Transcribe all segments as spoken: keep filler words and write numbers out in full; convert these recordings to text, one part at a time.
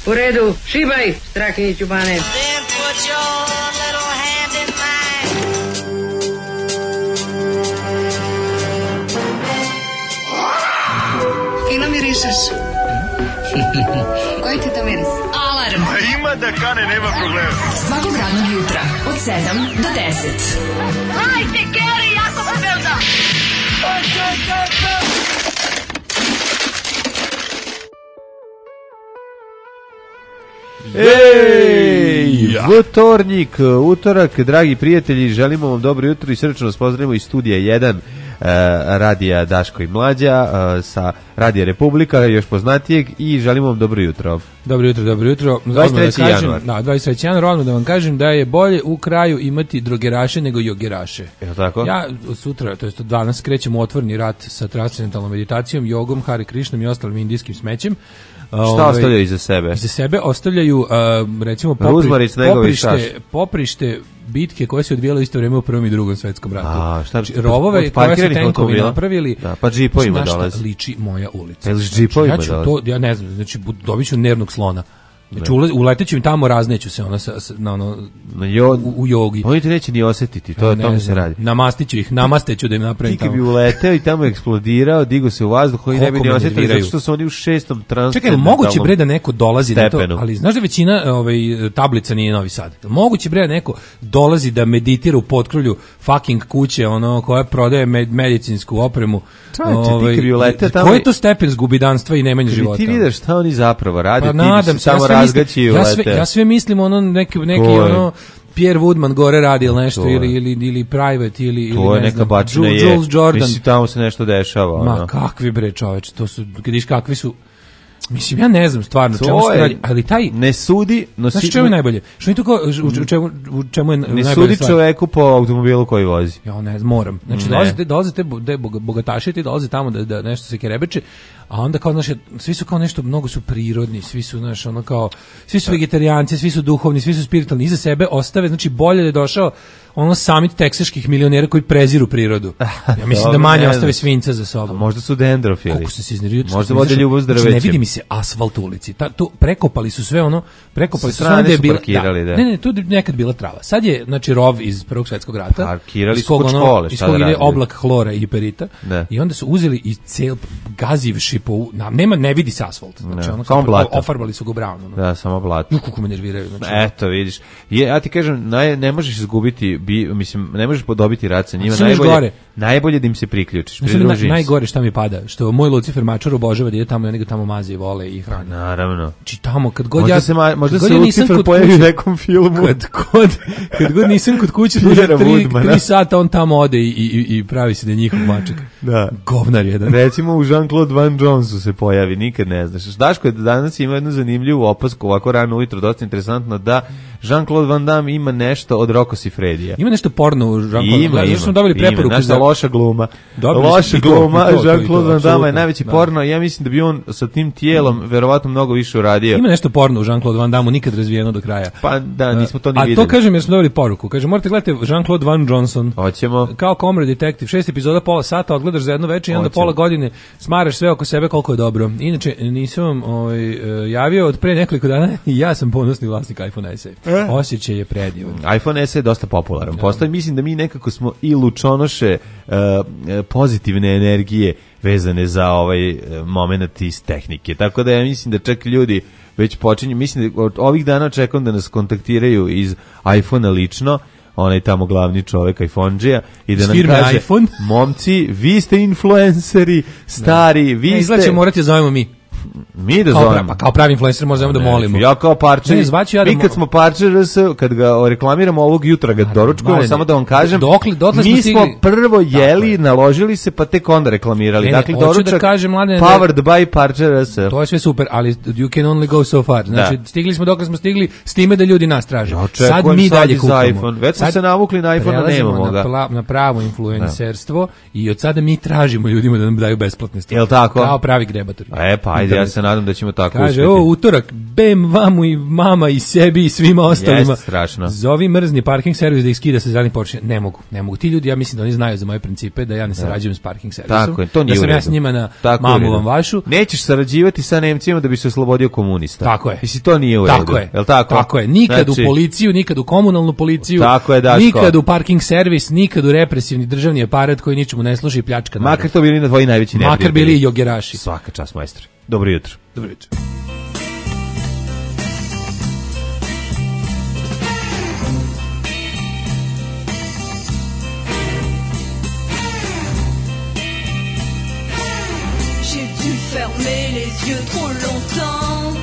U redu, šibaj, Strahinjiću Bane. Fino mirišeš. Koji ti to miris? Alarm. A ima da kane, nema problema. Svakog radnog jutra, od sedam do deset. Hajde, Geri, jako se velda. Ej, vtornik, utorak, dragi prijatelji, želimo vam dobro jutro i srčno vas pozdravimo iz studija jedan radija Daško i Mlađa sa Radija Republika, još poznatijeg, i želimo vam dobro jutro. Dobro jutro, dobro jutro. dvadeset treći da kažem, januar. Da, dvadeset treći januar, odmah da vam kažem da je bolje u kraju imati drogeraše nego jogeraše. Je tako? Ja sutra, to jest danas, krećem u otvorni rat sa transcendentalnom meditacijom, jogom, Hare Krišnom i ostalim indijskim smećem. Šta Ove, ostavljaju iza sebe? Iza sebe ostavljaju, uh, recimo, popri, Ruzmaric, poprište, poprište bitke koje se odvijale u isto vrijeme u Prvom i Drugom svetskom ratu. A, šta, znači, rovove koje su tenkovi napravili, da, pa džipovima dolazi. Liči moja ulica. Jel s džipovima znači, ja, to, ja ne znam, znači, dobit ću nervnog slona. Znači, uleteću im tamo, razneću se ona sa, sa, na ono, na jo, u, u jogi. Oni te neće ni osjetiti, to o tome se radi. Namastiću ih, namasteću da im napravim tamo. Ti kad bi uleteo i tamo eksplodirao, digo se u vazduh, koji ne bi ni osjetili, zato što su oni u šestom transcendentalnom Čekaj, moguće bre da neko dolazi stepenu. Na to, ali znaš da većina ovaj, tablica nije Novi Sad. Moguće bre da neko dolazi da meditira u potkrulju fucking kuće, ono, koja prodaje med, medicinsku opremu. Čovječe, ovaj, ti kad bi uleteo tamo... Koji je to stepen zgubidanstva i nemanja života? Ti vidiš šta oni zapravo rade, pa, ti nadam, samo ja razgaći i ja sve, ja sve mislim ono neki, neki ono Pierre Woodman gore radi ili nešto ili, ili, ili Private ili, to ili je ne neka znam, bačina je, Jules Jordan. mislim tamo se nešto dešava. Ma ono. kakvi bre čoveč, to su, vidiš kakvi su, mislim ja ne znam stvarno čemu se radi, ali taj ne sudi, no znači čemu je najbolje, što je to ko, u, čemu, u čemu je ne najbolje sudi stvar? Čoveku po automobilu koji vozi. Ja ne znam, moram, znači dolazite, dolazite te bogataši, ti dolaze tamo da, da nešto se kerebeče, a onda kao znaš, svi su kao nešto, mnogo su prirodni, svi su znaš, ono kao, svi su vegetarijanci, svi su duhovni, svi su spiritualni, iza sebe ostave, znači bolje da je došao ono samit teksaških milionera koji preziru prirodu. Ja mislim da manje ostave svinca za sobom. A možda su dendrofili. Kako se iznerio? Možda vode ljubav s drvećem. Znači, ne vidi mi se asfalt u ulici. Ta, tu prekopali su sve ono, prekopali su sve ono da je bilo. Da. Ne, ne, tu je nekad bila trava. Sad je znači rov iz Prvog svjetskog rata. Parkirali su kod škole, iz kog ide oblak hlora i perita. Ne. I onda su uzeli i cel gazivši po na, nema ne vidi se asfalt. Znači ono samo blato. Ofarbali su ga brown. Ono. Da, samo blato. Kako me nerviraju, znači. Eto, vidiš. Je, ja ti kažem, naj, ne možeš izgubiti, bi, mislim, ne možeš podobiti rad sa njima, najbolje, najbolje da im se priključiš, pridružiš. Na, najgore šta mi pada, što moj Lucifer mačar obožava da ide tamo i oni ga tamo maze i vole i hrane. Naravno. Či tamo, kad god možda ja... Se ma, možda se Lucifer pojavi u nekom filmu. Kad god, kad god nisam kod kuće, duže tri, tri sata on tamo ode i, i, i pravi se da je njihov mačak. Da. Govnar jedan. Recimo u Jean-Claude Van Jonnesu se pojavi, nikad ne znaš. Daško je danas ima jednu zanimljivu opasku, ovako rano ujutro, dosta interesantno, da Jean-Claude Van Damme ima nešto od Rocco Siffredija. Ima nešto porno u Jean-Claude. Ima, ima. Smo dobili preporuku ima, za loša gluma. Dobili loša gluma, Jean-Claude Van Damme je najveći da. porno. Ja mislim da bi on sa tim tijelom verovatno mnogo više uradio. Ima nešto porno u Jean-Claude Van Damme, nikad razvijeno do kraja. Pa da, nismo to ni a vidjeli. A to kažem jer smo dobili poruku. Kaže, morate gledati Jean-Claude Van Johnson. Hoćemo. Kao Comrade Detective, šest epizoda, pola sata, odgledaš za jedno večer i onda pola godine smaraš sve oko sebe koliko je dobro. Inače, nisam vam ovaj, javio od pre nekoliko dana i ja sam ponosni vlasnik iPhone S E. E? Osjećaj je predivan. iPhone S E je dosta popularan. Ja. Postoji, mislim da mi nekako smo i lučonoše uh, pozitivne energije vezane za ovaj uh, moment iz tehnike. Tako da ja mislim da čak ljudi već počinju, mislim da od ovih dana čekam da nas kontaktiraju iz iPhone-a lično, onaj tamo glavni čovek iPhone-đija i da nam kaže, iPhone? momci, vi ste influenceri, stari, vi ste... Izgleda će morati da zovemo mi. Mi da kao zovemo. Pra, pa kao pravi influencer možemo da molimo. Ja kao parčer. Ja mi kad smo parčer, kad ga reklamiramo ovog jutra, ga doručkujemo, samo da vam kažem, dokle, dokle mi smo, smo prvo jeli, naložili se, pa tek onda reklamirali. Ne, dakle, ne, doručak, da kažem, mladene, powered by parčer. To je sve super, ali you can only go so far. Znači, da. stigli smo dokle smo stigli, s time da ljudi nas traže. Ja, sad mi sad dalje kupamo. iPhone. Već smo se navukli na iPhone, a nemamo ga. Na, na pravo influencerstvo i od sada mi tražimo ljudima da nam daju besplatne stvari. Jel tako? Kao pravi grebatori. E, pa ajde. ja se nadam da ćemo tako Kaže, uspjeti. o, utorak, bem vamu i mama i sebi i svima ostalima. Jeste strašno. Zovi mrzni parking servis da ih skida sa zelenih površina. Ne mogu, ne mogu. Ti ljudi, ja mislim da oni znaju za moje principe, da ja ne sarađujem s parking servisom. Tako je, to nije da u sam redu. ja s njima na Tako mamu vam vašu. Nećeš sarađivati sa Nemcima da bi se oslobodio komunista. Tako je. Mislim, to nije u redu. Tako je. Jel tako? Tako je. Nikad znači, u policiju, nikad u komunalnu policiju. Tako je, Daško. Nikad u parking servis, nikad u represivni državni aparat koji ničemu ne služi i pljačka. Makar to bili na tvoji najveći neprijatelji. Makar bili i jogeraši. Svaka čast, majstor. Dobro jutro. Dobro jutro. J'ai dû fermer les yeux trop longtemps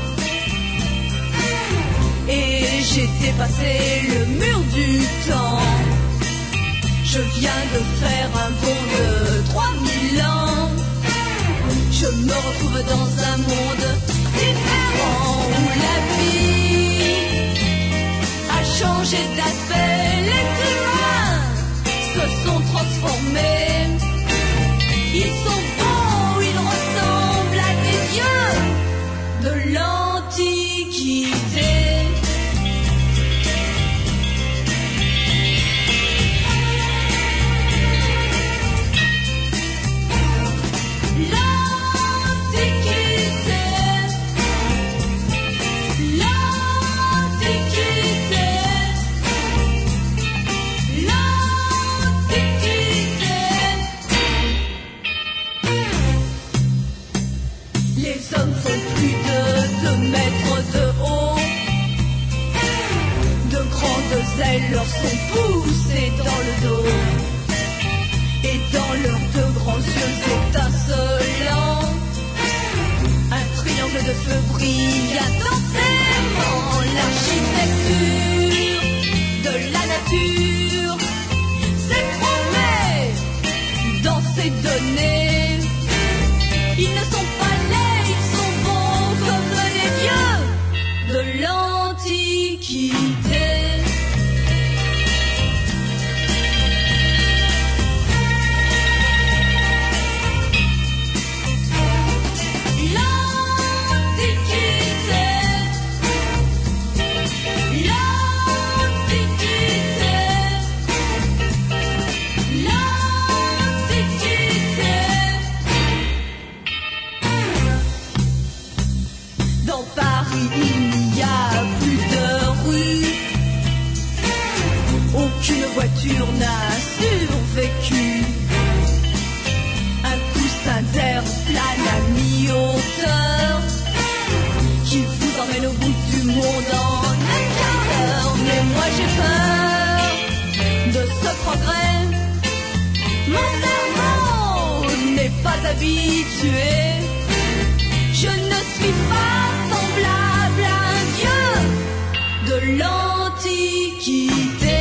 et j'ai dépassé le mur du temps. Je viens de faire un bond de trois mille ans. Je me retrouve dans un monde différent où la vie a changé d'aspect. Les humains se sont transformés. Ils sont beaux, ils ressemblent à des dieux de l'Antiquité. Ailes leur sont poussées dans le dos et dans leurs deux grands yeux étincelants un triangle de feu brille intensément. L'architecture de la nature s'est trouvée dans ces données. Ils ne sont pas laids, ils sont bons comme les dieux de l'Antiquité. Aucune voiture n'a survécu. Un coussin d'air plane à mi-hauteur qui vous emmène au bout du monde en un quart d'heure. Mais moi j'ai peur de ce progrès. Mon cerveau n'est pas habitué. Je ne suis pas semblable à un dieu de l'Antiquité.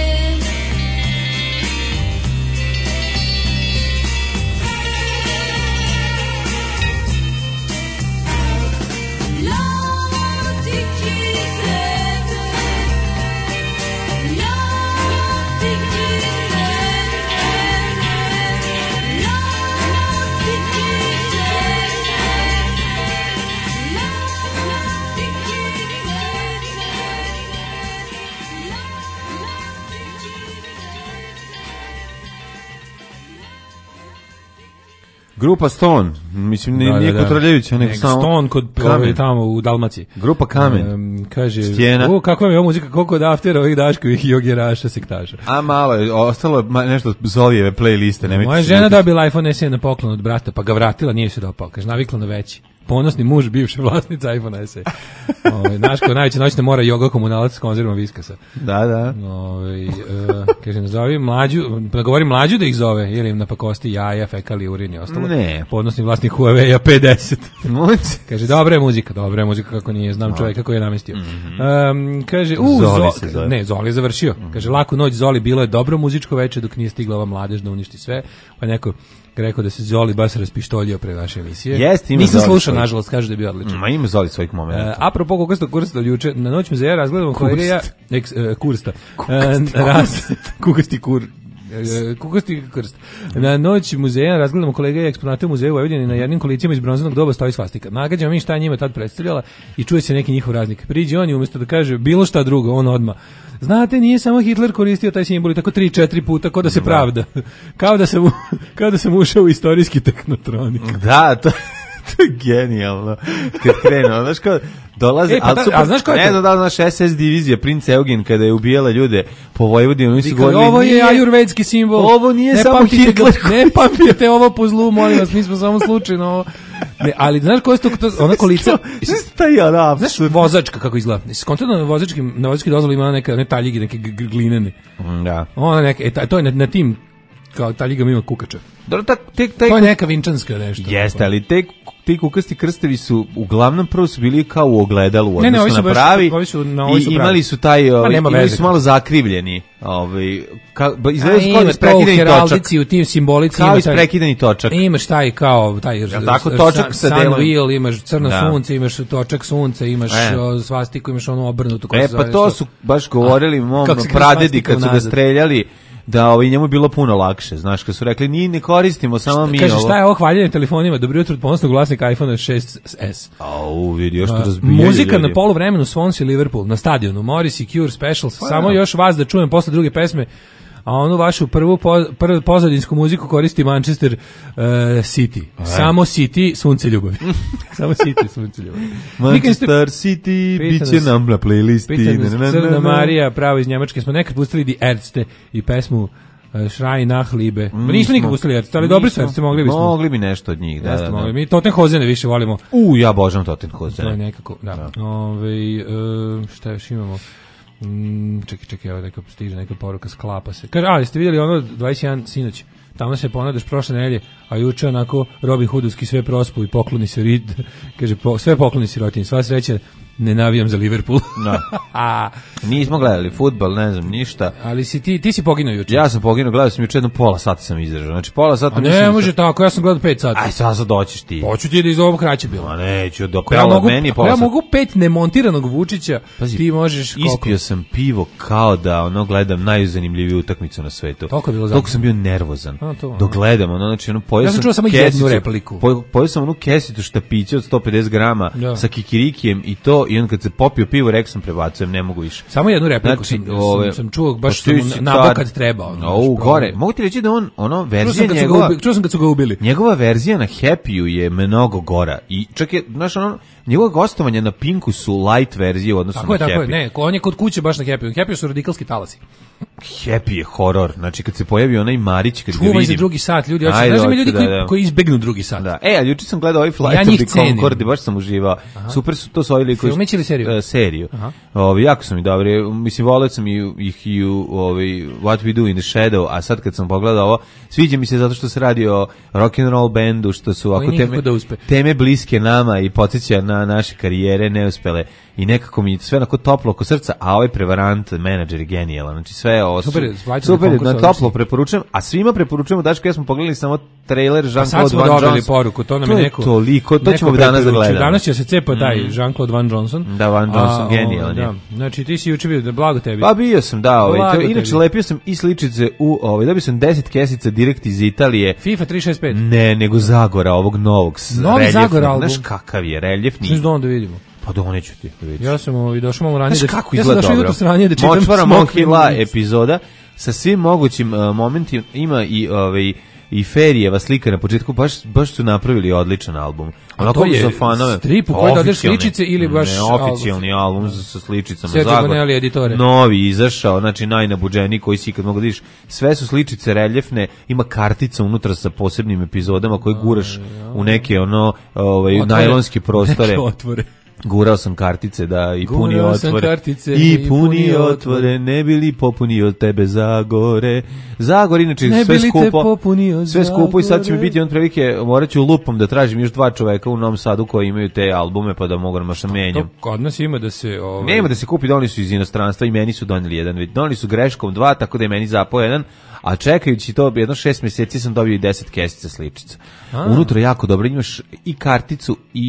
Grupa Stone, mislim, da, nije da, kod Trljevića, nego nek samo... Stone kod ove, tamo u Dalmaciji. Grupa Kamen. Um, kaže, Stijena. o, kako vam je ovo muzika, koliko od aftera ovih Daškovih jogeraša sektaža. A malo je, ostalo je nešto od Zolijeve playliste. Moja žena dobila iPhone S E na poklon od brata, pa ga vratila, nije se dopao, kaže, navikla na veći. Ponosni muž, bivša vlasnica iPhone S E. Ove, Daško, najveće noćne mora joga komunalac s konzervom viskasa. Da, da. Ove, uh, kaže, nazovi mlađu, da govorim mlađu da ih zove, jer im napakosti jaja, fekali, urin i ostalo. Ne. Ponosni vlasnik Huawei-a pedeset. Kaže, dobra je muzika, dobra je muzika, kako nije, znam čovjek kako je namestio. Um, kaže, u, Zoli Zo, se zove. ne, Zoli je završio. Kaže, laku noć Zoli, bilo je dobro muzičko veče dok nije stigla ova mladež da uništi sve, pa neko rekao da se Zoli baš raspištoljio pre naše emisije. Jest, ima Nisam Zoli slušao, svoj. nažalost, kaže da je bio odličan. Ma ima Zoli svojih momenta. Uh, apropo koliko ste kursta juče, na noć mi za ja razgledamo kolega ja, eks, uh, kursta. Uh, raz, kukasti kur, Kukasti krst. Na noć muzeja razgledamo kolega i eksponate u muzeju Vojvodine, na jednim kolicima iz bronzanog doba stoji svastika. Nagađamo mi šta je njima tad predstavljala i čuje se neki njihov raznik. Priđe on i umjesto da kaže bilo šta drugo, on odmah. Znate, nije samo Hitler koristio taj simbol i tako tri, četiri puta, kao da se pravda. Kao da sam, kao da sam ušao u istorijski tehnotronik. Da, to, to je genijalno. Kad krenu, znaš kao, dolaze, e, pa ali ta, super, a znaš ko je ne znam da li znaš es es divizija, princ Eugen, kada je ubijala ljude po Vojvodini, oni su govorili, ovo je ajurvedski simbol. Ovo nije ne samo Hitler. Ga, ne pamtite ovo po zlu, molim vas, mi smo samo slučajno ovo. Ne, ali znaš ko je to, to ona kolica? Šta je ona? Znaš vozačka kako izgleda? Skontano na vozačkim, na vozački dozvoli ima neka ne taljigi, neke glinene. Da. Ona neka, e, to je na, na tim kao taljigama ima kukača. Dobro, tak, tek, tek, to je neka vinčanska nešto. Jeste, ali te ti kukasti krstevi su uglavnom prvo su bili kao u ogledalu, ne, ne, odnosno na pravi, baš, su, na i su imali su taj, ovaj, imali su malo zakrivljeni, ovaj, ka, izgledaju kao isprekidani točak. U tim simbolicima kao isprekidani točak. Imaš taj kao, taj ja, tako, točak sa delom. Sun wheel, imaš crno da. Sunce, imaš točak sunca, imaš e. svastiku, imaš onu obrnutu. E, pa to su baš govorili mom pradedi kad su ga streljali, da ovaj njemu bilo puno lakše, znaš, kad su rekli ni ne koristimo samo mi kaže, ovo. Šta je ovo hvaljenje telefonima? Dobro jutro, ponosnog vlasnika iPhone šest es. Au, vidi, još to razbijaju. Muzika ljudi. Na poluvremenu Swansea Liverpool na stadionu Morrissey Cure Specials. Pa, samo ja. Još vas da čujem posle druge pesme. A onu vašu prvu po, prvu pozadinsku muziku koristi Manchester uh, City. Aj. Samo City, sunce ljubavi. Samo City, sunce ljubavi. Manchester City, bit će nam na playlisti. Pita nas Crna Marija, pravo iz Njemačke. Smo nekad pustili Die Ärzte i pesmu uh, Schrei nach Liebe. Mm, Ma nismo nikad pustili Ärzte, ali dobri su Ärzte, mogli bismo. Mogli bi nešto od njih, da, Jeste, da, da. Mi Tottenhozene više volimo. U, ja božam Tottenhozene. To je nekako, da. da. Ove, uh, šta još imamo? Mm, čekaj, čekaj, evo neka stiže neka poruka, sklapa se. Kaže, a, jeste vidjeli ono dvadeset jedan sinoć? Tamo se ponadaš prošle nedelje, a juče onako Robin Hoodovski sve prospu i pokloni se rid, kaže, po, sve pokloni sirotinji, sva sreća, ne navijam za Liverpool. No. Nismo gledali fudbal, ne znam, ništa. Ali si ti, ti si poginuo juče. Ja sam poginuo, gledao sam juče jedno pola sata sam izdržao. Znači pola sata. A ne, mislim, može tako, ja sam gledao pet sati. Aj, sad sad doćiš ti. Hoću ti da iz ovog kraće bilo. Ma neću, do pola ja meni pola Ja mogu pet nemontiranog Vučića, Pazi, ti možeš koliko? Ispio sam pivo kao da ono gledam najzanimljiviju utakmicu na svetu. Toliko je bilo Dok sam bio nervozan. A, to, dok gledam, ono, znači, ono, pojeo ja sam čuo samo jednu repliku. Pojeo, pojeo sam onu kesicu štapića od sto pedeset grama ja. Sa kikirikijem i to, i on kad se popio pivo, rekao sam prebacujem, ne mogu više. Samo jednu repliku znači, sam, ove, sam, sam čuo, baš sam nabao kad treba. Ono, o, gore. Mogu ti reći da on, ono, verzija njegova... Čuo sam kad su ga ubili. Njegova verzija na Happy-u je mnogo gora. I čak je, znaš, ono, njegovo gostovanje na Pinku su light verzije u odnosu tako na Happy. Tako je, tako je, ne, on je kod kuće baš na Happy-u. Happy-u su radikalski talasi. Happy je horor. Znači kad se pojavi onaj Marić kad ga vidim. Čuvaj za drugi sat, ljudi. Hoće znači mi ljudi koji, da, da. koji izbegnu drugi sat. Da. E, a juče sam gledao ovaj Flight ja of the Concorde, baš sam uživao. Aha. Super su to svojili koji filmić ili seriju? Uh, seriju. Ovi jako su mi dobri. Mislim voleo sam i ih i u ovaj What We Do in the Shadow, a sad kad sam pogledao ovo, sviđa mi se zato što se radi o rock and roll bendu, što su ako teme, da teme bliske nama i podsjeća na naše karijere neuspele i nekako mi sve onako toplo oko srca, a ovaj prevarant menadžer je genijalan. Znači sve ovo super, super na toplo preporučujem, a svima preporučujem, Daško, ja smo pogledali samo trailer Jean-Claude Van Johnson. Dobili poruku, to nam je neko. Toliko, to ćemo danas da gledamo. Danas će se cepa taj mm. Jean-Claude Van Johnson. Da, Van Johnson, genijalan je. Da. Znači ti si juče bio, da blago tebi. Pa bio sam, da, ovaj. To, inače lepio sam i sličice u, ovaj, dobio sam deset kesica direkt iz Italije. FIFA tri šest pet. Ne, nego Zagora, ovog novog. Novi Zagora album. Znaš kakav je, reljefni. Što da onda vidimo. Pa doneću ti vidjeti. Ja sam ovaj došao malo ranije da kako izgleda ja dobro. Da čitam Močvara Monhila epizoda sa svim mogućim uh, momentima, ima i ovaj i Ferijeva slika na početku, baš baš su napravili odličan album. Onako za fanove. Strip u koji dodaš sličice ili baš ne, oficijalni album, album sa sličicama Zagor. Novi izašao, znači najnabuđeniji koji si ikad mogu da vidiš. Sve su sličice reljefne, ima kartica unutra sa posebnim epizodama koje guraš u neke ono ovaj najlonske prostore. Otvore. Gurao sam kartice da i puni Gurao otvore kartice, i, i puni otvore, ne bili popuni od tebe Zagore. Zagor inače ne sve skupo, sve skupo i sad će mi biti on prilike, morat ću lupom da tražim još dva čoveka u Novom Sadu koji imaju te albume pa da mogu da maša menjam. Kod nas ima da se ovaj... nema da se kupi, doneli su iz inostranstva i meni su doneli jedan, doneli su greškom dva, tako da je meni zapao jedan. A čekajući to jedno šest mjeseci sam dobio i deset kesica sličica. A. Unutra jako dobro, imaš i karticu i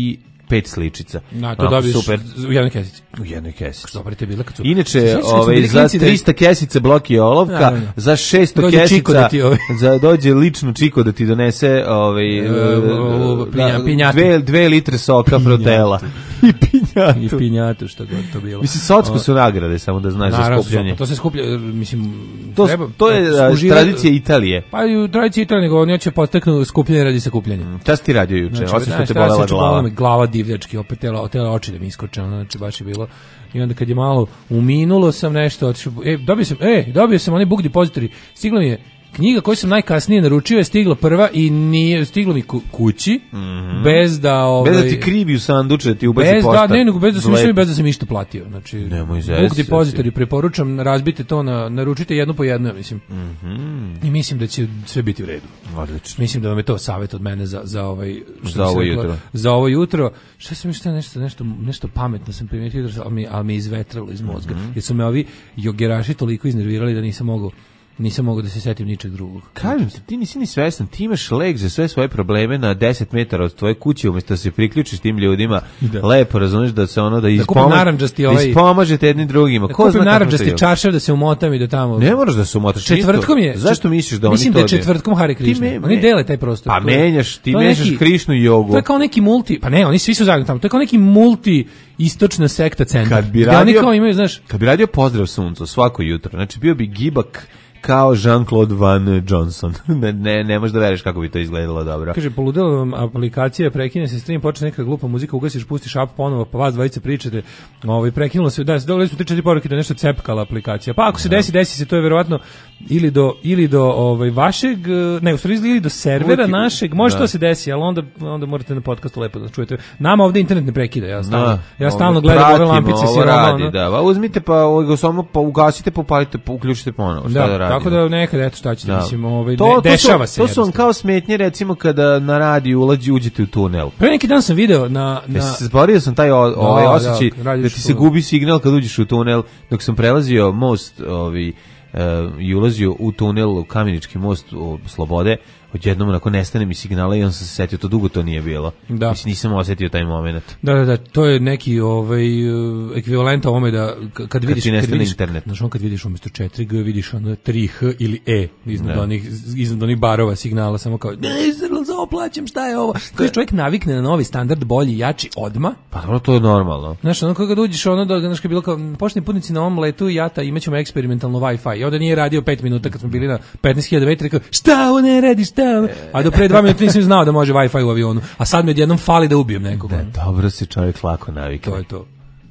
pet sličica. Na, to dobiješ super. u jednoj kesici. U jednoj kesici. Dobro te bile kad su... Inače, ovaj, za trista kesica blok je olovka, naravno. Za šesto dođe kesica da ti, ovaj. za, dođe lično Čiko da ti donese ovaj, e, pinja, pinjatu. Dve, dve litre soka frotela. I pinjatu. I pinjatu, što god to bilo. Mislim, socko su nagrade, samo da znaš za skupljanje. To se skuplja, mislim... To, treba, to je skuživa, tradicija Italije. Pa i u tradiciji Italije, nego oni će posteknu skupljanje radi sakupljanja. Šta si ti radio juče? Znači, osim što te bolela glava. Glava divljački, opet tela, tela oči da mi iskoče, znači baš je bilo. I onda kad je malo uminulo sam nešto, otišao, e, dobio sam, e, dobio sam oni book depository, stiglo mi je knjiga koju sam najkasnije naručio je stigla prva i nije stiglo mi ku, kući mm -hmm. bez da ovaj bez da ti krivi u sanduče da ti ubaci bez pošta. Da, ne, nego bez da sam išao bez da sam ništa platio. Znači nemoj book depository preporučam, razbite to na naručite jedno po jedno, ja mislim. Mm -hmm. I mislim da će sve biti u redu. Odlično. Mislim da vam je to savjet od mene za za ovaj za ovo rekla, jutro. Za ovo jutro. Šta sam šta nešto nešto nešto pametno sam primetio, ali mi al mi izvetralo iz mozga. Mm -hmm. Jer su me ovi jogeraši toliko iznervirali da nisam mogao Nisam mogao da se setim ničeg drugog. Kažem ti, ti nisi ni svestan, ti imaš lek za sve svoje probleme na deset metara od tvoje kuće, umjesto da se priključiš tim ljudima, da. Lepo razumiješ da se ono da, da ispomažete ovaj, ispomažete jednim drugima. Da Ko zna naranđasti čaršav da se umotam i do tamo. Ne moraš da se umotaš. Četvrtkom je. Zašto misliš da oni to Mislim da je četvrtkom Hare Krishna. Me, oni dele taj prostor. Pa menjaš, ti menjaš Krišnu i jogu. To je kao neki multi, pa ne, oni svi su zajedno tamo. To je kao neki multi istočna sekta centar. Kad bi radio, kao imaju, znaš, kad bi radio pozdrav suncu svako jutro, znači bio bi gibak kao Jean-Claude Van Johnson. ne, ne, ne možeš da veriš kako bi to izgledalo dobro. Kaže, poludela vam aplikacija, prekine se stream, počne neka glupa muzika, ugasiš, pustiš app ponovo, pa vas dvojice pričate, ovaj, prekinulo se, da, dobili smo tri četiri poruke da nešto cepkala aplikacija. Pa ako se desi, desi se, to je verovatno ili do, ili do ovaj, vašeg, ne, u stvari ili do servera našeg, može da. To se desi, ali onda, onda morate na podcastu lepo da čujete. Nama ovde internet ne prekida, ja stalno, da, ja stalno gledam ove lampice. Ovo radi, da, va, uzmite pa, ovo, samo pa ugasite, popalite, pa uključite ponovo, šta da, da radi. Tako da nekad, eto šta ćete, da. Mislim, ovaj, to, ne, dešava to su, se. To su vam kao smetnje, recimo, kada na radiju ulađi, uđete u tunel. Pre neki dan sam video na... na... Se zborio sam taj o, ovaj osjećaj da, da ti se gubi signal kad uđeš u tunel, dok sam prelazio most ovi, uh, i ulazio u tunel, u Kamenički most u Slobode, odjednom onako nestane mi signala i on sam se setio, to dugo to nije bilo. Da. Mislim, nisam osetio taj moment. Da, da, da, to je neki ovaj, ekvivalent ovome da kad, kad vidiš... Kad ti vidiš, internet. Znaš, on kad vidiš umjesto četiri G, vidiš ono tri H ili E, iznad, onih, iznad onih barova signala, samo kao, ne, za oplaćam, šta je ovo? Koji čovjek navikne na novi standard, bolji, jači, odma. Pa dobro, to je normalno. Znaš, ono kada uđeš, ono da, znaš, kad bilo kao, pošteni putnici na ovom letu jata, imaćemo eksperimentalno Wi-Fi. I ovdje nije radio pet minuta kad smo bili na petnaest hiljada metara, rekao, šta ovo ne radi, šta ovo? A do pre dva minuta nisam znao da može Wi-Fi u avionu. A sad mi odjednom fali da ubijem nekog. Da, dobro se čovjek lako navikne. To je to.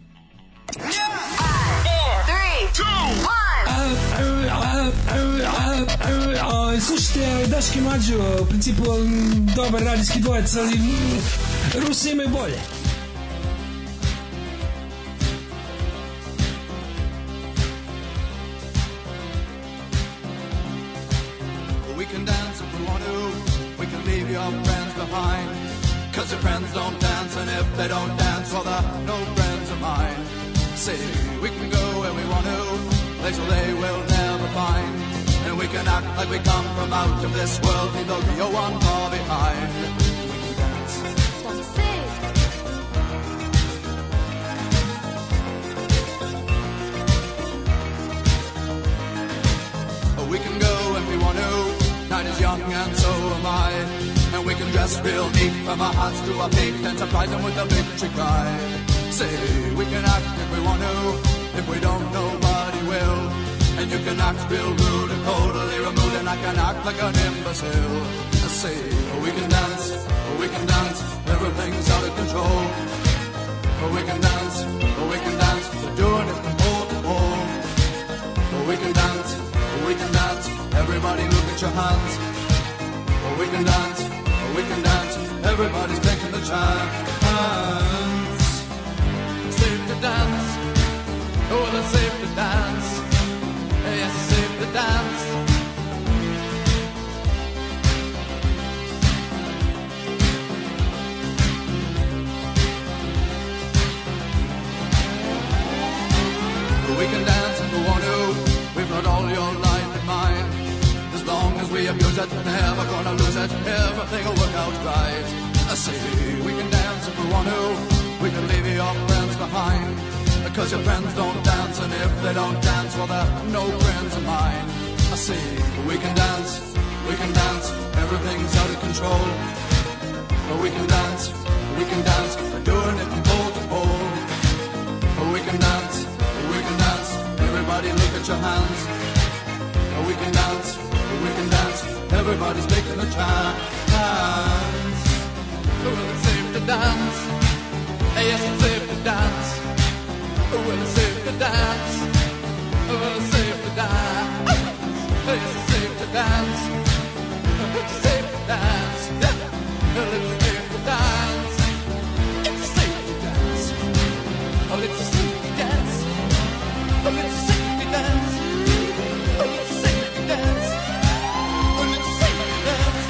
Slušajte, Daške Mađo, u principu dobar radijski dvojec, ali Rusi imaju bolje. We can dance if we want to, we can leave your friends behind, cause your friends don't dance, and if they don't dance, well they're no friends of mine. See, we can go where we want to, places they will never find, and we can act like we come from out of this world, leave the real one far behind. We can dance. Oh, we can go if we want to, night is young and so am I, and we can dress real neat from our hearts to our feet and surprise them with a victory cry. Say, we can act if we want to, if we don't nobody will, and you can act real rude and totally removed, and I can act like an imbecile. Say, we can dance, we can dance, everything's out of control. We can dance, we can dance, we're doing it from pole to pole. We can dance, we can dance, everybody look at your hands. We can dance, we can dance, everybody's taking the chance. Safe to dance, oh, it's safe to dance. Yes, it's safe to dance. We can dance if we want to, we've got all your life in mind. As long as we abuse it, never gonna lose it, everything will work out right. I say, we can dance if we want to, We can leave your friends behind, because your friends don't dance, and if they don't dance, well, they're no friends of mine. I say, we can dance, we can dance, everything's out of control. But we can dance, we can dance, we're doing it from pole to pole. But we can dance, we can dance, everybody look at your hands. But we can dance, we can dance, everybody's taking a chance. Well, it's safe to dance, yes, it's safe to dance. Well, it's safe to dance, well, it's safe to dance. Yes, it's safe to dance, it's safe to dance, yeah. Well, it's safe to dance, it's safe to dance. Oh, it's a safe to dance, oh, it's a safe to dance, oh, it's a safe to dance, oh, it's a safe to dance.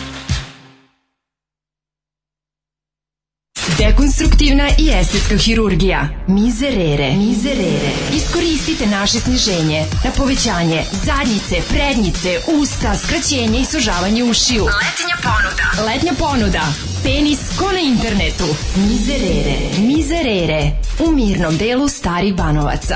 Dekonstruktivna i estetska hirurgija. Mizerere. Mizerere. Iskoristite naše sniženje na povećanje zadnjice, prednjice, usta, skraćenje i sužavanje ušiju. Letnja ponuda. Letnja ponuda. Penis ko na internetu. Mizerere. Mizerere. U mirnom delu Starih Banovaca.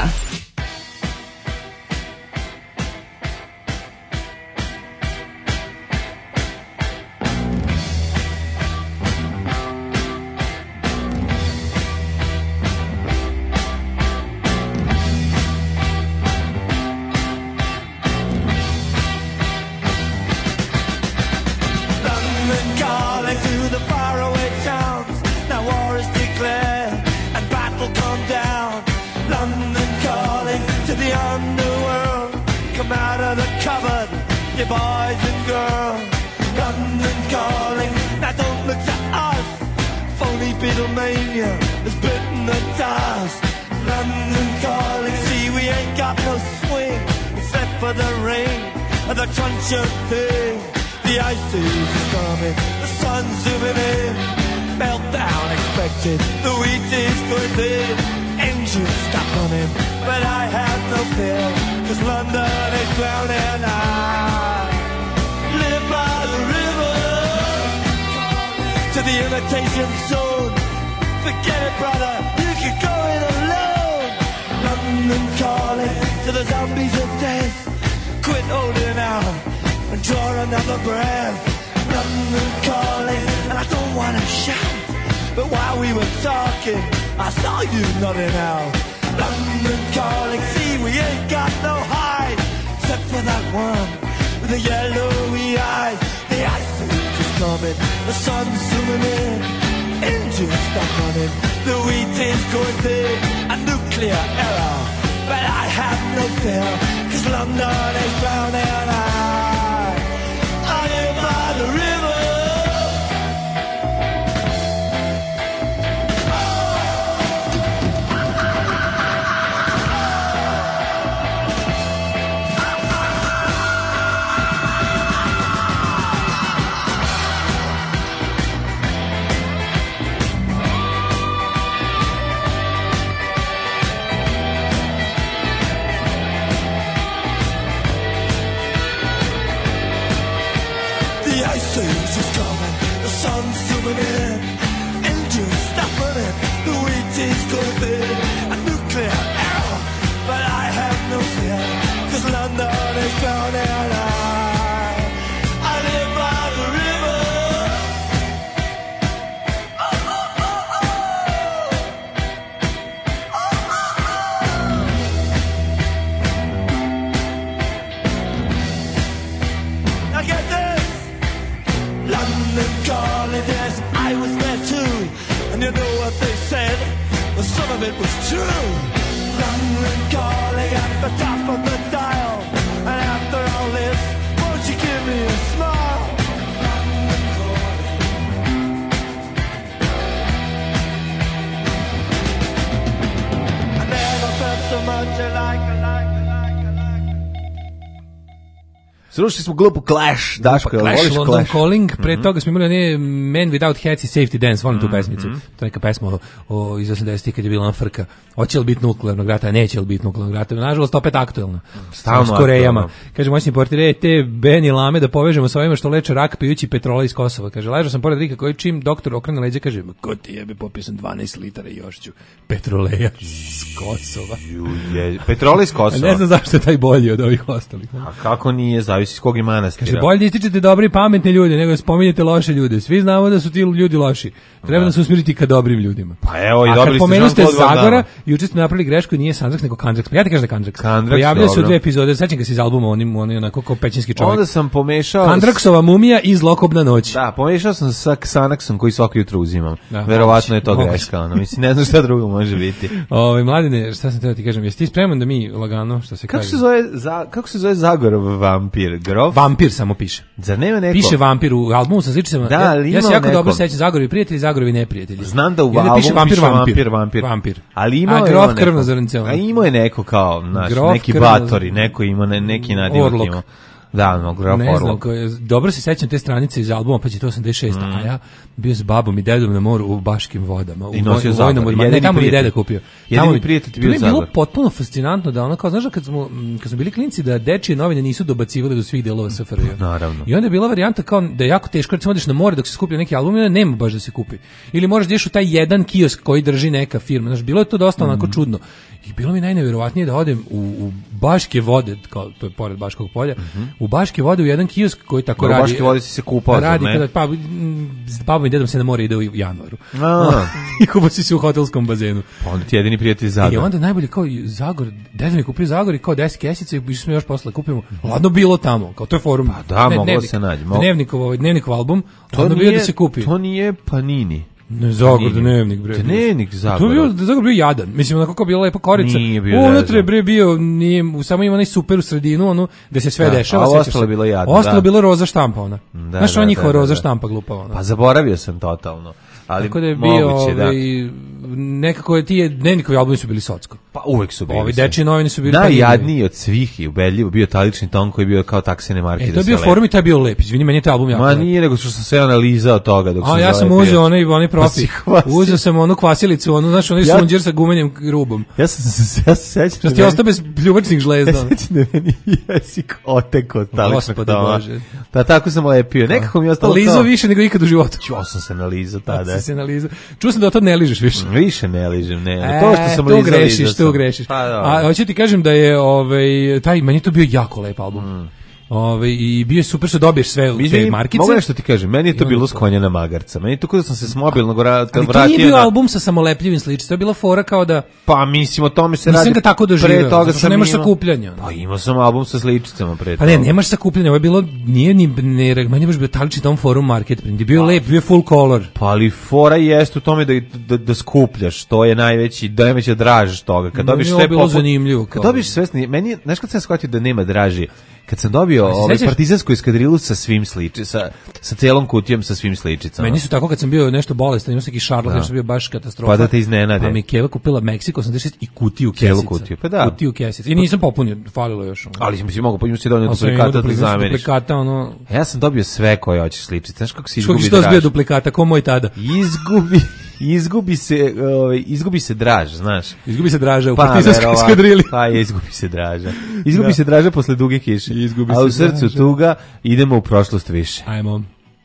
Slušali smo glupu Clash, Daško, pa, Clash, voliš London Clash? Calling, pre mm-hmm. toga smo imali one Man Without Hats i Safety Dance, volim tu pesmicu. Mm-hmm. To je neka pesma o, o, iz osamdesetih kad je bila ona frka. Hoće li biti nuklearnog rata, neće li biti nuklearnog rata. Nažalost, opet aktuelna. Stalno s Korejama. aktuelno. Kaže, moćni portir, e, te Beni Lame da povežemo sa ovima što leče rak pijući petrola iz Kosova. Kaže, ležao sam pored Rika koji čim doktor okrene leđa, kaže, ko ti jebe, popio sam dvanaest litara i još ću petroleja iz Kosova. Je, petrola iz Kosova. Ne znam zašto je taj bolji od ovih ostalih. A kako nije, zavisi s kog i manastira. Kaže, bolje da ističete dobri i pametne ljude, nego da spominjete loše ljude. Svi znamo da su ti ljudi loši. Treba da, da se usmjeriti ka dobrim ljudima. Pa evo i a dobri kad pomenu ste Zagora, juče ste napravili grešku i nije Sandraks, nego Kandraks. Pa ja ti kažem da Kandraks. Kandraks, pojavljaju se u dve epizode, sećam ga se iz albuma, onim, oni onako kao pećinski čovjek. Onda sam pomešao... Kandraksova mumija i Zlokobna noć. Da, pomešao sam sa Xanaxom koji svako jutro uzimam. Da, verovatno je to moguće. greška. Ono. Mislim, ne znam šta drugo može biti. Ove, Mladine, šta sam treba ti kažem, jesi ti spreman da mi lagano, što se kako kaže? Se zove, za, kako se zove Zagorov vampir? Grof? Vampir samo piše. Zar nema neko? Piše vampir u albumu sa sličicama. Da, ja, ja se jako neko? dobro sećam Zagorovi prijatelji, Zagorovi neprijatelji. Znam da u albumu piše vampir, vampir, vampir. vampir. Ali imao a je grof neko, krvno zrnce. A imao je neko kao, znaš, grof neki krvno, batori, neko ima ne, neki nadimak Orlok. ima. Da, no, grof ne znam, Orlok. koje, dobro se sećam te stranice iz albuma, pa će to osamdeset šest, mm. a ja bio s babom i dedom na moru u Baškim vodama. I nosio Zagor. Ne, tamo mi deda kupio. Jedini prijatelj ti bio Zagor. To mi je bilo potpuno fascinantno da ono, kao, znaš, kad smo, kad smo bili klinci, da dečije novine nisu dobacivali do svih delova S F R J. Naravno. I onda je bila varijanta kao da je jako teško, recimo odeš na more dok se skuplja neki album, i nema baš da se kupi. Ili možeš da ideš u taj jedan kiosk koji drži neka firma. Znaš, bilo je to dosta onako mm. čudno. I bilo mi najnevjerovatnije da odem u, u Baške vode, kao to je pored Baškog polja, mm-hmm. u Baške vode u jedan kiosk koji tako u radi. U Baške vode si se kupao, radi ne? Kada, pa, s babom i dedom se na more ide u januaru. A. I kupao si se u hotelskom bazenu. Pa onda ti jedini prijatelj Zagor. I onda najbolje kao Zagor, deda mi kupio Zagor i kao deset kesica i išli smo još posle kupimo. Ladno bilo tamo, kao to je forum. Pa da, ne, moglo se naći. Moglo... Dnevnikov, ovaj, dnevnikov album, to bio da se kupi. To nije Panini. Ne, Zagor, dnevnik, bre. Dnevnik Zagor. To je bio, Zagor bio jadan. Mislim, onako kao bila lepa korica. Nije bio unutra je bre bio, nije, samo ima onaj super u sredinu, ono, gde se sve da, dešava. A ostalo je bilo jadno. Ostalo da. bilo roza štampa, ona. Da, znaš, da, ona njihova da, da, roza da. štampa glupa, ona. Pa zaboravio sam totalno. Ali tako da je bio, moguće, da. ovaj, nekako je ti dnevnikovi albumi su bili socko. Pa uvek su bili. Ovi dečije novine su bili najjadniji od svih i ubedljivo bio talični ton koji je bio kao taksene marke. E, to je bio forum i taj bio lep. Izvini, meni je taj album jako Ma lep. nije, nego što sam sve analizao toga dok A sam ja sam zalepio. uzeo onaj, onaj profi. Pa uzeo sam onu kvasilicu, onu, znaš, onaj ja, sunđer sa gumenim rubom. Ja sam se ja se sećam. Što ti ostao bez pljuvačnih žlezda. Ja sećam da meni jezik oteko od taličnog tona. Da, tako sam lepio. Nekako mi je ostalo Lizo više nego ikad u životu. Čuo sam se na lizu tada. Ja se na lizu. Čuo sam da to ne ližeš više. Više ne ližem, ne. E, to što sam tu lizao, grešiš, lizao tu sam. grešiš. Pa, a hoću ti kažem da je ovaj taj meni to bio jako lep album. Mm. Ove, i bio je super što dobiješ sve u te markice. Mogu nešto ti kažem, meni je to bilo skonja na magarca. Meni je to kada sam se s mobilnog vratio. Ali to nije bio na... album sa samolepljivim sličicama, to je bila fora kao da... Pa mislim, o tome se Nisam radi. Nisam ga tako doživio, pre toga zato sam nemaš imao... sakupljanja. Pa imao sam album sa sličicama pre toga. Pa ne, nemaš sakupljanja, ovo je bilo, nije ni, ne, manje baš bio talični tom forum market print, je bio pa, lep, bio full color. Pa ali fora jest u tome da, da, da skupljaš, to je najveći, da najveća draž toga. Kad dobiš sve bilo zanimljivo. Kad dobiš sve, meni je, znaš kad sam shvatio da nema draži, kad sam dobio ovaj partizansku eskadrilu sa svim sliči, sa, sa celom kutijom sa svim sličicama. Meni su tako kad sam bio nešto bolestan, imao sam neki šarlak, no. Što bio baš katastrofa. Pa da te iznenade. Pa mi Keva kupila Meksiko osamdeset šest i kutiju kesica. Kutiju, pa da. Kutiju kesica. I nisam popunio, falilo još. Ono. Ali si mogu, pa imao si donio duplikata da zameniš. Duplikata, ono... Ja sam dobio sve koje hoćeš sličice. Znaš kako se izgubi draž. Što si bio duplikata, ko moj tada? Izgubi... Izgubi se, ovaj izgubi se draž, znaš. Izgubi se draža u pa, partizanskoj eskadrili. Pa je, izgubi se draža. Izgubi da. se draža posle duge kiše. Izgubi a u se srcu draža. Tuga idemo u prošlost više. Ajmo.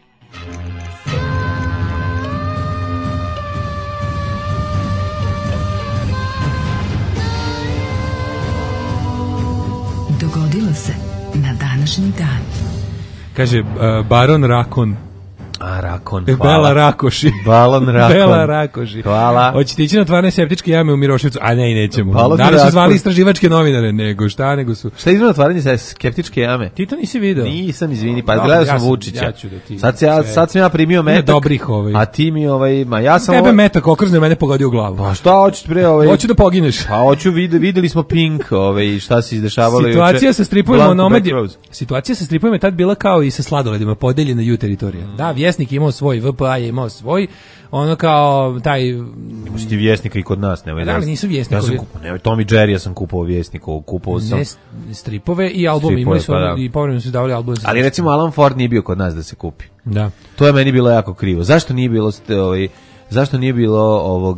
Dogodilo se na današnji dan. Kaže uh, Baron Rakon. A, Rakon, hvala. Bela Rakoši. Balon Rakon. Bela Rakoši. Hvala. Hoćete ići na otvaranje septičke jame u Miroševcu? A ne, nećemo. Balon da li su Rakon. zvali istraživačke novinare? Nego šta, nego su... Šta je izgleda otvaranje skeptičke jame? Ti to nisi video? Nisam, izvini, pa no, gledao ja sam sam, Vučića. Ja ću da ti... Sad, ja, sad sam ja primio metak. dobrih ovaj. A ti mi ovaj... Ma ja sam Tebe ovaj... metak okrzne mene pogodio u glavu. Pa šta hoćeš pre ovaj... Hoću da pogineš. Pa hoću, vid, videli smo Pink, ovaj, šta se izdešavalo. Situacija juče. sa stripovima Nomad. Situacija sa stripovima je tad bila kao i sa sladoledima, podeljena ju teritorija. Da, Vjesnik imao imao svoj, V P A je imao svoj, ono kao taj... Imaš ti Vjesnika i kod nas, nemoj da. Ali nisu Vjesnikovi. Ja sam kupovao, nemoj, Tom i Jerry, ja sam kupovao Vjesnikov, kupovao sam... Ne, stripove i album, imali su, pa i povremeno su davali album. Ali recimo Alan Ford nije bio kod nas da se kupi. Da. To je meni bilo jako krivo. Zašto nije bilo ovaj, zašto nije bilo ovog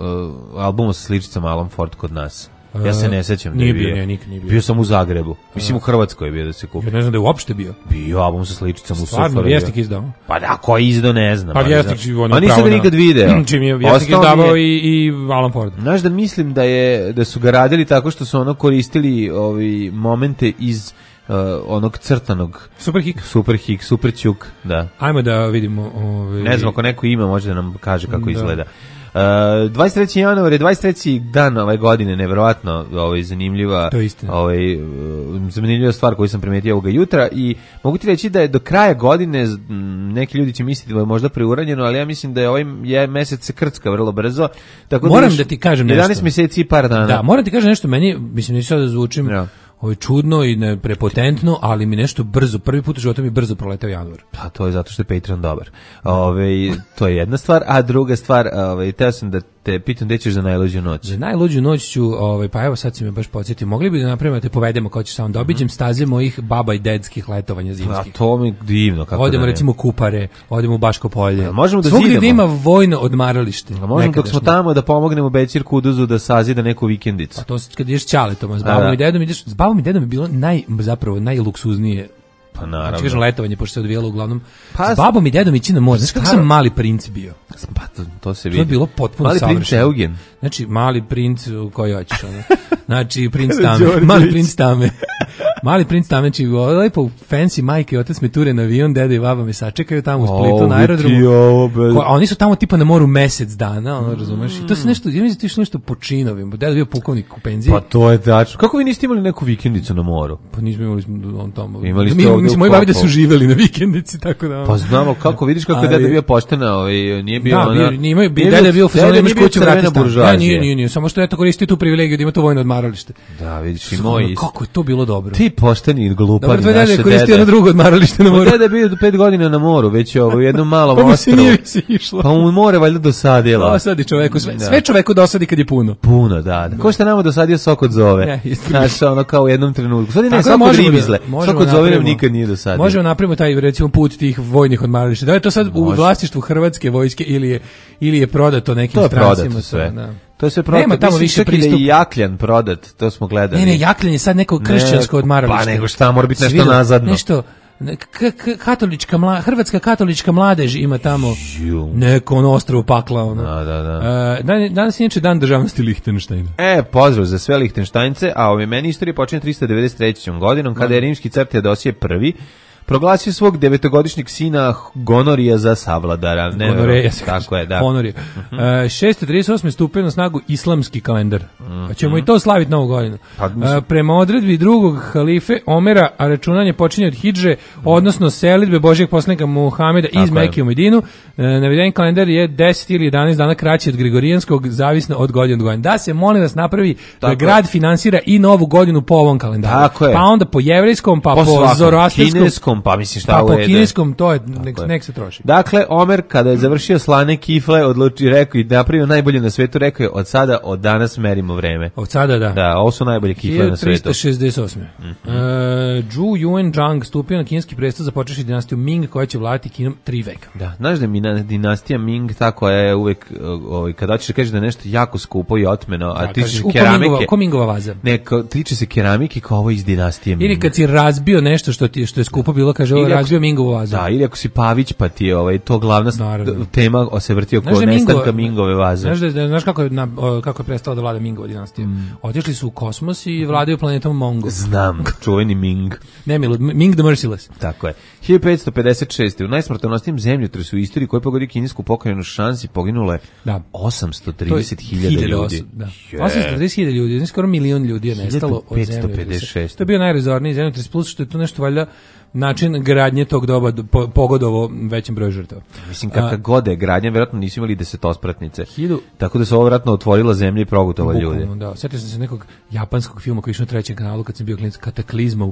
uh, albuma sa sličicama Alan Ford kod nas? Ja se ne sećam da je bio. Nije bio, nije bio. Bio sam u Zagrebu. Mislim u Hrvatskoj je bio da se kupi. Ja ne znam da je uopšte bio. Bio album sa sličicama u Sofar. Stvarno, Vjesnik izdao. Pa da, ko je izdao ne znam. Pa Vjesnik život. A nisam ga nikad video. Čim je Vjesnik izdavao i, i Alan Ford. Znaš da mislim da je da su ga radili tako što su ono koristili ovi momente iz Uh, onog crtanog Super Hik Super Hik, Super Ćuk, da. Ajmo da vidimo ovaj... Ne znam ako neko ima, može da nam kaže kako da. Izgleda. Uh, dvadeset treći januar je dvadeset treći dan ove godine, nevjerovatno ovaj, zanimljiva, ovaj, zanimljiva stvar koju sam primetio ovoga jutra i mogu ti reći da je do kraja godine, neki ljudi će misliti da je možda preuranjeno, ali ja mislim da je ovaj je mesec se krcka vrlo brzo. Tako moram da, da ti kažem nešto. jedanaest mjeseci i par dana. Da, moram ti kažem nešto, meni, mislim, neću sad da zvučim... Ja. Ovo je čudno i ne prepotentno, ali mi nešto brzo, prvi put u životu mi brzo proleteo januar. Pa to je zato što je Patreon dobar. Ove, to je jedna stvar, a druga stvar, ove, teo sam da te pitam gde ćeš za najluđu noć. Za najluđu noć ću, ovaj, pa evo sad si me baš podsjetio, mogli bi da napravimo da te povedemo kao ćeš samo da obiđem staze mojih baba i dedskih letovanja zimskih. A to mi divno. Kako odemo da recimo Kupare, odemo u Baško polje. A možemo da svugdje zidamo. Da ima vojno odmaralište. A možemo dok smo tamo da pomognemo Bećir Kuduzu da sazida neku vikendicu. A to kad ideš ćaletom, s babom i dedom ideš, s babom i dedom je bilo naj, zapravo najluksuznije. Pa naravno. Znači kažem letovanje, pošto se odvijalo uglavnom pa, s babom i dedom ići na more. Znaš kako sam Mali princ bio? Pa to, to se vidi. To je bilo potpuno Mali savršeno. Princ Eugen. Znači, Mali princ koji hoćeš, ono. Znači, princ Tame. Mali princ Tame. Mali princ Tame, znači, lepo fancy majke i otac me ture na avion, deda i baba me sačekaju tamo u Splitu na aerodromu. Ko, a oni su tamo tipa na moru mesec dana, ono, razumeš? I to se nešto, ja mislim, ti nešto po činovim. Deda bio pukovnik u penziji. Pa to je tačno. Kako vi niste imali neku vikendicu na moru? Pa nismo imali smo on tamo. Imali ste mi, ovdje mislim, moji babi da su živeli na vikendici, tako da. Pa znamo kako, vidiš kako je deda bio poštena, ovaj, nije bio da, ona. Bio, nije bio, deda je bio fazon, imaš kuću vrati stan. Ja, nije, nije, nije, samo što je to koristio tu privilegiju da ima to vojno odmaralište. Da, vidiš, i moj. Kako je to bilo dobro. Ti pošteni glupani naše dede. Dobro, deda je koristio jedno drugo odmaralište na moru. Deda je bio do pet godina na moru, već je ovo jednom malom pa ostrvu. Pa mu se nije si išlo. Pa mu more valjda dosadila. Dosadi čoveku, sve, sve čoveku dosadi kad je puno. Puno, da. da. Ko što nama dosadio sok od zove. Ne, znaš, ono kao u jednom trenutku. Sad ne, sok od ribizle. Sok od zove nam nikad nije dosadio. Možemo napravimo taj, recimo, put tih vojnih odmarališta. Da je to sad Može. u vlasništvu Hrvatske vojske ili je, ili je prodato nekim strancima. To je prodato sve. Da. To je sve prodato. Nema tamo više pristup. I Jakljan prodat, to smo gledali. Ne, ne, Jakljan je sad neko kršćansko ne, odmaralište. Pa nego šta, mora biti nešto Svido, nazadno. Nešto, k- k- katolička mla, hrvatska katolička mladež ima tamo neko ono ostrvo pakla. Ono. Da, da, da. Uh, dan, danas je inače dan državnosti Lihtenštajna. E, pozdrav za sve Lihtenštajnce, a ove meni istorija počinje tristo devedeset trećom godinom, kada je rimski car Teodosije prvi proglasio svog devetogodišnjeg sina Gonorija za savladara. Ne, Gonoreja, tako je, da. Gonorija. Uh-huh. uh, šesto trideset osme stupio na snagu islamski kalendar. Uh-huh. Pa ćemo i to slaviti novu godinu. Pa, uh, prema odredbi drugog halife Omera, a računanje počinje od hidže, odnosno selidbe Božijeg poslanika Muhameda iz Mekke u Medinu, uh, naveden kalendar je deset ili jedanaest dana kraći od gregorijanskog, zavisno od godine do godine. Da se, molim vas, napravi tako da grad je. Finansira i novu godinu po ovom kalendaru. Tako je. Pa onda po jevrejskom, pa po, po zoroastrskom, pa mislim šta pa ovo je. Pa po kineskom to je, nek, nek se troši. Dakle, Omer kada je završio slane kifle, odluči, rekao i napravio najbolje na svetu, rekao je od sada, od danas merimo vreme. Od sada, da. Da, ovo su najbolje kifle na svetu. hiljadu tristo šezdeset osme. Mm-hmm. Uh, Zhu Yuanzhang stupio na kineski presto za počeši dinastiju Ming koja će vladati Kinom tri veka. Da, znaš da mi dinastija Ming tako je uvek, ovaj, kada hoćeš da kažeš da je nešto jako skupo i otmeno, a da, tiče se keramike. Ko Mingova vaza. Ne, ko, tiče se keramike kao ovo iz dinastije Ming. Ili kad si razbio nešto što, ti, što je skupo bilo, kaže ovo razbio Mingovu vazu. Da, ili ako si Pavić pa ti je ovaj, to glavna Naravno. tema se vrti oko da nestanka Mingo, Mingove vaze. Znaš, da, znaš kako, je, na, kako je prestala da vlada Mingova dinastija? Mm. Otišli su u kosmos i vladaju planetom Mongo. Znam, čuveni Ming. Nemilo, Ming the Merciless. Tako je. hiljadu petsto pedeset šeste. u najsmrtonosnijem zemljotresu u istoriji koji pogodi kinesku pokrajinu Šansi poginulo je da. osamsto trideset hiljada ljudi. Da. Yeah. osamsto trideset hiljada ljudi, skoro milion ljudi je nestalo od zemljotresa. To je bio najrazorniji zemljotres, plus što je to nešto valjda način gradnje tog doba po, pogodovo većem broju žrtava. Mislim, kakva god je gradnja, vjerojatno nisu imali desetospratnice. Hidu... Tako da se ovo vjerojatno otvorila zemlja i progutala ljude. Da, sjetio sam se nekog japanskog filma koji je išao na trećem kanalu kad sam bio klinac, Kataklizma u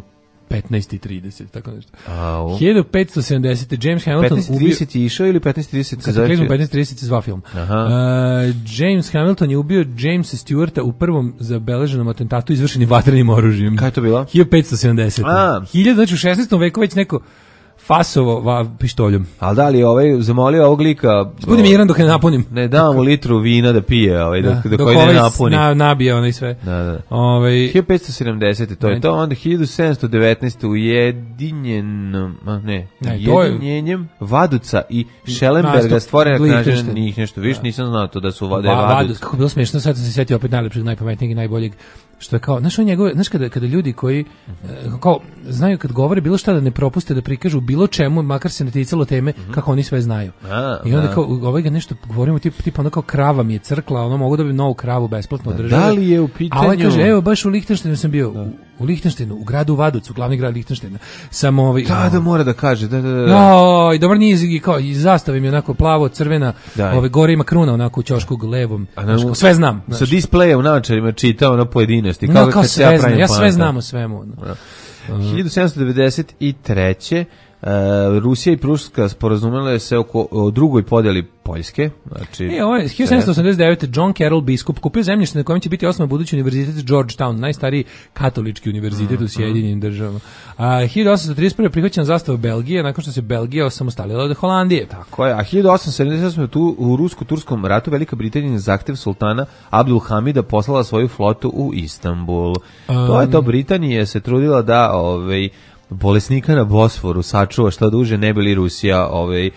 petnaest i trideset, tako nešto. Au. hiljadu petsto sedamdesete James Hamilton petnaest i trideset je išao ili petnaest i trideset se zove? petnaest i trideset se zva film. Aha. Uh, James Hamilton je ubio Jamesa Stewarta u prvom zabeleženom atentatu izvršenim vatrenim oružjem. Kaj je to bilo? hiljadu petsto sedamdesete. A. hiljadu, znači u šesnaestom veku već neko fasovo va, pištoljom. Ali da li je ovaj zamolio ovog lika... Budi miran dok ne napunim. Ne dam mu litru vina da pije, ovaj, dok, Da, dok, dok ovaj ovaj ne napuni. na, nabije onaj sve. Da, da. Ovaj hiljadu petsto sedamdesete to je to, onda hiljadu sedamsto devetnaeste ujedinjenom, a ne, Ne, to je- ujedinjenjem Vaduca i Schellenberga Nastup stvorena knjažena Lichtenstein. njih nešto, viš, nisam znao to da su da je Va- Vaduc. Vadus, kako je bilo smiješno, sad sam se sjetio opet najlepšeg, najpametnijeg i najboljeg, što je kao, znaš, on njegove, znaš kada, kada ljudi koji, e, kao, znaju kad govore bilo šta da ne propuste da prikažu bilo čemu, makar se ne ticalo teme, kako oni sve znaju. A, I onda da. kao, ovaj ga nešto govorimo, tip, tipa ono kao krava mi je crkla, ono mogu da bi novu kravu besplatno od države. Da li je u A ovaj pitanju... kaže, evo, baš u Lichtensteinu sam bio, u, u Lichtensteinu, u gradu Vaducu, glavni grad Lichtensteina, sam ovaj... Da, da mora da kaže, da, da, da. Ja, i dobar niz i kao i zastava mi je onako plavo crvena, Da. ove gore ima kruna onako u ćošku levom. A na- Znaš, kao, sve znam. Sa znaš. displeja u naočarima čitao ono pojedinosti. No, Kao, kao kad se sve ja znam, pravim ja sve poenta. znam o svemu. ono. hiljadu sedamsto devedeset treće Uh, Rusija i Pruska sporazumele se oko o drugoj podeli Poljske. Znači, E, ovo je hiljadu sedamsto osamdeset devete. John Carroll biskup kupio zemljište na kojem će biti osnovan budući univerzitet Georgetown, najstariji katolički univerzitet u Sjedinjenim državama. A hiljadu osamsto trideset prve prihvaćena zastava Belgije nakon što se Belgija osamostalila od Holandije. Tako je, a hiljadu osamsto sedamdeset osme tu u rusko-turskom ratu Velika Britanija na zahtev sultana Abdul Hamida poslala svoju flotu u Istanbul. To je to, Britanija se trudila da ovaj bolesnika na Bosforu sačuva što duže, ne bi li Rusija ovaj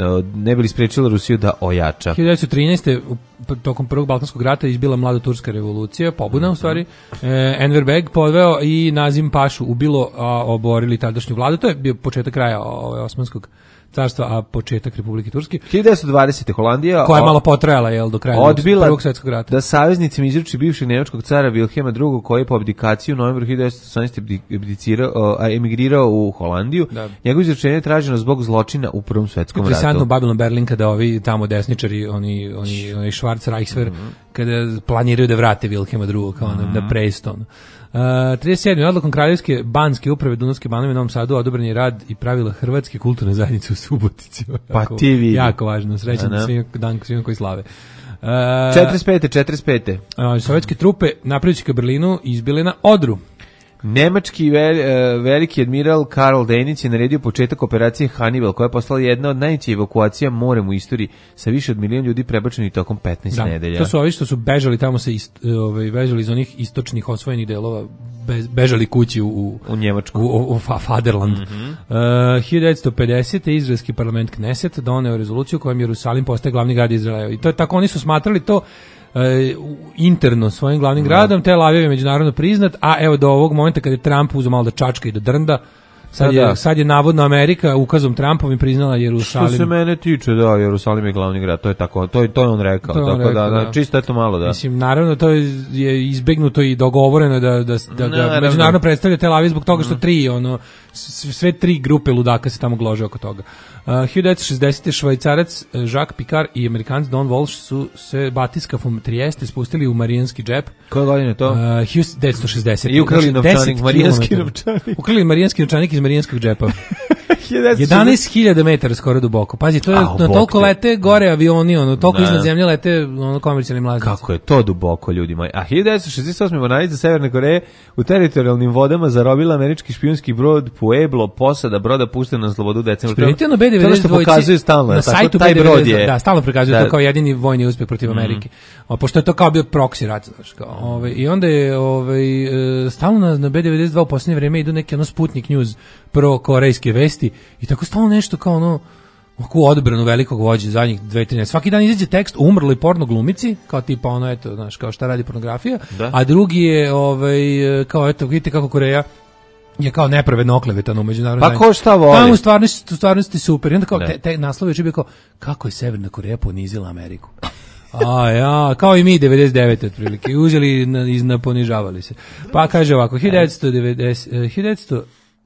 ne bi li sprečila Rusiju da ojača. hiljadu devetsto trinaeste u- tokom prvog Balkanskog rata izbila mlada turska revolucija, pobuna u stvari. E, Enver Beg podveo i Nazim Pašu ubilo, a oborili tadašnju vladu. To je bio početak kraja ovaj, Osmanskog carstva, a početak Republike Turske, hiljadu devetsto dvadesete Holandija koja je o- malo potrajala jel, do kraja odbila prvog svjetskog rata. da saveznicima izruči bivšeg nemačkog cara Wilhelma drugog koji je po abdikaciji u novembru hiljadu devetsto osamnaeste abdicirao, a emigrirao u Holandiju. Da. Njegovo izručenje je traženo zbog zločina u Prvom svetskom Interesantno ratu. Babylon Berlin kada ovi tamo desničari, oni oni oni Schwarz Reichswehr, kada planiraju da vrate Wilhelma drugog kao na, na preston. Uh, trideset sedme odlukom Kraljevske banske uprave Dunavske banove u Novom Sadu odobren je rad i pravila Hrvatske kulturne zajednice u Subotici. Pa Jako- ti vidi. Jako važno, srećan Da, da. svima, dan svima koji slave. Uh, četrdeset pete četrdeset pete uh, sovjetske trupe napravići ka Berlinu izbile na Odru. Nemački vel, e, veliki admiral Karl Denic je naredio početak operacije Hannibal, koja je postala jedna od najvećih evakuacija morem u istoriji sa više od milion ljudi prebačenih tokom petnaest Da, nedelja. to su ovi što su bežali tamo se ist, ovaj bežali iz onih istočnih osvojenih delova, be, bežali kući u u, U Njemačku. u, u, u fa, Faderland. Mm -hmm. uh, hiljadu devetsto pedesete izraelski parlament Kneset doneo rezoluciju kojom Jerusalim postaje glavni grad Izraela. I to je tako, oni su smatrali to e, interno svojim glavnim gradom, Tel Aviv je međunarodno priznat, a evo do ovog momenta kad je Trump uzeo malo da čačka i da drnda, sad, Da, je, da. sad je navodno Amerika ukazom Trumpovim priznala Što Jerusalim. se mene tiče, da, Jerusalim je glavni grad, to je tako, to je to je on rekao, To je on tako rekao, da, da, da. čisto eto malo da. Mislim, naravno, to je je izbegnuto i dogovoreno da, da, da ga Naravno. međunarodno predstavlja Tel Aviv zbog toga što tri, ono, s- sve tri grupe ludaka se tamo glože oko toga. Uh, hiljadu devetsto šezdesete švajcarac eh, Jacques Picard i Amerikanac Don Walsh su se batiskafom Trieste spustili u marijanski džep. Koje godine je to? Uh, hiljadu devetsto šezdesete I ukrali Znači, novčanik, deset marijanski kilometara. novčanik. Ukrali marijanski novčanik iz marijanskog džepa. hiljadu devetsto šezdeset jedanaest hiljada metara skoro duboko. Pazi, to je, Au, na bok toliko te. lete gore avioni, ono, toliko Da. iznad zemlje lete ono, komercijalni mlaznici. Kako je to duboko, ljudi moji. A hiljadu devetsto šezdeset osme mornarica Severne Koreje u teritorijalnim vodama zarobila američki špijunski brod Pueblo, posada broda puštena na slobodu u decembru. Primetio na B To je ono devedeset što pokazuje stalno. na tako, sajtu taj B brod devedeset je. da, stalno prikazuju Da. to kao jedini vojni uspeh protiv Amerike. A pošto je to kao bio proksi rat, znaš, kao, ovaj i onda je ovaj e, stalno na, na B devedeset dva u poslednje vreme idu neki ono Sputnik News pro korejske vesti i tako stalno nešto kao ono oko odbranu velikog vođe zadnjih dve tri. Svaki dan izađe tekst o umrloj porno glumici, kao tipa ono eto, znaš, kao šta radi pornografija, Da. a drugi je ovaj kao eto vidite kako Koreja je kao nepravedno oklevetano u međunarodnoj Pa ko šta voli? Tamo u stvarnosti, u stvarnosti super. I onda kao Ne. te, te naslovi je bio kao kako je Severna Koreja ponizila Ameriku. A ja, kao i mi devedeset devete otprilike. Uzeli na, izna ponižavali se. Pa kaže ovako, hiljadu devetsto devedeset, eh, hiljadu devetsto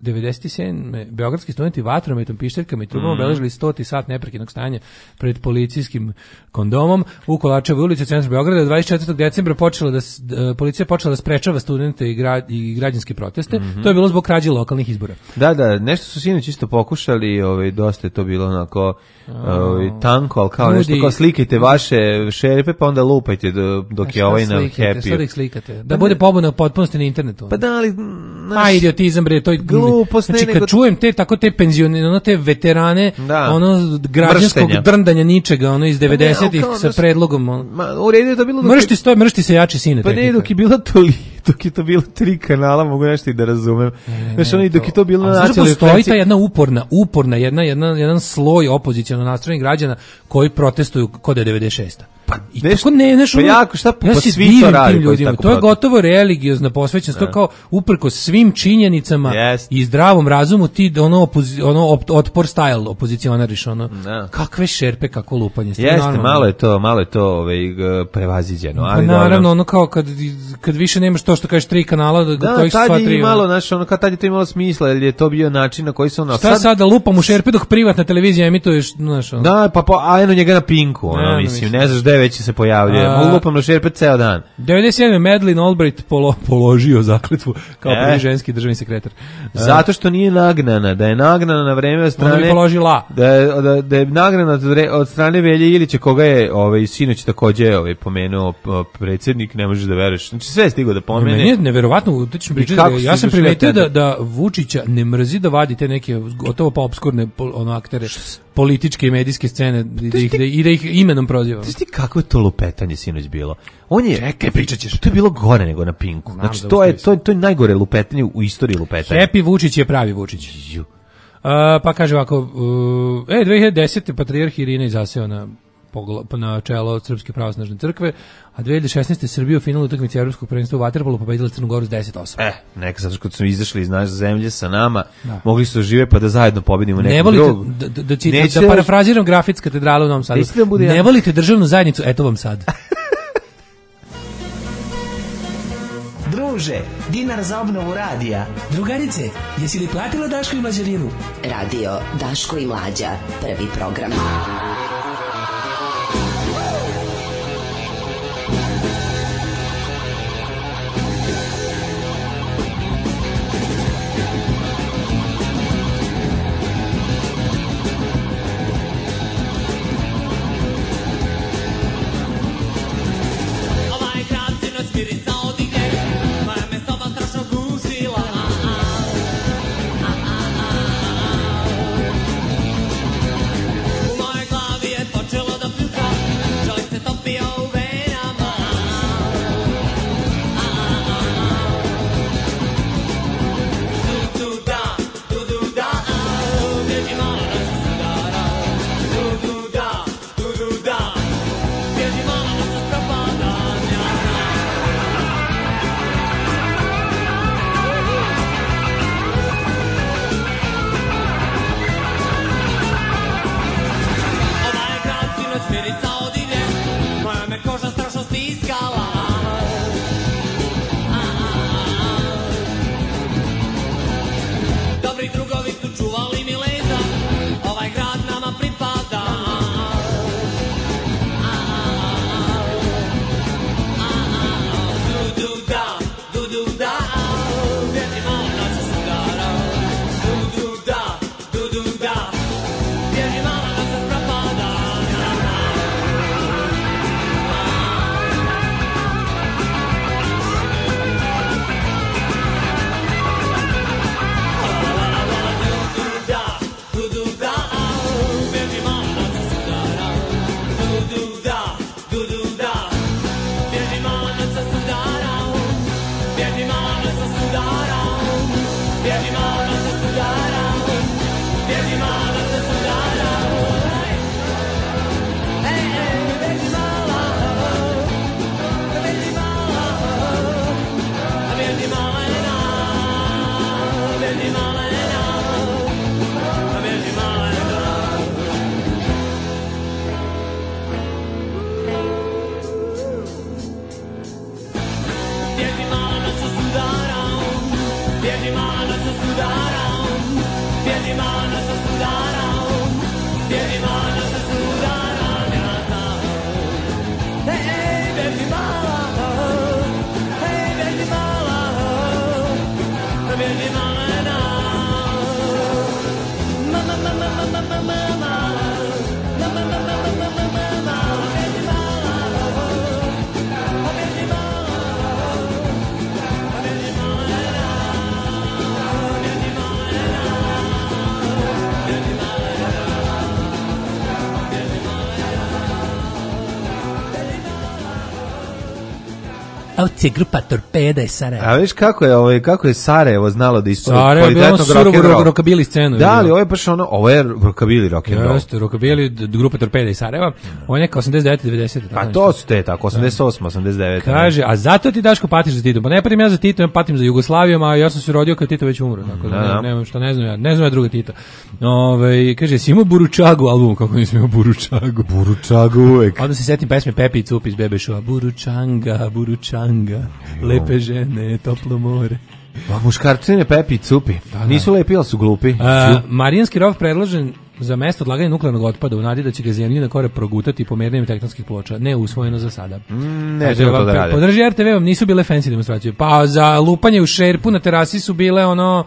devedeset sedme beogradski studenti vatrometom, pišteljkama i trubama Mm. obeležili stoti sat neprekidnog stajanja pred policijskim kondomom u Kolačevoj ulici u centru Beograda. dvadeset četvrtog decembra počela da s- d- policija počela da sprečava studente i, gra, i građanske proteste. Mhm. To je bilo zbog krađe lokalnih izbora. Da, da, nešto su sinoć isto pokušali, ovaj, dosta je to bilo onako ovaj, tanko, ali kao Ljudi- nešto, kao slikajte vaše šerpe, pa onda lupajte do, dok Šta je ovaj na slikate, šta da happy. ih slikate? Da bude pobuna potpunosti na internetu. Pa da, ali... Pa idiotizam bre, to je Glupost, ne, znači kad nego- čujem te tako te penzione, ono te veterane, Da. ono građanskog Mrštenja. drndanja ničega, ono iz devedesetih kao sa da su- predlogom. Ono. Ma, u redu je to bilo... dok je- Mršti stoje, mršti se jači sine. Pa ne, tehnika. dok je bilo toli, dok je to bilo tri kanala, mogu nešto i da razumem. Znaš, oni, dok je to bilo A na zašto nacionalnoj postoji frekvenciji- ta jedna uporna, uporna, jedna, jedna, jedan sloj opoziciono nastrojenih građana koji protestuju kod je devedeset šesta. Pa, I neš- tako ne, neš, pa ono- jako, šta, pa ja se svi to divim rade tim koji ljudima. tako To je protestuju. gotovo religiozna posvećenost, to je kao uprko svim činjenicama Jest. i zdravom razumu ti ono, opozi, ono op- otpor style opozicionariš, ono, Da. kakve šerpe, kako lupanje. stvarno Jeste, normalno. malo je to, malo je to ovaj, g- prevaziđeno. Pa Ali naravno, dobro. ono kao kad, kad više nemaš to što kažeš tri kanala, da, Da, kojih su tad sva je tri. imalo, ono. znaš, ono, kad tad je to imalo smisla, jer je to bio način na koji se ono... Šta sad da lupam u šerpe dok privatna televizija emituješ, znaš, ono. Da, pa, pa a eno njega na Pinku, ono, Ne, ne, mislim, mislim. ne znaš gde već se pojavljuje. A- Mogu lupam na šerpe ceo dan. devedeset sedme Madeleine Albright polo, položio zakletvu kao E. prvi ženski državni sekretar. Zato što nije nagnana, da je nagnana na vreme od Onda bi strane... položila. Da je, da, da je nagrana od, vre- od strane Velje Ilića, koga je ovaj, sinoć takođe ovaj, pomenuo p- predsjednik, ne možeš da veruješ. Znači sve je stigo da pomene. Meni je neverovatno, to ću pričati, kako da si ja sam došli primetio od tebe? da, da Vučića ne mrzi da vadi te neke gotovo pa obskurne pol- ono aktere političke i medijske scene i da ih, da, i da ih imenom proziva. Znaš ti kako je to lupetanje sinoć bilo? On je, Čekaj, pričat ćeš. To je bilo gore nego na Pinku. Znam Znači da to je, ustoji. to, je, to je najgore lupetanje u istoriji lupetanja. Happy Vučić je pravi Vučić. Ju. Uh, pa kaže ovako, uh, e, dve hiljade desete. patrijarh Irina izaseo na, pogla- na čelo Srpske pravoslavne crkve, a dve hiljade šesnaeste. Srbija u finalu utakmice Evropskog prvenstva u vaterpolu pobedila Crnu Goru s deset osam. E, neka zato što su izašli iz naše zemlje sa nama, Da. mogli su žive pa da zajedno pobedimo Ne nekog volite, drugog. da, da, da, čitam- Neće da parafraziram grafit katedrale u Novom Sadu. Neće da bude Ne ja- volite državnu zajednicu, eto vam sad. Druže, dinar za obnovu radija. Drugarice, jesi li platila Daško i Mlađarinu? Radio Daško i Mlađa, prvi program. Ovaj grad sinoć mirica odigne, moja me soba strašno guzila. U mojoj glavi je počelo da pljuka, čovjek se topio u venama. Du, du, da, du, du, da, bježi malo da se sudara. Du, du, da, du, du, da, bježi malo da se propada. Ovaj grad sinoć mirica odine, moja me koža strašno stiskala. Dobri drugovi su čuvali mi leza, ovaj grad nama pripada. Du, du, da, du, du, da, bježi malo da se sudara. Du, du, da, du, du, da, bježi malo da se propada. Bježi malo da se sudaram, bježi malo da se sudaram. Ovo je grupa Torpeda iz Sarajeva. A viš kako je, ovaj, kako je Sarajevo znalo da ispod kvalitetnog rock'n'roll. Rokabili scenu. Da, ali ovo je baš ono, ovo je rokabili rock'n'roll. Jeste, rokabili, grupa Torpeda iz Sarajeva. Ovo je neka osamdeset devete devedesete. Pa to su te tako, osamdeset osam osamdeset devete. Kaže, a zato ti Daško patiš za Titom. Pa ne patim ja za Titom, ja patim za Jugoslavijom, a ja sam se rodio kad Tito već umro. Tako da, da. Ne, ne, što ne znam ja, ne znam ja druga Tita. Ove, kaže, si imao Buručagu album, kako nisam imao Buručagu. Buručagu uvek. Onda se setim pesme Pepi i Cupi iz Bebe Showa. Buručanga, Buručanga. Lepe žene, toplo more. Pa muškarčine Pepi i Cupi. Da, da. Nisu lepi, ali su glupi. A, Marijanski rov predložen za mesto odlaganja nuklearnog otpada u nadi da će ga zemljina kore progutati po mernjem tektonskih ploča. Ne usvojeno za sada. Mm, ne treba to da rade. Podrži er te ve vam nisu bile fancy demonstracije. Pa za lupanje u šerpu na terasi su bile ono...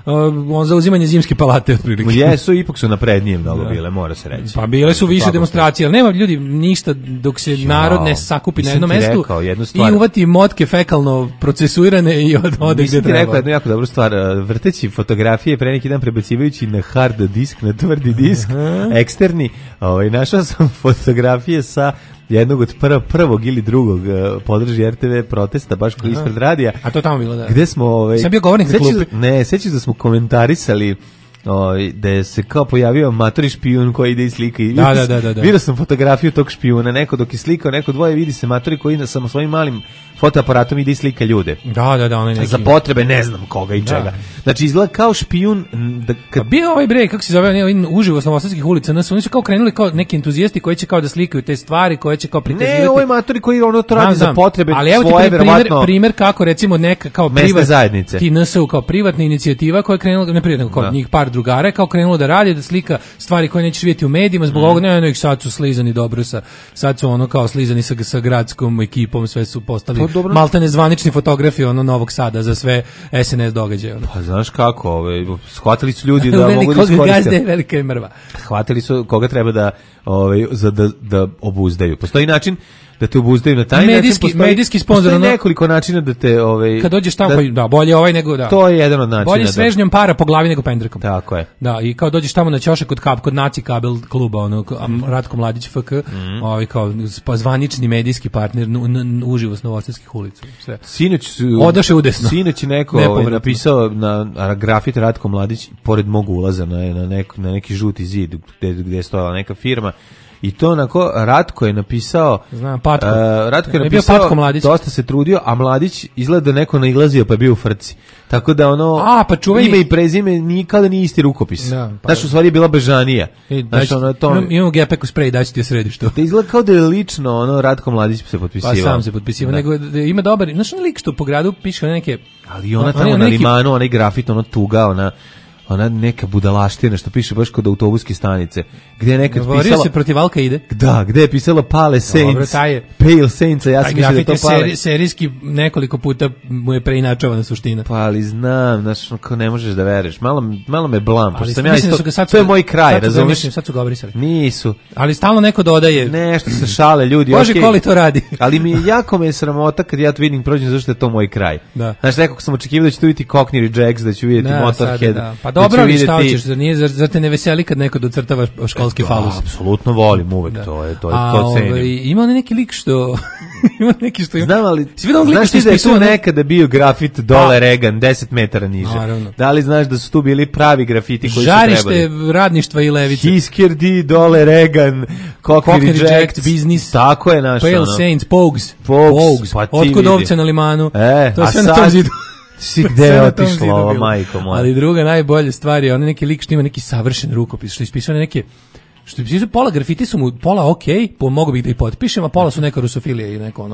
on za uzimanje zimske palate otprilike. Jesu, ipak su naprednije mnogo bile, mora se reći. Pa bile su više demonstracije, ali nema ljudi ništa dok se jo, narod ne sakupi na jednom mestu i uvati motke fekalno procesuirane i od ode gde treba. Mislim ti rekao jednu jako dobru stvar, vrteći fotografije pre neki dan prebacivajući na hard disk, na tvrdi disk, eksterni, ovaj, našao sam fotografije sa jednog od prv, prvog ili drugog uh, podrži er te ve protesta baš koji ispred radija. A to tamo bilo da. Gde smo ovaj Sam bio govornik na klupi. Ne, sećaš da smo komentarisali ovaj da se kao pojavio matori špijun koji ide i slika i da, da, da, da, da. Vidio sam fotografiju tog špijuna, neko dok je slikao, neko dvoje vidi se matori koji na samo svojim malim fotoaparatom ide i slika ljude. Da, da, da, onaj neki. Za potrebe ne znam koga i čega. Da. Znači izgleda kao špijun da kad... bio ovaj bre, kako se zove, ne, uživo sa Novosadskih ulica, nas oni su kao krenuli kao neki entuzijasti koji će kao da slikaju te stvari, koje će kao prikazivati. Ne, ovaj matori koji ono to radi za potrebe ali evo svoje, ti primjer, primjer kako recimo neka kao privatna zajednice. Ti en es u kao privatna inicijativa koja je krenula, ne privatno, kao da. Njih par drugara kao krenulo da radi, da slika stvari koje nećeš vidjeti u medijima, zbog mm. ovoga ne, ne, sad su slizani dobro sa, sad su ono kao slizani sa, sa gradskom ekipom, sve su postali maltene zvanični fotografi ono Novog Sada za sve es en es događaje. Ono. Pa znaš kako, ove, shvatili su ljudi da mogu da iskoriste. Velika je mrva. Shvatili su koga treba da, ove, za, da, da obuzdaju. Postoji način da te obuzdaju na taj medijski, način. Postoji, medijski sponsor. Postoji nekoliko načina da te... Ovaj, kad dođeš tamo, da, da, bolje ovaj nego... Da. To je jedan od načina. Bolje svežnjom para po glavi nego pendrekom. Tako je. Da, i kao dođeš tamo na ćošak kod, kab, kod Naci kabel kluba, ono, Ratko Mladić ef ke, mm. ovaj, kao zvanični medijski partner, uživo s Novosadskih ulica. Sve. Sinoć su... Odaše udesno. Sinoć je neko ovaj, napisao na grafit Ratko Mladić, pored mog ulaza na, na, nek, na neki žuti zid gde, gde je stojala neka firma. I to onako, Ratko je napisao... Znam, Patko. Uh, Ratko je napisao, Patko Mladić. Dosta se trudio, a Mladić izgleda da neko nailazio pa je bio u frci. Tako da ono, a, pa čuveni... ime i prezime nikada nije isti rukopis. Da, pa znaš, u stvari je bila Bežanija. E, znaš, ono, to... Imam, imam gepeku sprej, daću ti je središ to. Da izgleda kao da je lično, ono, Ratko Mladić se potpisivao. Pa sam se potpisivao, nego da ima dobar... Znaš, ono lik što po gradu piše neke... Ali ona tamo na limanu, onaj grafit, ono tuga, ona... ona neka budalaština što piše baš kod autobuske stanice, gdje je nekad Govorio pisalo... se protiv Alka ide? Da, gde je pisalo Pale Saints, Dobro, taj je, Pale Saints, ja sam mislio da to Pale... Seri, serijski nekoliko puta mu je preinačavana suština. Pa ali znam, znaš, kao ne možeš da veruješ, malo, malo me blam, pošto sam ja isto, da sad to je moj kraj, sad razumiješ? Sad su ga obrisali. Nisu. Ali stalno neko dodaje... Nešto se šale, ljudi, Bože, okay. Koli to radi. Ali mi jako me je sramota kad ja to vidim, prođem zašto je to moj kraj. Da. Znaš, nekako sam očekivao da ću tu vidjeti Cockney Rejects, da ću vidjeti da, Motorhead. Da. Pa dobro, ali šta hoćeš, zar, nije, zar, zar te ne veseli kad neko docrtava školski falus? Apsolutno volim uvek, da. to je, to je, to cenim. Ovaj, ima on neki lik što... ima neki što ima... Znam, ali, znaš ti da je tu nekada bio grafit dole Reagan, deset metara niže. Naravno. Da li znaš da su tu bili pravi grafiti koji Žarište su trebali? Žarište radništva i levice. Hiskerdi, dole Reagan, Cockney Reject, Business. Tako je naš. Pale ono. Saints, Pogues. Pogues, Pogues. pa ti Otkud ovce na limanu. E, to sve na tom zidu. Si gde je otišlo ova majko moja. Ali druga najbolja stvar je on neki lik što ima neki savršen rukopis, što ispisao neke što je pola grafiti su mu pola ok, po mogu bih da ih potpišem, a pola su neka rusofilija i neko ono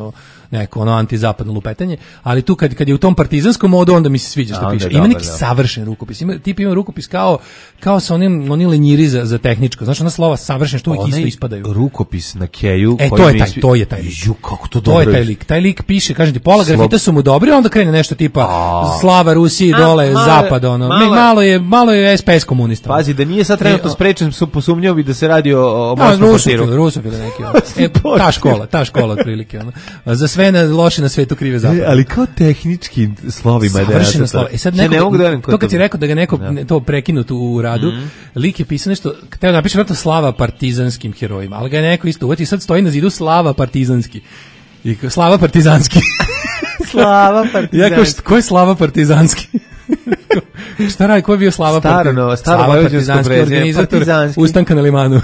neko ono antizapadno lupetanje, ali tu kad, kad je u tom partizanskom modu, onda mi se sviđa što piše. Ima neki savršen rukopis, ima, tip ima rukopis kao, kao sa onim, oni lenjiri za, za tehničko, znaš, ona slova savršen što uvijek isto ispadaju. Rukopis na Keju. E, to je taj, to je taj lik. Ju, kako to, to je taj lik. Taj lik piše, kažem ti, pola grafita su mu dobri, onda krene nešto tipa a, slava Rusiji, dole, malo, zapad, ono. Malo, malo je, malo je es pe es komunista. Pazi, da nije sad trenutno sprečen, su posumnjao bi da se radi o, o mosnom portiru. Rusofil, neki. E, ta škola, ta škola otprilike, ono. Za sve na loše na svetu krive zapad. Ali kao tehnički slovima da ja slova. E sad neko, ne mogu da to kad si rekao da ga neko ne. to prekinut u radu, mm. lik je pisao nešto, teo da napiše vrlo slava partizanskim herojima, ali ga je neko isto uvati, sad stoji na zidu slava partizanski. I slava partizanski. Slava partizanski. Ja kao, ko je slava partizanski? Šta radi, ko je bio slava partizanski? Staro vojvođansko organizator ustanka na limanu.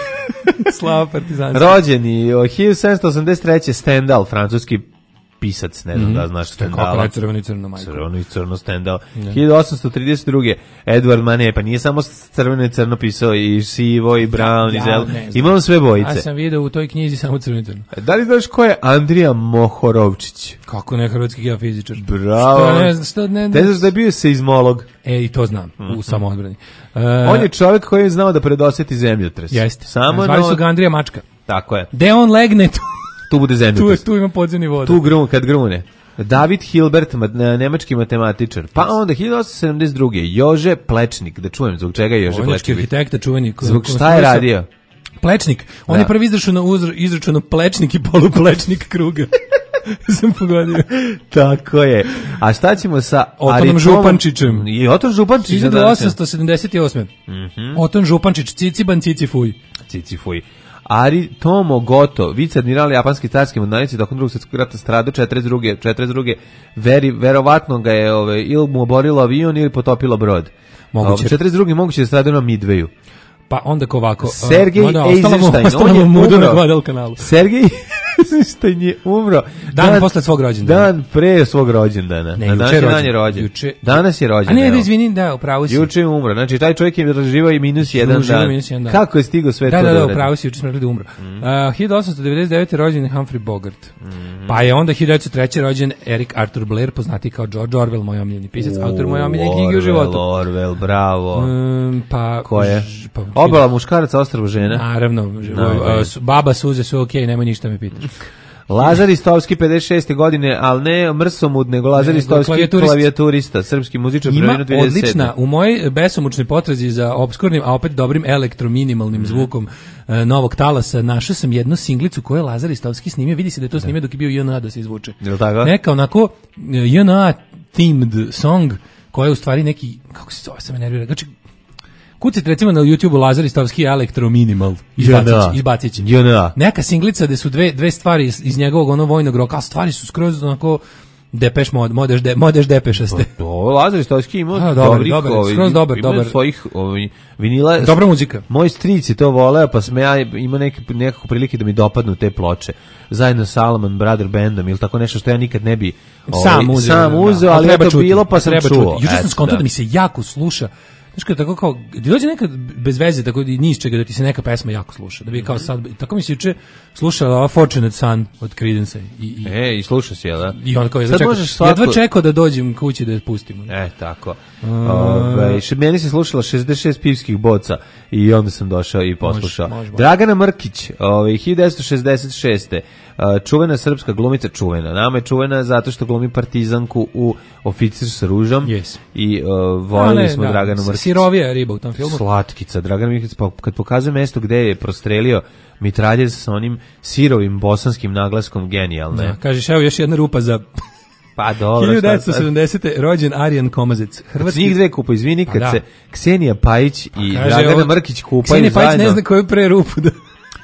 Slava partizanski. Rođeni od hiljadu sedamsto osamdeset treće. Stendhal, francuski pisac, ne znam mm. da znaš Stendhala. Kako je crveno i crno, majko. Crveno i crno Stendhal. Yeah. hiljadu osamsto trideset druge. Edward Manet, pa nije samo crveno i crno pisao, i sivo, i brown, ja, i zel. Imao sve bojice. Ja sam vidio u toj knjizi samo crveno i crno. Da li znaš ko je Andrija Mohorovčić? Kako ne, hrvatski geofizičar. Bravo. Što ne, što ne, ne, ne znaš da je bio seizmolog? E, i to znam, mm-hmm. u samoodbrani. Uh, On je čovjek koji je znao da predosjeti zemljotres. Jeste. Samo zvali su ga Andrija Mačka. Tako je. De on legne tu. Tu bude zemljotres. Tu, tu ima podzemni voda. Tu grun, kad grune. David Hilbert, nemački matematičar. Pa onda hiljadu osamsto sedamdeset druge. Jože Plečnik, da čujem zbog čega je Jože Plečnik. Nemački arhitekta čuveni. Zbog šta je radio? Plečnik. On da. je prvi izračunao izračunao plečnik i poluplečnik kruga. Sam pogodio. Tako je. A šta ćemo sa Otonom Župančićem? I Oton Župančić. hiljadu osamsto sedamdeset osme. Mm-hmm. Oton Župančić, Ciciban Cicifuj. Cicifuj. Ari Tomo Goto, viceadmiral japanski carski mornarici tokom Drugog svjetskog rata stradao četrdeset druge. četrdeset druge. Veri, verovatno ga je ove, ili mu oborilo avion ili potopilo brod. Moguće. četrdeset druge moguće da stradao na Midwayu. Pa onda ko ovako. Sergej uh, Eisenstein, on je umro na Guadalcanalu. Sergej Eisenstein je umro. Dan, dan posle svog rođendana. Dan pre svog rođendana. Ne, na juče dan je rođen. Juče. Danas je rođen. A ne, da izvinim, da, upravo si. Juče je umro. Znači, taj čovjek je živao i minus jedan dan. Minus jedan dan. Kako je stigao sve da, to? Da, da, da, upravo si, juče smo rekli da umro. Mm. Uh, hiljadu osamsto devedeset devete. rođen Humphrey Bogart. Mm. Pa je onda hiljadu devetsto treće. rođen Eric Arthur Blair, poznati kao George Orwell, moj omiljeni pisac, uh, autor moje omiljene knjige u životu. Orwell, bravo. Um, pa, ko je? Pa, Obala muškaraca, ostrvo žena. Naravno, no, baba suze su okej, okay, nemoj ništa me pitaš. Lazar Istovski pedeset šeste godine, ali ne mrsomud, nego Lazar Istovski klavijaturista. klavijaturista, srpski muzičar ima odlična, u mojoj besomučnoj potrazi za obskurnim, a opet dobrim elektrominimalnim mm. zvukom uh, novog talasa, našao sam jednu singlicu koju je Lazar Istovski snimio, vidi se da je to snimio dok je bio J N A da se izvuče. Neka onako J N A themed song, koja je u stvari neki, kako se zove, sam me nervira, znači, kucite recimo na YouTubeu Lazar Istovski Elektro Minimal, izbacit će. Neka singlica gde su dve, dve stvari iz, iz njegovog ono vojnog roka, a stvari su skroz onako Depeš mod, modeš, de, modeš Depešaste. To, Lazar Istovski ima a, dobrih, dobar, ovi, skroz dobar, ima dobar. svojih ovi, vinila. Dobra muzika. Moj stric je to voleo, pa sam ja imao neke, nekako prilike da mi dopadnu te ploče. Zajedno sa Salomon Brother Bandom ili tako nešto što ja nikad ne bi ovi, sam uzeo, sam uzeo da, ali je to bilo pa sam čuo. Juče sam skontao da mi se jako sluša. Znaš kada tako kao, ti dođe nekad bez veze, tako i ni iz čega da ti se neka pesma jako sluša, da bi kao sad, tako mi se juče slušala ova Fortunate Son od Creedence i, i, e, i sluša si, jel da? I on kao, jedva čekao, svako... jedva čekao da dođem kući da je pustimo. E, tako. Uh, Ove, meni se slušala šezdeset šest pivskih boca i onda sam došao i poslušao. Može, može, Dragana Mrkić, ove, hiljadu devetsto šezdeset šeste. Čuvena srpska glumica, čuvena. Nama je čuvena zato što glumi partizanku u Oficir sa ružom. Yes. I uh, voljeli ne, smo da, Draganu Mrkić. Sirovija riba u tom filmu. Slatkica. Dragana Mrkić, pa, kad pokazuje mesto gde je prostrelio mitraljez sa onim sirovim bosanskim naglaskom, genijalno. Ja, kažeš, evo još jedna rupa za... Pa dobro. hiljadu devetsto sedamdesete. rođen Arjan Komazec. Hrvatski... Njih dve kupa, izvini, kad da. se Ksenija Pajić i Dragana ovo... Mrkić kupaju Ksenija zajedno. Pajić ne zna koju pre rupu da...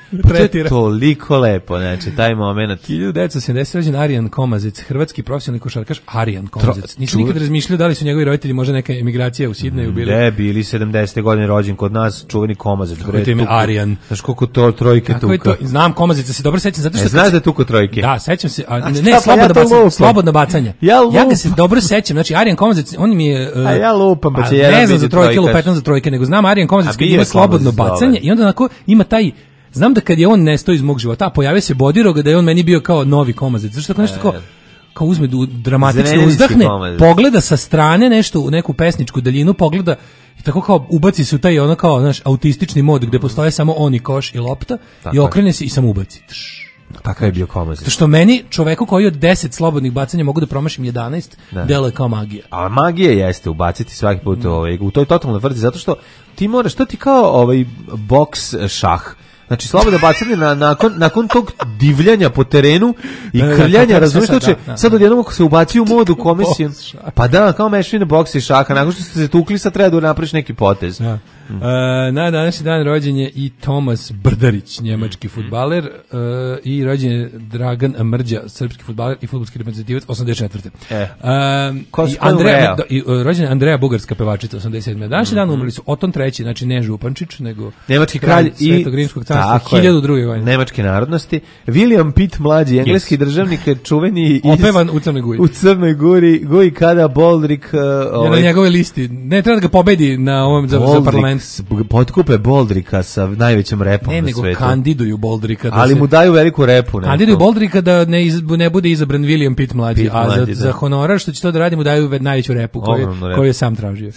To je toliko lepo, znači, taj moment. hiljadu devetsto sedamdesete. rođen Arjan Komazec, hrvatski profesionalni košarkaš Arjan Komazec. Nisam nikad razmišljao da li su njegovi roditelji možda neka emigracija u Sidneju bili. Ne, bili sedamdesete godine rođen kod nas, čuveni Komazec. Kako je to ime Arjan? Znaš koliko to trojke tuka? To? Znam Komazeca, se dobro sećam zato što... E, znaš da je tuko trojke? Da, sećam se, a, ne, ne slobodno ja bacanje, slobodno bacanje. Ja, ja ga se dobro sećam, znači Arjan Komazec, on mi je... Uh, a ja lupam, pa će jedan biti trojke. Ne znam za trojke, lupetam za trojke, nego znam Arjan Komazec kad ima slobodno bacanje i onda onako ima taj znam da kad je on nestao iz mog života, a pojavio se Bodiroga, da je on meni bio kao novi Komazac. Zašto tako nešto kao, kao uzme du, dramatično Zrenjaninski uzdahne, Komazac. pogleda sa strane nešto u neku pesničku daljinu, pogleda i tako kao ubaci se u taj ono kao, znaš, autistični mod gde postoje samo on i koš i lopta tako i okrene se i samo ubaci. Tš. Takav je bio Komazac. Zato što meni, čoveku koji od deset slobodnih bacanja mogu da promašim jedanaest, Da. deluje kao magija. A magije jeste ubaciti svaki put ovaj, u toj totalnoj vrti, zato što ti moraš, to ti kao ovaj boks šah. Znači, slobodno bacanje na, nakon, nakon tog divljanja po terenu i Da, da, krljanja, kako razumiješ, sad, to će, da, da. sad odjednom ako se ubaci u modu kome si, Boks šah. pa da, kao mešavina boksa i šaha, nakon što ste se tukli, sad treba da napraviš neki potez. Da. E, na današnji dan rođen je i Tomas Brdarić, njemački fudbaler, e, i rođen je Dragan Mrđa, srpski fudbaler i fudbalski reprezentativac, osamdeset četvrte. E. E, Ko i su Andreja, Andreja? da, i, e, rođen je Andreja, bugarska pevačica, osamdeset sedme. Današnji dan umrli su Oton treći, znači ne Župančić, nego Nemački kralj i Svetog rimskog carstva, tako je, hiljadu druge godine. nemačke narodnosti. William Pitt mlađi, engleski državnik, čuveni iz, Opevan u Crnoj Gori. u Crnoj Gori, Goji kada Boldrik uh, Je na ovaj, njegove listi. Ne treba da ga pobedi na ovom za, za Boldrik, parlament. s- potkupe Boldrika sa najvećim repom Ne, na nego svetu. kandiduju Boldrika. Da Ali se- mu daju veliku repu. neko. Kandiduju Boldrika da ne, iz, ne bude izabran William Pitt mlađi, Pitt a mlađi, za, da. za honorar što će to da radi mu daju ve- najveću repu koju, Ogromnu repu. koju je sam tražio.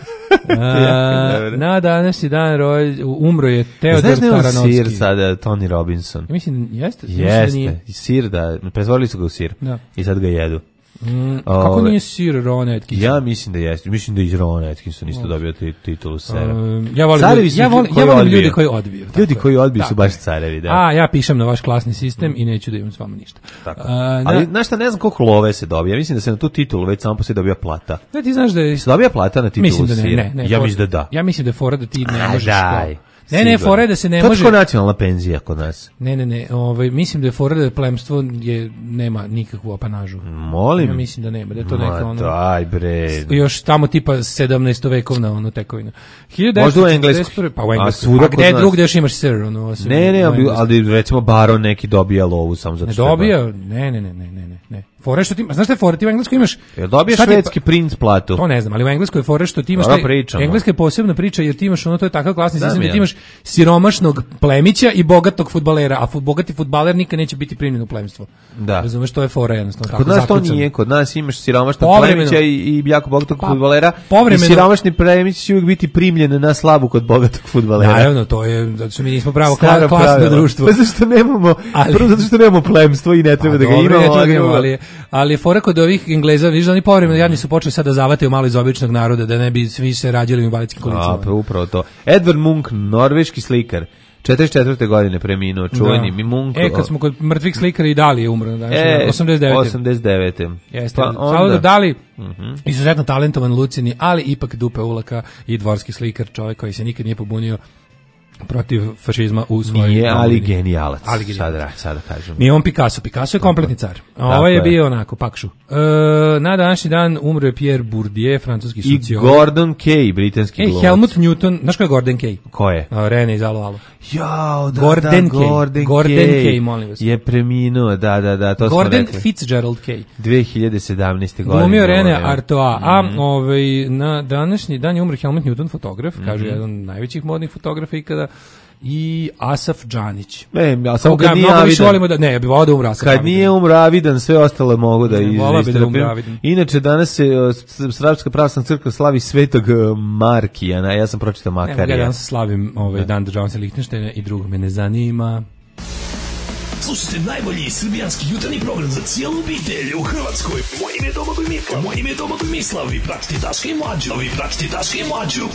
A, Jako dobro. na današnji dan roj, umro je Teodor Znaš da je on Taranovski. sir sada, Tony Robinson? Ja mislim, jeste? Ja mislim da nije. Jeste, sir da, pretvorili su ga u sir Da. i sad ga jedu. Mm, kako Ove, nije sir Ron Atkinson? Ja mislim da jeste, mislim da je iz Ron Atkinson isto dobio ti- titulu sera. Um, ja volim, Carevi ljudi, su ja ljudi volim, ja koji volim odbiju. ljude koji odbiju. tako Ljudi je. koji odbiju su Tako baš je. carevi, da. A, ja pišem na vaš klasni sistem i neću da imam s vama ništa. Tako. A, na- Ali, znaš šta, ne znam koliko love se dobija. Mislim da se na tu titulu već samo poslije dobija plata. Ne, ti znaš da je... Se dobija plata na titulu Mislim da ne, sira? ne, ne. Ja for- mislim da da. Ja mislim da je fora da ti ne A, možeš daj. to. Ne, ne, Sigurno. fora je da se ne To je može... kao nacionalna penzija kod nas. Ne, ne, ne, ovaj, mislim da je fora da plemstvo je, nema nikakvu apanažu. Molim. Ja mislim da nema, da je to Ma neka ono... daj bre. Još tamo tipa sedamnaestovekovna ono tekovina. Možda u Engleskoj. hiljadu devetsto četrdeset prve Pa u A Engleskoj. svuda A kod gde nas. drugde još imaš sir? Ono, osim Ne, ne, u ali, Engleskoj. ali recimo baron neki dobija lovu samo zato Ne što je dobija, ne, ne, ne, ne, ne, ne, ne. Fora je što ti, znaš šta je fora, ti u Engleskoj imaš... baron. Jel dobije šta ti- švedski princ platu? To ne znam, ali u Engleskoj je fora što ti imaš Dobro taj, pričamo. Engleska je posebna priča jer ti imaš ono, to je takav klasni Znam sistem da ja. ti imaš siromašnog plemića i bogatog fudbalera, a fu- bogati fudbaler nikad neće biti primljen u plemstvo. Da. Razumeš, to je fora jednostavno. Kod tako nas to zaključano. nije, kod nas imaš siromašnog Povremeno. plemića i, i jako bogatog Pa, fudbalera. povremeno. I siromašni plemić će uvijek biti primljen na slavu kod bogatog fudbalera. Naravno, to je, zato što mi nismo pravo Staro kla, klasno pravilo. društvo. Pa zato što nemamo, Ali- prvo zato što nemamo plemstvo i ne treba Pa da ga dobro, imamo. ne treba a ga imamo, drugo- ali, ali je fora kod ovih Engleza, vidiš da oni povremeno jadni su počeli sad da zavataju malo iz običnog naroda, da ne bi svi se rađali u invalidskim A, kolicama. pa upravo to. Edvard Munch, norveški slikar, četrdeset četvrte godine preminuo, čuveni Da. mi Munch. E, kad smo kod mrtvih slikara i Dali je umro na današnji E, dan, osamdeset devete osamdeset devete Jeste, Pa Salvador onda, Dali, Mhm. izuzetno talentovan, lucidni, ali ipak dupe uvlaka i dvorski slikar, čovjek koji se nikad nije pobunio protiv fašizma u svojoj nije, ali domovini. genijalac. Ali genijalac. Sad, sada kažem. Nije on Picasso, Picasso je kompletni car. A ovaj je je. bio onako, pakšu. E, na današnji dan umro je Pierre Bourdieu, francuski I sociolog. Gordon Kay, britanski Ej, glumac. Helmut Newton, znaš ko je Gordon Kay? Ko je? A, Rene iz Alo Alo. Jao, da, Gordon da, Kay. Gordon, Gordon Kay. Kay, molim vas. Je preminuo, da, da, da, to smo Gordon rekli. Fitzgerald Kay. dve hiljade sedamnaeste godine. Glumio Rene ovaj, Artois, a Mhm. ovaj, na današnji dan je umro Helmut Newton, fotograf, kaže Mhm. jedan od najvećih modnih fotografa ikada, i Asaf Džanić. Ne, ja samo Koga kad nije mnogo više Avidan. volimo da, ne, ja bih volao da umra Asaf Kad Avidan. nije umro Avidan, sve ostalo mogu da Ne, iz- volao bi da umre istrpim. Avidan. Inače, danas se uh, S- Srpska pravoslavna crkva slavi Svetog uh, Markijana, ja sam pročitao Ne, ja Makarija. danas slavim ovaj dan državnosti Lihtenštajna i drugo me ne zanima. Slušajte najbolji srbijanski jutarnji program za cijelu obitelj u Hrvatskoj. Moje ime je Domagoj Mislav. Moje ime je Domagoj Mislav. Vi pratite Daška i Mlađu. Vi pratite Daška i Mlađu.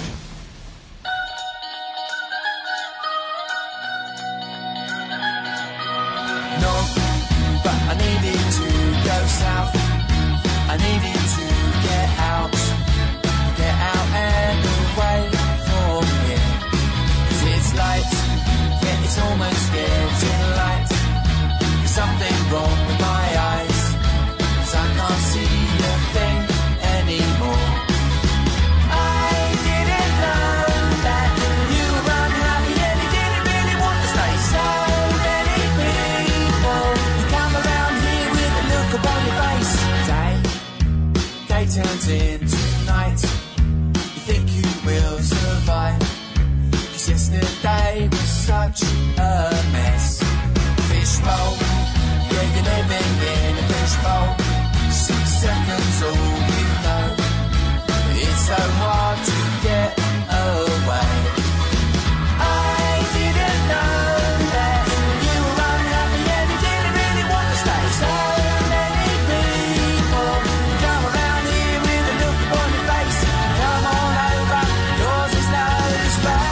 No, but I needed to go south. I needed to get out, get out and away from here. 'Cause it's light, yeah, it's almost getting light. There's something wrong with my eyes, 'cause I can't see a thing anymore. I didn't know that you were unhappy and you didn't really want to stay. So many people who come around here with a look upon your face. Day, day turns into night. You think you will survive, 'cause yesterday was such a mess. Fishbowl, yeah, you're living in a fishbowl. Six seconds, all you know. It's so hard to get away. I didn't know that you were unhappy and you didn't really want to stay. So many people come around here with a look on your face. Come on over, yours is no disgrace.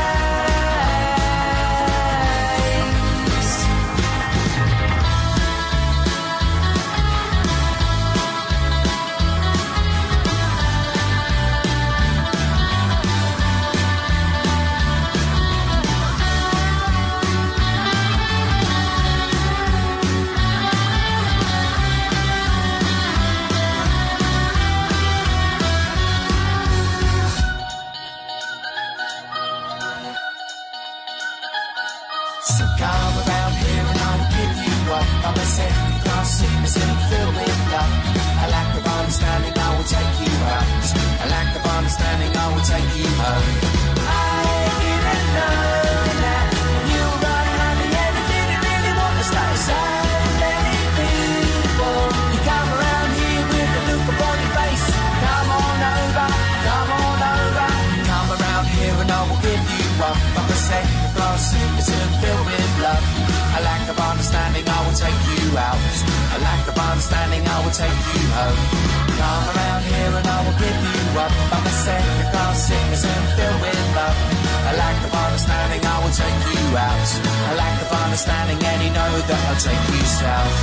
So come around here and I'll give you up. I'm a second class citizen filled with love. A lack of understanding, I will take you out. A lack of understanding, I will take you home. I didn't know that you were unhappy and you didn't really want to stay. So many people, you come around here with a look upon your face. Come on over, come on over. Come around here and I will give you up. I'm a second class citizen filled with love. A lack of understanding, I will take you out. A lack of understanding, I will take you home. Come around here and I will give you up. I'm a second class citizen filled with love. A lack of understanding, I will take you out. A lack of understanding, and you know that I'll take you south.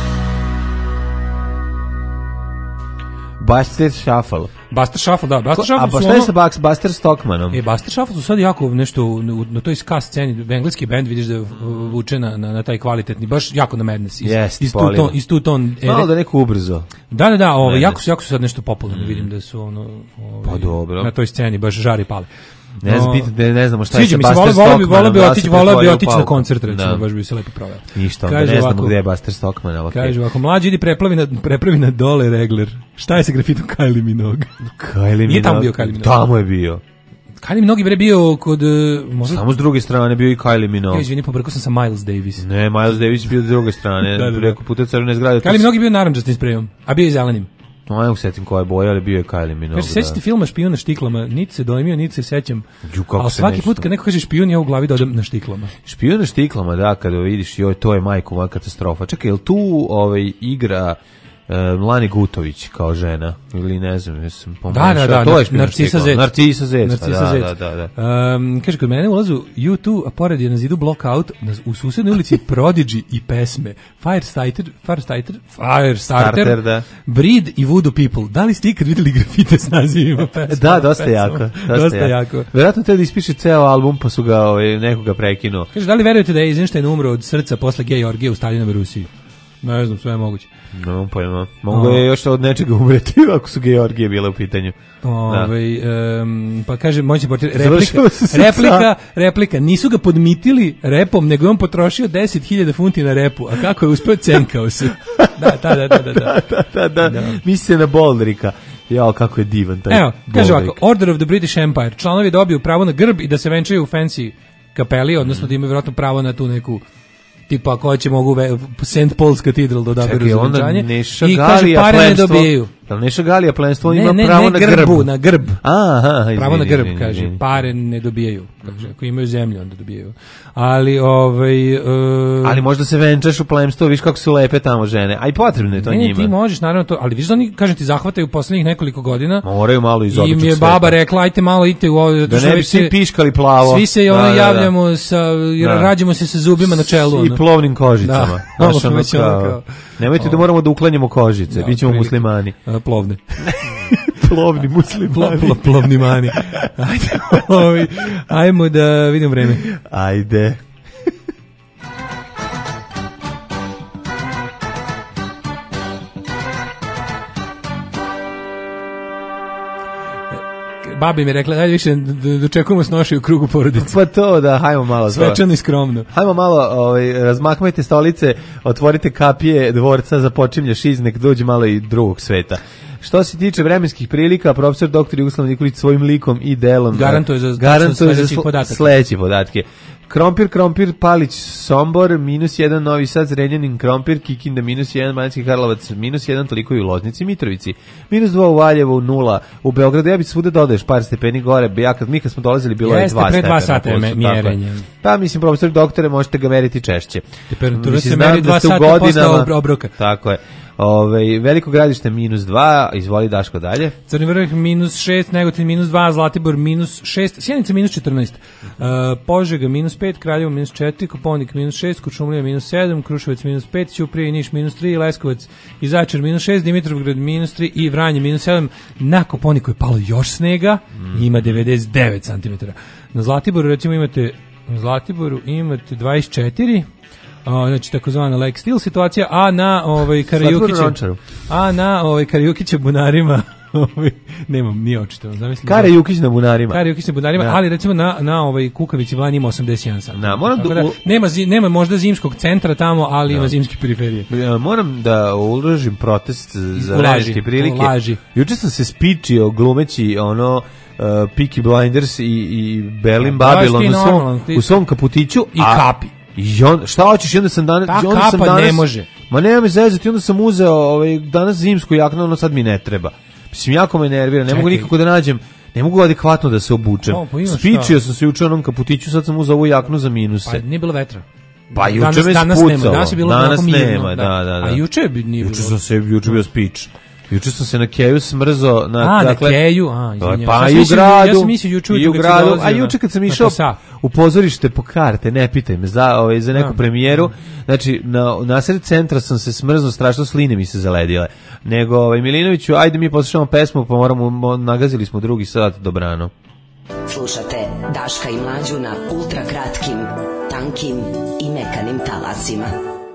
Buster Shuffle. Buster Shuffle, da. Buster Shuffle A pa su šta je ono- sa Buster, Buster Stockmanom? E, Buster Shuffle su sad jako nešto u, u- na toj ska sceni, engleski band vidiš da vuče na, na, na taj kvalitetni, baš jako na Madness. Iz, Jest, iz, tu Polina. ton, iz tu ton ere. Malo da neko ubrzo. Da, da, da, ovaj, Madness. jako su, jako su sad nešto popularno, vidim da su ono, ovaj, Pa dobro. na toj sceni baš žari pale. Ne znam, No, pitate, ne, ne znamo šta je sviđa sa mi se, Buster volio bi, volio bi Stockmanom, otići, da li se volio bi pretvorio u otići na pauku? koncert, recimo, Da. baš bi se lepo proveo. Ništa, onda Kaže ne znamo ovako- gde je Buster Stockman, ali okej. Kaže ovako, mlađi idi preplavi na, prepravi na dole regler. Šta je sa grafitom Kylie Minogue? Kylie Nije tamo Minogue. bio Kylie Minogue. Tamo je bio. Kylie Minogue bre bio kod... uh, Možda... Samo s druge strane bio i Kylie Ja, Minogue. izvini, pobrkao sam sa Miles Davis. Ne, Miles Davis bio s druge strane, Da, da, da. preko puta crvene zgrade. Kylie Minogue je bio narandžastim sprejom, a bio je zelenim. No, ajmo setim koja je boja, ali bio je Kylie Minogue. Kaže, sećate filma Špijun na štiklama, niti se dojmio, niti se sećam. Ju, kako Ali se svaki nešto- put kad neko kaže špijun, ja u glavi da odem na štiklama. Špijun na štiklama, da, kada vidiš, joj, to je majko, moja katastrofa. Čekaj, jel tu ovaj, igra uh, Lani Gutović kao žena? Ili ne znam, jesam pomešao. Da, da, da, to je Špijun na Narcisa štiklama. Zec. Narcisa Zec, pa Narcisa da, Zec. da, da, da. Um, kaže, kod mene ulazu U dva, a pored je na zidu Blockout, na, u susednoj ulici Prodigy i pesme. Firestarter, Firestarter, Firestarter, Starter, da. Breed i Voodoo People. Da li ste ikad videli grafite s nazivima pesma? Da, dosta pesama? jako. Dosta, Dosta jako. jako. Verovatno te da ispiše ceo album, pa su ga ovaj, nekoga prekinuo. Kaže, da li verujete da je Eisenstein umro od srca posle gej orgije u Stalinovoj Rusiji? Ne znam, sve je moguće. No, pojma. Mogu je još od nečega umreti ako su Georgije bile u pitanju. Ovaj em, pa kaže moćni portir replika, Završava se srca. replika, replika, nisu ga podmitili repom, nego je on potrošio deset hiljada funti na repu, a kako je uspeo, cenkao se. Da, da, da, da, da. da. da, da, da. Misli se na Boldrika. Jao, kako je divan taj Evo, kaže Boldrik. ovako, Order of the British Empire, članovi dobiju pravo na grb i da se venčaju u fancy kapeli, odnosno da imaju vjerojatno pravo na tu neku tipa ako hoće mogu ve- Saint Paul's Cathedral da odaberu Čekaj, za onda venčanje. Neša I kaže Galija pare ne plemstvo. dobijaju. Jel Neša Galija plemstvo Ne, ima ne, pravo ne, na grbu, grb? na grb. Aha, izvini, Pravo na grb, izvini, kaže, izvini. pare ne dobijaju. Kaže, ako imaju zemlju, onda dobijaju. Ali, ovaj... Uh, Ali možda se venčaš u plemstvo, viš kako su lepe tamo žene. A i potrebno je to ne, ne, njima. ti možeš, naravno to, ali viš da oni, kažem ti, zahvataju poslednjih nekoliko godina. Moraju malo iz I im običnog je sveta. baba rekla, ajte malo, idite u ovo. zato Da što ne bi vi svi se- piškali plavo. Svi se Da, ono da, da. javljamo sa, jer Da. rađamo se sa zubima na čelu. I ono. plovnim kožicama. Da, Znaš, ono već ono kao- kao- Nemojte da moramo da uklanjamo kožice, Da, bit ćemo otprilike. muslimani. A, plovne. Plovni muslimani. Plo, plo, plovni mani. Ajde, ovaj, ajmo da vidimo vreme. Ajde. Babi mi je rekla, daj više, da- dočekujemo snoši u krugu porodice. Pa to da, hajmo malo. to. Svečano i skromno. Hajmo malo, ovaj, razmakmajte stolice, otvorite kapije dvorca, započinje šiz, nek dođe malo i drugog sveta. Što se tiče vremenskih prilika, profesor doktor Jugoslav Nikolić svojim likom i delom Garantuje za- garantuje za sledećih sl- podataka. sledeće podatke. Krompir, Krompir, Palić, Sombor, minus jedan, Novi Sad, Zrenjanin, Krompir, Kikinda, minus jedan, Banjski Karlovac, minus jedan, toliko i u Loznici, Mitrovici, minus dva u Valjevu, nula, u Beogradu, ja bih svuda dodaješ par stepeni gore, ja kad mi kad smo dolazili bilo je dva stepena. Jeste, pre dva sata je mjerenje. Pa mislim, profesor doktore, možete ga meriti češće. Temperatura se meri dva sata posle obroka. Tako je. Ove, Veliko Gradište minus dva, izvoli Daško dalje. Crni vrh minus šest, Negotin minus dva, Zlatibor minus šest, Sjenica minus četrnaest, uh, Požega minus pet, Kraljevo minus četiri, Koponik minus šest, Kuršumlija minus sedam, Kruševac minus pet, Ćuprija i Niš minus tri, Leskovac i Zaječar minus šest, Dimitrovgrad minus tri i Vranje minus sedam. Na Koponiku je palo još snega, mm. ima devedeset devet centimetara. Na Zlatiboru recimo imate na Zlatiboru imate dvadeset četiri, O, znači takozvana like still situacija, a na ovaj Karajukiće, a na ovaj Karajukiće bunarima, ovaj nemam ni očito, zamislim. Karajukić na bunarima. Karajukić na bunarima, da. Ali recimo na na ovaj Kukavici Ban ima osamdeset jedan sat. Da, moram da, da nema nema možda zimskog centra tamo, ali da. Ima zimske periferije. Ja, moram da uložim protest za vremenske prilike. Ulaži. Juče sam se spičio glumeći ono Uh, Peaky Blinders i, i Berlin da, Babylon u svom, ti... u svom kaputiću i a, kapi. I on, šta hoćeš, i onda sam danas... Ta onda kapa sam danas, ne može. Ma nema me zezati, onda sam uzeo ovaj, danas zimsku jaknu, ono sad mi ne treba. Mislim, jako me nervira, ne Čekaj. mogu nikako da nađem, ne mogu adekvatno da se obučem. O, pa spičio sam se juče onom kaputiću, sad sam uzeo ovu jaknu za minuse. Pa nije bilo vetra. Pa juče danas, me danas spucao. Nema, danas je bilo danas mirno, nema, da, da, da, da. A juče bi nije juče bilo. Sam se, juče bio spič. Juče sam se na Keju smrzo na a, dakle na Keju, a izvinjavam. Pa i u gradu, ja sam mislio juče i u gradu, a juče kad sam išao u pozorište po karte, ne pitaj me za ovaj za neku a, premijeru, znači na nasred centra sam se smrzno, strašno sline mi se zaledile. Nego ovaj Milinoviću, ajde mi poslušamo pesmu, pa moramo nagazili smo drugi sat, dobrano. Slušate Daška i Mlađu na ultra kratkim, tankim i mekanim talasima.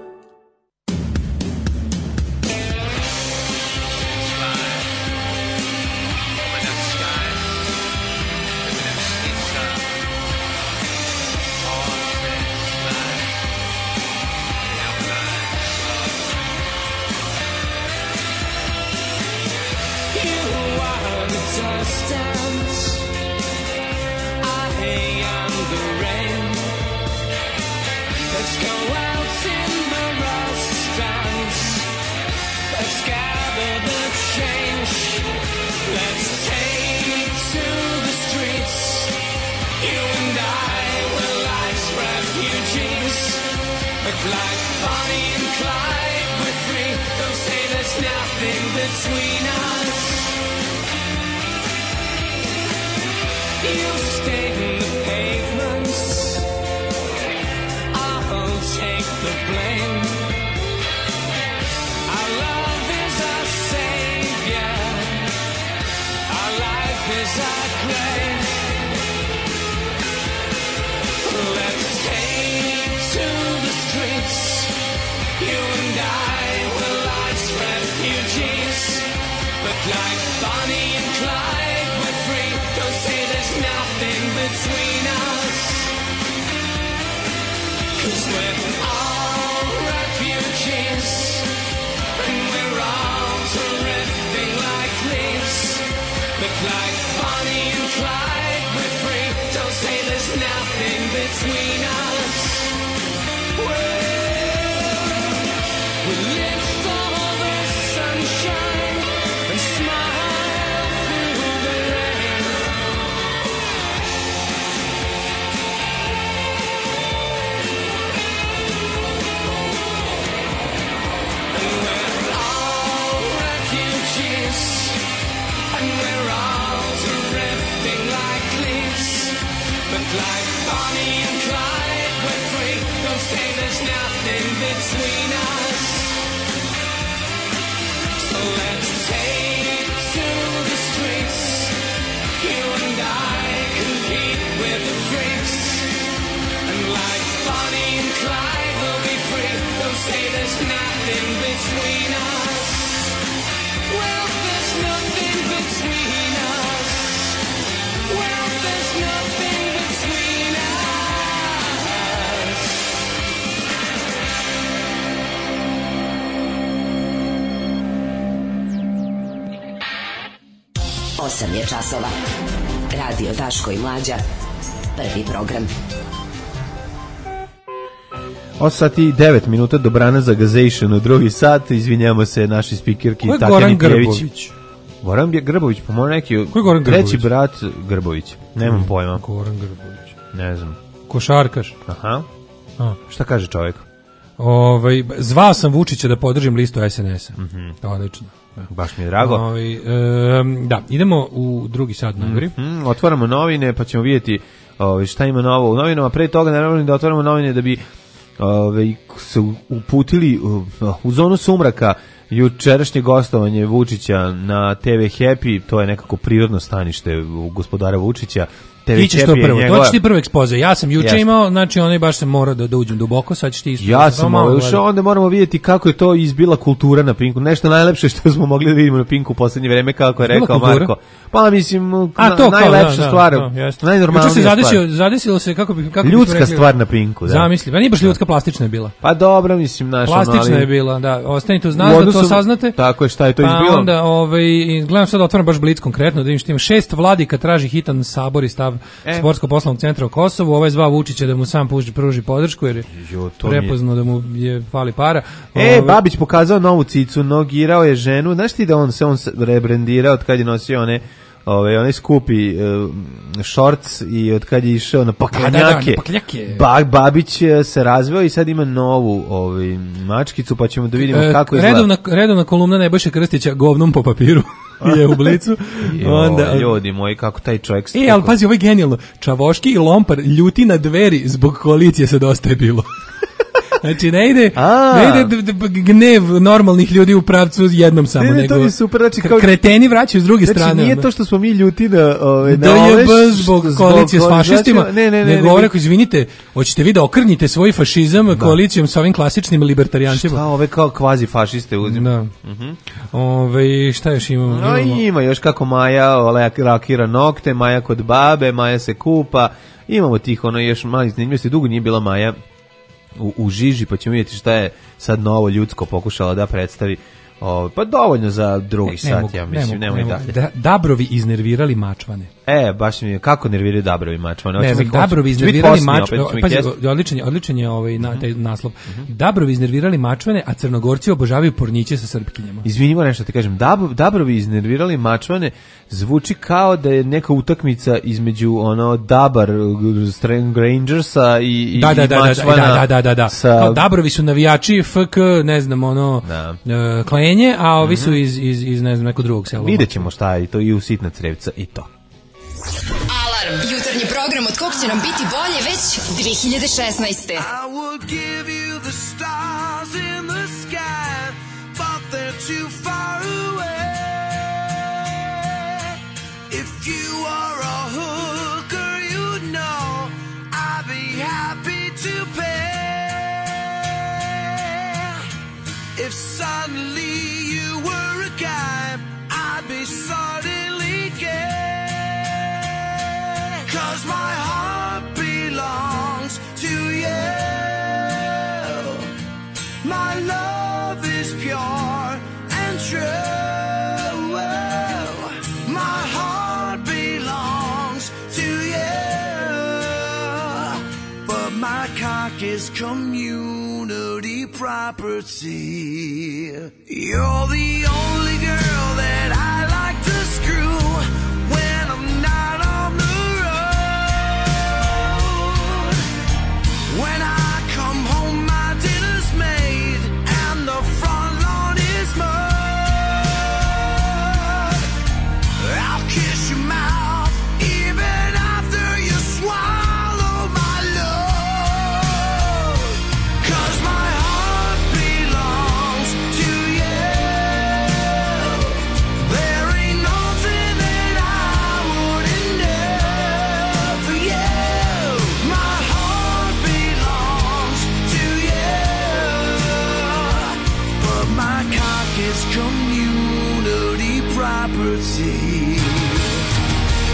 osam je časova. Radio Daško i Mlađa. Prvi program. osam sati i devet minuta dobrana za Gazation u drugi sat. Izvinjamo se naši spikirki Tatjani Pjević. Goran Grbović, po mojom neki treći brat Grbović. Nemam mm. pojma. Goran Grbović. Ne znam. Košarkaš. Aha. A. Šta kaže čovjek? Ovaj zvao sam Vučića da podržim listu S N S-a. Mhm. Odlično. Baš mi je drago. Ovaj e, da, idemo u drugi sat najgori. Mm-hmm. Otvaramo novine, pa ćemo vidjeti ovaj šta ima novo u novinama. Pre toga naravno da otvaramo novine da bi ovaj se uputili u, u zonu sumraka. Jučerašnje gostovanje Vučića na T V Happy, to je nekako prirodno stanište u gospodara Vučića. Ti ćeš to prvo, njegova... to ćeš ti prvo ekspoze. Ja sam juče yes. imao, znači onaj baš sam morao da, da uđem duboko, sad ćeš ti isto. Ja sam malo ušao, onda moramo vidjeti kako je to izbila kultura na Pinku. Nešto najlepše što smo mogli da vidimo na Pinku u poslednje vreme, kako je rekao kultura? Marko. Pa mislim, A, to, na, najlepša da, stvar, da, da, najnormalnija se zadesilo, zadesilo se, kako bi... Kako ljudska rekli, stvar na Pinku, da. Zamisli, pa nije baš ljudska, plastična je bila. Pa dobro, mislim, naša... Plastična ali... je bila, da, ostanite uz nas da to saznate. Tako je, šta je to pa izbilo. Pa onda, ovaj, gledam sad, otvaram baš Blic konkretno, da vidim što ima šest vladika traži hitan sabor i stav sportsko poslovnog centra u Kosovu, ovaj zva Vučića da mu sam pruži, pruži podršku jer je prepoznao da mu je fali para. E, Ove... Babić pokazao novu cicu, nogirao je ženu, znaš ti da on se on rebrendirao od kad je nosio one ove onaj skupi uh, shorts i od kad je išao na pakljake. Ba, Babić se razveo i sad ima novu ovaj mačkicu, pa ćemo da vidimo e, kako izgleda. Redovna redovna kolumna Nebojše Krstića govnom po papiru. je u Blicu. Onda ljudi moji kako taj čovjek. E, al pazi, ovo je genijalno. Čavoški i Lompar ljuti na dveri zbog koalicije sa Dosta je bilo. Znači ne ide, ne ide gnev normalnih ljudi u pravcu jednom samo, ne, ne, nego to je super, znači, kao, kreteni vraćaju s druge znači, strane. Znači nije to što smo mi ljuti na, ove, na ove zbog koalicije s fašistima, ne, ne, ne, nego ovo rekao, izvinite, hoćete vi da okrnjite svoj fašizam da. koalicijom sa ovim klasičnim libertarijancima. Šta ove kao kvazi fašiste uzim? Da. Uh-huh. Ove, šta još imamo? No, imamo? Ima još kako Maja rakira nokte, Maja kod babe, Maja se kupa, imamo tih ono još mali zanimljivosti, dugo nije bila Maja U, u žiži, pa ćemo vidjeti šta je sad novo ljudsko pokušala da predstavi. O, pa dovoljno za drugi ne, sat, ne mogu, ja mislim, nemoj ne dalje. Da, Dabrovi iznervirali mačvane. E, baš mi je, kako nerviraju Dabrovi mačvane? Ne znam, Dabrovi iznervirali mačvane, pazi, odličan je, odličan je ovaj, na, taj naslov. Uh-huh. Dabrovi iznervirali mačvane, a Crnogorci obožavaju porniće sa Srpkinjama. Izvinimo nešto ti kažem, Dab, Dabrovi iznervirali mačvane zvuči kao da je neka utakmica između ono Dabar Rangersa i, da, da, i da, mačvana. Da, da, da, da, da. Sa... Kao Dabrovi su navijači F K, ne znam, ono, da. uh, Klenje, a ovi mm-hmm. su iz, iz, iz, ne znam, nekog drugog sela. Vidjet ćemo šta je to i u Sitna crevca i to. Alarm, jutarnji program od kog će nam biti bolje već dve hiljade šesnaeste. I will give you the stars in the sky, but they're too far away. If you are a hooker, you know I'd be happy to pay. If suddenly you were a guy, I'd be suddenly gay. 'Cause my heart belongs to you. My love is pure and true. My heart belongs to you. But my cock is community property. You're the only girl that I like to screw when I'm not on the road. When I come home, my dinner's made and the front lawn is mowed. I'll kiss your mouth even after you swallow my love. 'Cause my heart belongs to you. There ain't nothing that I wouldn't do for you. My heart belongs to you. But my cock is community property.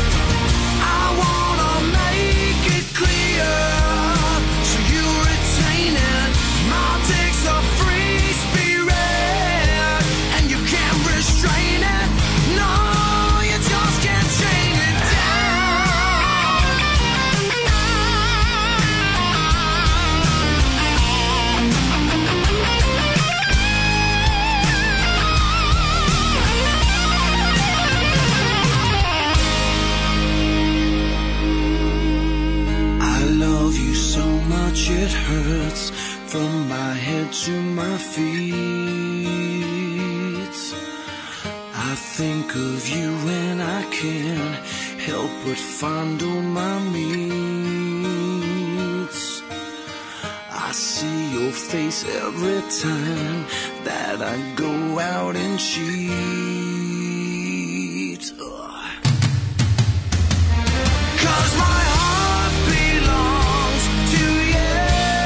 hurts from my head to my feet. I think of you and I can't help but fondle my meats. I see your face every time that I go out and cheat. Ugh. 'Cause my heart belongs to you.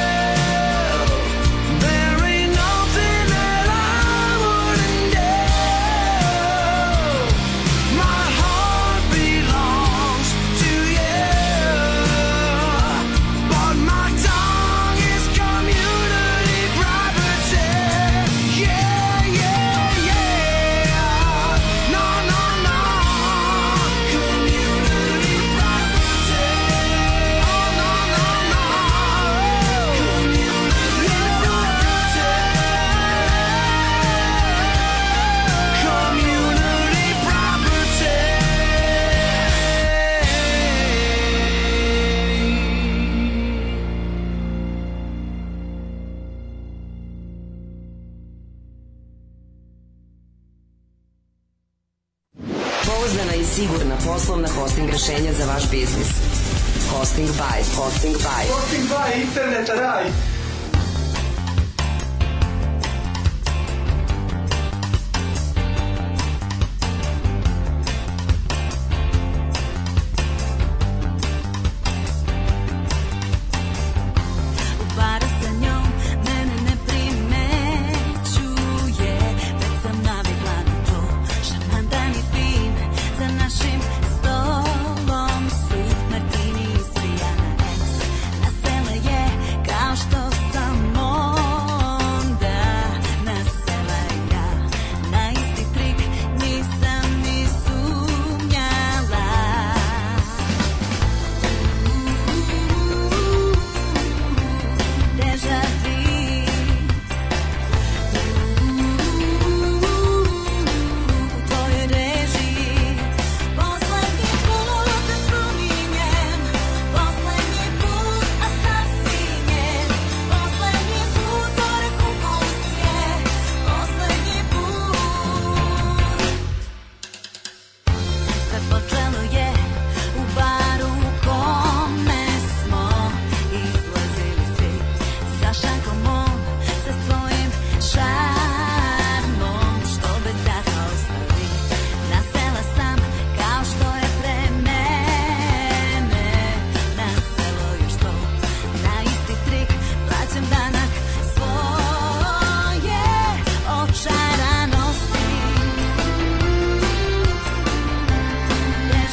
There ain't nothing that I wouldn't do. My heart belongs to you. But my tongue is community property. Yeah, yeah, yeah. No, no, no. Community property. Oh, no, no, no. Community property. Community property. Pouzdana i sigurna poslovna hosting rešenja za vaš biznis. Hosting by, hosting by. Hosting by interneta raj. U baru sa njom mene ne primećuje, već sam navikla na to. Šarmantan i fin, za našim stolom su martini ispijana ex. Nasela je kao što sam onda nasela ja. Na isti trik nisam ni sumnjala. Deja vu. U tvojoj režiji poslednji put da spominjem, poslednji put, a sasvinjen, poslednji put oreh ukus je, poslednji put. Sve počelo je u baru u kome smo izlazili svi sa šankom on, sa svojim šarmom, što bez daha ostavi. Nasela sam kao što je pre mene naselo još to. Na isti trik plaćam danak svoje očaranosti. Deja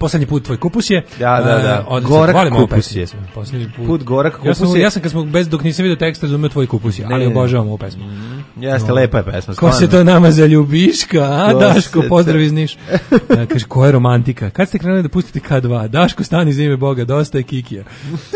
poslednji put tvoj kupus je. Da, da, da. Uh, Gorak kupus je. Poslednji put. Put Gorak kupus ja sam, je. Ja sam kad smo bez dok nisam video tekst razumeo tvoj kupus je, ali obožavam ovu pesmu. Mm, jeste, no. Lepa je pesma. Ko se to nama zaljubiška, a Daško, pozdrav iz Niša. Ja, kaže, ko je romantika? Kad ste krenuli da pustite K dva? Daško, stani za ime Boga, dosta je Kikija.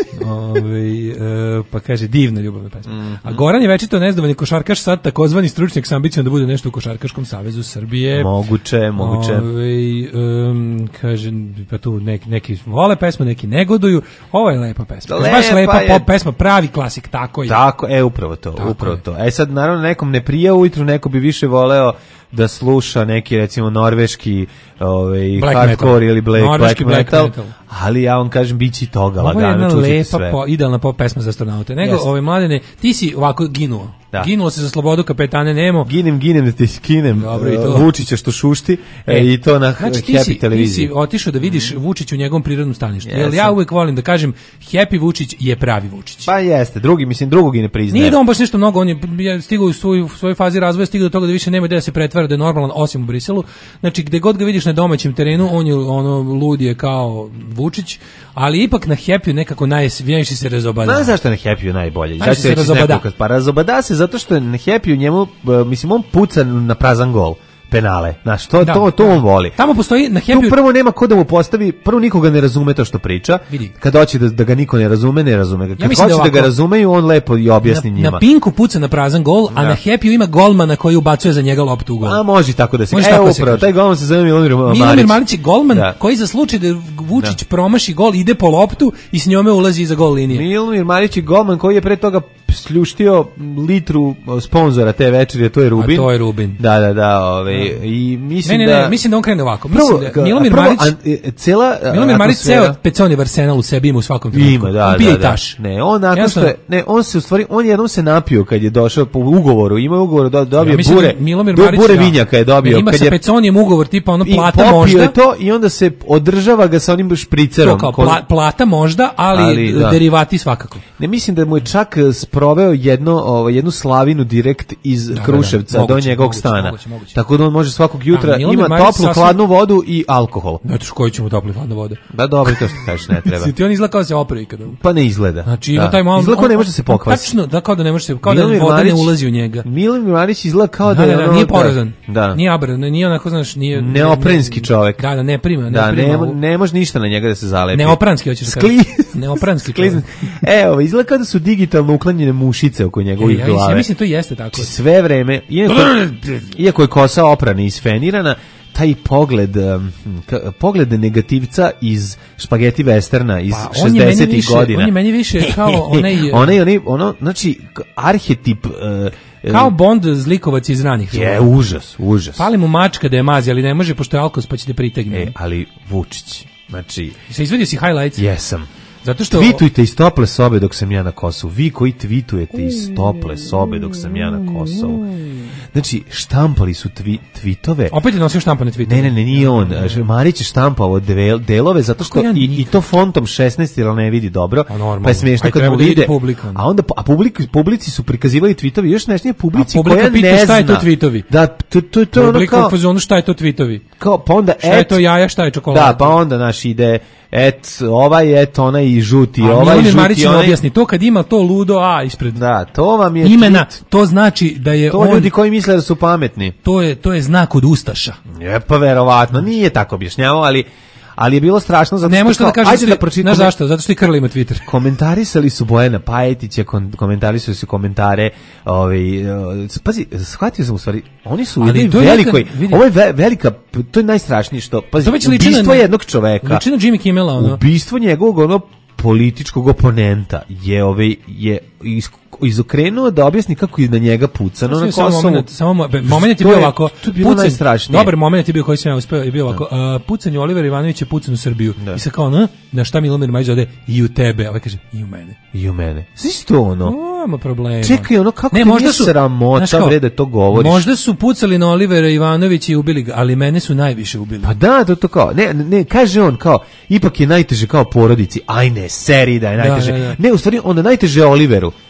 Ove, e, pa kaže, divna ljubavna pesma. Mm-hmm. A Goran je večito nezdovoljni košarkaš, sad takozvani stručnjak sa ambicijom da bude nešto u Košarkaškom savezu Srbije. Moguće, moguće. Ove, um, kaže, pa tu neki, neki vole pesmu, neki negoduju. Ovo je lepa pesma. Lepa baš lepa je. Pop pesma, pravi klasik, tako je. Tako, e, upravo to, tako upravo je. To. E sad, naravno, nekom ne prija ujutru, neko bi više voleo da sluša neki, recimo, norveški ovaj, hardcore metal. Ili black, black, black metal, metal, ali ja vam kažem, bići i toga ovo lagano, čućete sve. Ovo je jedna lepa, po, idealna pop pesma za astronaute. Nego, yes. Ove mladene, ti si ovako ginuo. Da. Ginulo se za slobodu, kapetane Nemo. Ginem, ginem da ti skinem. Dobro, i to. Vučića što šušti e, i to na znači, Happy si, televiziji. Ti si otišao da vidiš Vučić u njegovom prirodnom staništu. Yes. Jer ja uvek volim da kažem, Happy Vučić je pravi Vučić. Pa jeste, drugi, mislim, drugog i ne priznaje. Nije da on baš nešto mnogo, on je stigao u svoju, svojoj fazi razvoja, stigao do toga da više nema da se pretvara da je normalan, osim u Briselu. Znači, gde god ga vidiš na domaćem terenu, on je ono lud je kao Vučić, ali ipak na Happy nekako najviše se razobada. Znaš zašto je na Happy najbolje? Zašto se razobada? Pa razobada se zato što je na Happy u njemu, mislim, on puca na prazan gol. Penale. Znaš, to, da, to, to on voli. Tamo postoji na Happy... Tu prvo nema ko da mu postavi, prvo nikoga ne razume to što priča. Vidi. Kad hoće da, da ga niko ne razume, ne razume ga. Kad ja hoće da, ovako, da ga razumeju, on lepo i objasni na, njima. Na Pinku puca na prazan gol, a da. Na Happy ima golmana koji ubacuje za njega loptu u gol. A može tako da se kaže. Evo upravo, taj golman se zove Milomir Marić. Milomir Marić je golman da. Koji za slučaj da Vučić da. Promaši gol, ide po loptu i s njome ulazi iza gol linije. Milomir Marić je golman koji je pre toga sljuštio litru sponzora te večeri, to je Rubin. A to je Rubin. Da, da, da, ovaj i mislim ne, ne, da ne, mislim da on krene ovako. Mislim prvo, da Milomir prvo, Marić, a, cela Milomir Marić ceo Peconijev arsenal u sebi ima u svakom trenutku. Ima, da, on da, da. Ne, on nakon što je, ne, on se u stvari, on jednom se napio kad je došao po ugovoru, ima ugovor da dobije ja bure. Milomir Marić bure vinjaka je dobio ne, ima kad sa je Peconijem ugovor tipa ono plata možda. Je to i onda se održava ga sa onim špricerom. To kao pla, plata možda, ali, ali da. Derivati svakako. Ne mislim da mu je čak sproveo jedno, ovaj jednu slavinu direkt iz da, Kruševca da, da. Moguće, do njegovog moguće, stana. Moguće, moguće. Tako da on može svakog jutra a, ima toplu, sasvim... hladnu vodu i alkohol. Eto koji ćemo toplu, hladnu vodu. Da, dobro, to što kažeš, ne treba. Ti on izgleda kao da se opravi kada. Pa ne izgleda. Znači, ima taj malo. Izgleda kao ne može se pokvasiti. Tačno, da kao da ne može se, kao da voda ne ulazi u njega. Milomir Marić izgleda kao da je ono, nije porazan. Da. Nije abran, nije onako, znaš, nije neopranski čovjek. Da, da, ne prima, ne da, prima. Ne, ne može ništa na njega da se zalepi. Neopranski hoćeš da kažeš. Neopranski. Evo, izgleda kao da su digitalno uklanjene mušice oko njegovih glave. Ja mislim to jeste tako. Sve vreme, iako, iako je kosa oprana i isfenirana, taj pogled um, pogled negativca iz špageti westerna iz pa, šezdesetih godina. On je meni više kao onaj onaj onaj ono znači arhetip uh, kao Bond zlikovac iz ranih filmova. Je užas, užas. Fali mu mačka da je mazi, ali ne može pošto je alkos pa će te pritegne. E, ali Vučić, znači se izvadio si highlights? Jesam. Zato što tweetujte iz tople sobe dok sam ja na Kosovu. Vi koji tweetujete iz tople sobe dok sam ja na Kosovu. Znači, štampali su tvi, tweetove. Opet je nosio štampane tweetove. Ne, ne, ne, nije on. Marić je štampao delove zato što ja i, i to fontom šesnaest jer ne vidi dobro. A pa je smiješno kad mu vide. A onda a publik, publici su prikazivali tweetovi, još smešnije publici koja pita ne zna. Šta je to tweetovi? Da, to to to ono kao ono šta je to tweetovi? Kao pa onda šta je to jaja, šta je čokolada? Da, pa onda naš ide et ovaj et onaj i žuti, a ovaj žuti Marić onaj. Objasni to kad ima to ludo a ispred. Da, to vam je imena, tweet. To znači da je to on ljudi koji misle da su pametni. To je to je znak od ustaša. Je pa verovatno, nije tako objašnjavao, ali ali je bilo strašno zato ne možete da kažete da pročitam. Znaš zašto? Zato što i Krla ima Twitter. Komentarisali su Bojana Pajetića, komentarisali su komentare, ovaj pazi, shvatio sam u stvari, oni su ali veliko, ovo je ve, velika, to je najstrašnije što pazi, ubistvo jednog čoveka. Liči na Jimmy Kimmela, ono. Ubistvo njegovog ono političkog oponenta je ovaj je iz, izokrenuo da objasni kako je na njega pucano na Kosovu. Moment, samo moment je bio ovako. To je bilo najstrašnije. Dobar moment je bio koji sam ja uspeo, je bio ovako. Uh, pucanje Olivera Ivanovića je pucan u Srbiju. Da. I sad kao, na, na šta Milomir Marić ode i u tebe. Ovaj kaže, i u mene. I u mene. Svi to ono. Nema problema. Čekaj, ono kako ne, ti možda su, sramota bre da to govoriš. Možda su pucali na Olivera Ivanovića i ubili ga, ali mene su najviše ubili. Pa da, to to kao. Ne, ne, kaže on kao, ipak je najteže kao porodici. Aj ne, seri da je najteže. Da, da, da. Ne, u stvari onda najteže Oliveru.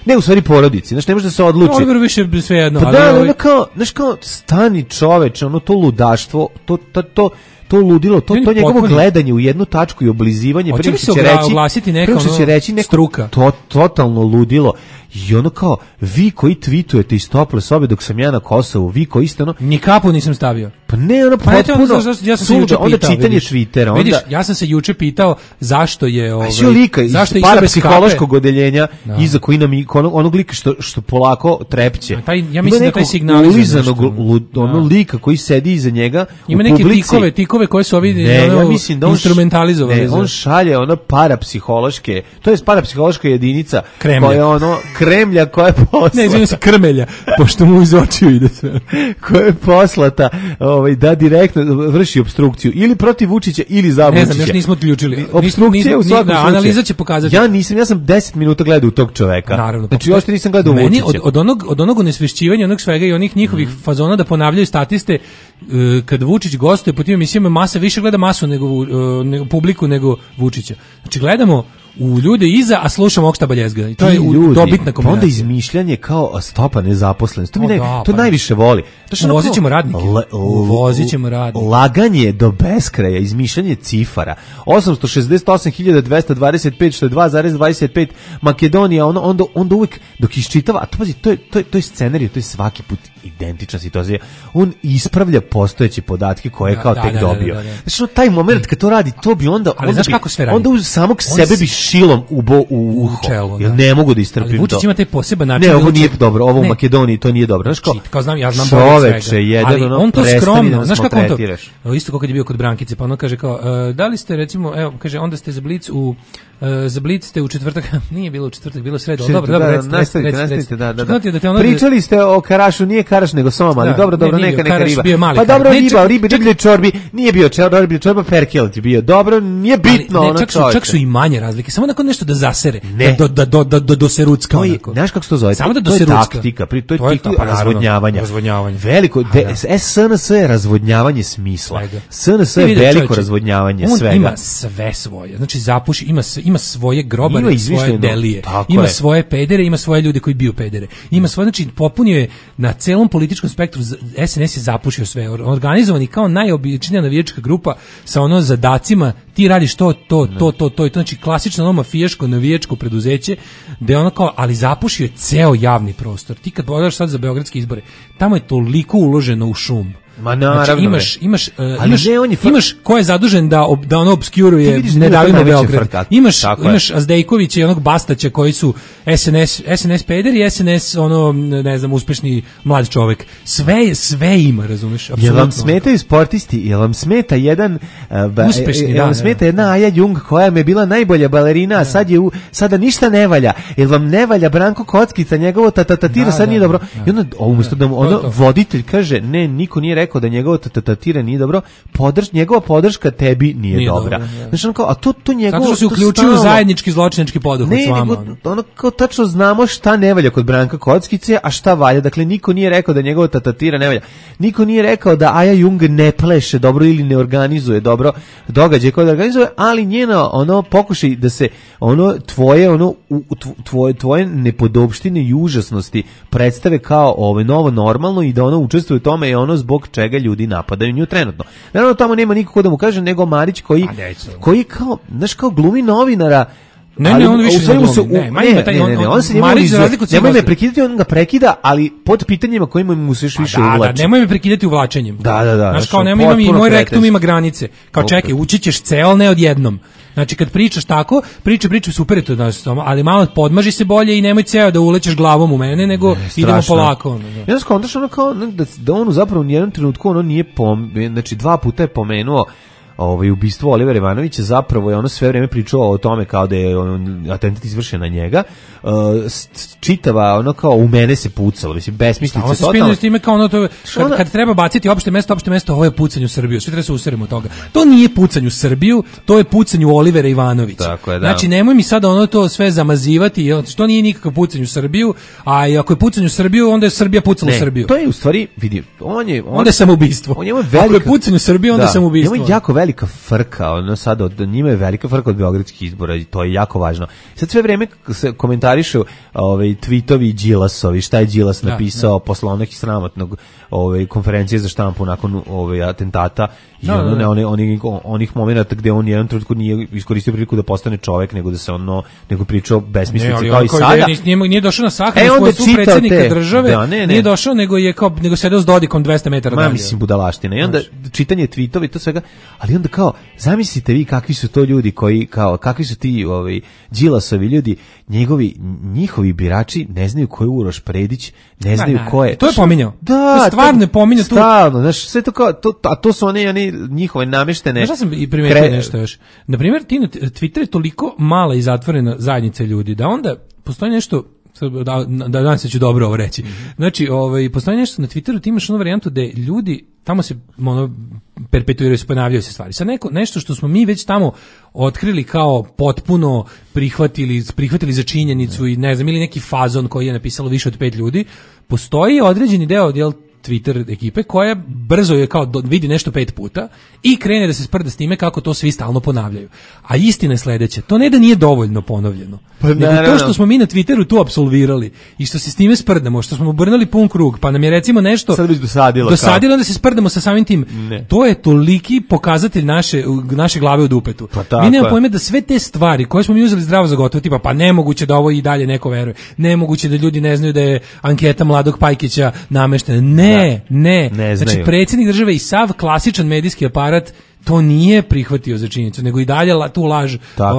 Ne, u stvari porodici, znaš, ne može da se odluči. Oliveru više sve jedno. Pa ali da, ovaj- ono kao, znaš kao, stani čoveče, ono to ludaštvo, to, to, to, to ludilo, to, Meni to njegovo potpuno- gledanje u jednu tačku i oblizivanje, Hoće prije li što se će ogla- reći, oglasiti neka, prije što će ono, reći neko struka? To, totalno ludilo. I ono kao, vi koji tweetujete iz tople sobe dok sam ja na Kosovu, vi koji ste ono... Ni kapu nisam stavio. Pa ne, ono Pa ne, potpuno... ono, zašto- ja sam se suludo, juče onda pitao, čitanje vidiš. Twittera, onda... Vidiš, ja sam se juče pitao zašto je ovaj Svi lika iz zašto je išao bez parapsihološkog kape? odeljenja Da. iza koji nam i- onog, onog lika što, što polako trepće. A taj- ja Ima mislim da taj nekog signalizuje ulizanog nešto. lud- ono Da. lika koji sedi iza njega Ima u neke publici. tikove, tikove koje su ovi Ne, ono, ja mislim da on š- instrumentalizovali. Ne, za- on šalje ono parapsihološke, to je parapsihološka jedinica Kremlja. koja je ono kremlja koja je poslata. Ne, izvinim se, krmelja, pošto mu iz očiju ide sve. koja je poslata ovaj, da direktno vrši opstrukciju ili protiv Vučića ili za Ne Vučića. znam, još nismo uključili. Opstrukcija Nismo- u svakom da, slučaju. analiza će pokazati. Ja nisam, ja sam deset minuta gledao u tog čoveka. Naravno. Znači, još nisam gledao Meni Vučića. od, od onog od onog onesvešćivanja, onog svega i onih njihovih Mhm. fazona da ponavljaju statiste, e, kad Vučić gostuje po tim emisijama, masa više gleda masu nego, Vu- e, nego publiku nego Vučića. Znači gledamo u ljude iza, a slušamo ovog šta baljezga. I to Ti je u- ljudi, dobitna pa kombinacija. onda izmišljanje kao stopa nezaposlenosti. To mi O, ne, da, to pa najviše voli. To što Uvozit onako- ćemo radnike. Le- l- Uvozit ćemo radnike. Laganje do beskraja, izmišljanje cifara. osamsto šezdeset osam hiljada dvesta dvadeset pet što je dva zarez dvadeset pet. Makedonija, ono onda onda uvek dok iščitava, a to pazi, to je to je to je scenarij, to je svaki put identična situacija. On ispravlja postojeće podatke koje je Da, kao da, tek da, da, dobio. da, da. Znači ono, taj moment kad to radi, to bi onda Ali onda znaš bi, kako sve radi? onda uz samog On sebe s- bi šilom ubo u uho. čelo, Jer da. ne mogu da istrpim Ali Vučić to. ima taj poseban način Ne, da ovo uči- nije dobro, ovo u Ne. Makedoniji to nije dobro. Znaš kao, Čit, kao znam, ja znam bolje od čoveče, svega. jedan, Ali ono, on to prestani skromno, da nas znaš kako on to, maltretiraš. evo, isto kako kad je bio kod Brankice, pa ono kaže kao, e, da li ste recimo, evo, kaže, onda ste za Blic u, e, za Blic ste u četvrtak, nije bilo u četvrtak, bilo sredo, ali dobro, Da, dobro, da, recite, nastavite, recite, nastavite, recite. da, da, Čekajte da. te ono- Pričali ste o Karašu, nije Karaš nego Soma, ali Da, dobro, ne, dobro, nije neka, bio neka Karaš, riba. bio mali Pa Karaš. dobro, Ne, riba, čak- riba, riblje čorbi, nije bio čor, riblje čorba, perkel ti bio. Dobro, nije bitno, Ali, ono ne, čak su, čoveče. čak su i manje razlike, samo onako nešto da zasere, Ne. da, da, da, da, da doserucka To je, onako. znaš kako se to zove? Samo da to je doserucka. taktika, pri, to je, To je taktika ta- pa naravno, razvodnjavanja. razvodnjavanje. Veliko, A, de, da. S N S je razvodnjavanje smisla. Svega. S N S Ti je vidi, veliko čoveče, razvodnjavanje on svega. ima sve svoje. Znači zapuši, ima s- ima svoje grobare, Ima svoje izmišljeno, delije. tako Ima je. svoje pedere, ima svoje ljude koji biju pedere. Ima svoje, znači popunio je na celom političkom spektru. z- S N S je zapušio sve. Organizovani kao najobičnija navijačka grupa sa ono zadacima, ti radiš to, to, to, to, to i to. Znači klasično ono mafijaško navijačko preduzeće, gde ono kao, ali zapušio je ceo javni prostor. Ti kad pogledaš sad za beogradske izbore, tamo je toliko uloženo u šum. Ma naravno, Znači, imaš, bre. imaš, uh, Ali imaš, ne, on je fr- imaš ko je zadužen da, ob, da ono Ti obskuruje, vidiš da ne je to davimo najveći Beograd. frkat. Imaš, Tako je. imaš Azdejkovića i onog Bastaća koji su S N S, S N S peder i S N S ono, ne znam, uspešni mlad čovek. Sve, je- sve ima, razumeš? Jel vam Apsolutno. smetaju sportisti? Jel vam smeta jedan uh, ba, Uspešni, jel da, vam da, smeta da. jedna Aja Jung koja mi je bila najbolja balerina, a sad je u, sada ništa ne valja. Jel vam ne valja Branko Kockica, njegovo tatatatira, Da, sad da, nije da, dobro. da. I onda umesto da mu To je ono to. voditelj kaže, ne, niko nije rekao da njegovo tatatatira nije dobro, podrž, njegova podrška tebi nije, Nije dobra. dobra, da. Znači, ono kao, a to, to njegovo... Zato što se to uključuju u stalno- zajednički zločinački poduhvat Ne, s vama. nego, ono. ono kao tačno znamo šta ne valja kod Branka Kockice, a šta valja. Dakle, niko nije rekao da njegova tatatira ne valja. Niko nije rekao da Aja Jung ne pleše dobro ili ne organizuje dobro događaje koje da organizuje, ali njeno ono pokušaj da se ono tvoje ono u- tv- tvoje tvoje nepodopštine i užasnosti predstave kao ovo novo normalno i da ono učestvuje u tome je ono zbog čega ljudi napadaju nju trenutno. Naravno tamo nema niko da mu kaže nego Marić koji A, neće. koji kao znaš kao glumi novinara. Ne, ali ne, on u više stvari ne mu se glumi. u- Ne, ma ima taj- ne, ne, ne, on- on se njemu Marić, iz- za razliku od svih nemoj me ostalih. prekidati, on ga prekida, ali pod pitanjima kojima mu se još više Da, da, uvlači. nemoj me prekidati uvlačenjem. Da, da, da, Znaš, znači, kao nemoj, imam i potpuno moj pretez. rektum ima granice. Kao Opet. čekaj, ući ćeš ceo, ne odjednom. Znači, kad pričaš tako, priča, priča, super je to, znaš, samo, ali malo podmaži se bolje i nemoj ceo da ulećeš glavom u mene, nego idemo Strašno. polako. Ono, da. I onda skontaš ono kao ne, da, da on zapravo u jednom trenutku ono nije pom, znači dva puta je pomenuo ovaj ubistvo Olivera Ivanovića, zapravo je ono sve vreme pričao o tome kao da je on, atentat izvršen na njega. Uh, s- s- čitava ono kao u mene se pucalo, mislim besmislice Stalno se totalno. spinuje s time kao ono to, Što kad, onda- kad treba baciti opšte mesto, opšte mesto, ovo je pucanje u Srbiju, svi treba se useremo od toga. To nije pucanje u Srbiju, to je pucanje u Olivera Ivanovića. Tako je, da. Znači, nemoj mi sada ono to sve zamazivati, jel, to nije nikakav pucanje u Srbiju, a i ako je pucanje u Srbiju, onda je Srbija pucala u Srbiju. To je u stvari, vidi, on je on, Onda je samoubistvo. On je Ako je pucanje u Srbiju, onda je samoubistvo. Njemu je jako velika velika frka, ono sad od njima je velika frka od beogradskih izbora i to je jako važno. Sad sve vreme se komentarišu ovaj tweetovi Đilasovi, šta je Đilas napisao da, da. posle onog sramotnog ovaj konferencije za štampu nakon ovaj atentata i da, ono, da, da. One, onih, onih momenata gde on jedan trenutku nije iskoristio priliku da postane čovek, nego da se ono nego pričao besmislice kao i sada. Nije, nije došao na sahranu e, svoj predsjednika te, države, da, ne, ne. nije došao, nego je kao nego sedeo s Dodikom dvesta metara dalje. Ma mislim budalaština. I onda znači. čitanje tweetova i to svega, ali onda kao zamislite vi kakvi su to ljudi koji kao kakvi su ti ovaj Đilasovi ljudi, njegovi njihovi birači ne znaju ko je Uroš Predić, ne znaju ko je. To je pominjao. Da, to je stvarno je pominjao tu. Stalno, znaš, sve to kao to, a to su one oni njihove nameštene. Znaš, ja sam i primetio kre... nešto još. Na primjer, ti na Twitteru je toliko mala i zatvorena zajednica ljudi da onda postoji nešto da da danas ću dobro ovo reći. Znači, ovaj postoji nešto na Twitteru, ti imaš onu varijantu da ljudi tamo se ono perpetuiraju, se ponavljaju se stvari. Sad neko nešto što smo mi već tamo otkrili kao potpuno prihvatili, prihvatili za činjenicu i ne znam, ili neki fazon koji je napisalo više od pet ljudi, postoji određeni deo jel Twitter ekipe koja brzo je kao do, vidi nešto pet puta i krene da se sprda s time kako to svi stalno ponavljaju. A istina je sledeća, to ne da nije dovoljno ponovljeno, pa, nego ne, to što ne, ne. smo mi na Twitteru tu apsolvirali i što se s time sprdamo, što smo obrnuli pun krug, pa nam je recimo nešto sad već dosadilo, dosadilo da se sprdamo sa samim tim, ne. to je toliki pokazatelj naše, naše glave u dupetu. Pa, mi nemamo pojma da sve te stvari koje smo mi uzeli zdravo za gotovo, tipa pa nemoguće da ovo i dalje neko veruje, nemoguće da ljudi ne znaju da je anketa Mladog Pajkića nameštena, ne Ne, ne, ne znači predsjednik države i sav klasičan medijski aparat to nije prihvatio za činjenicu, nego i dalje tu laž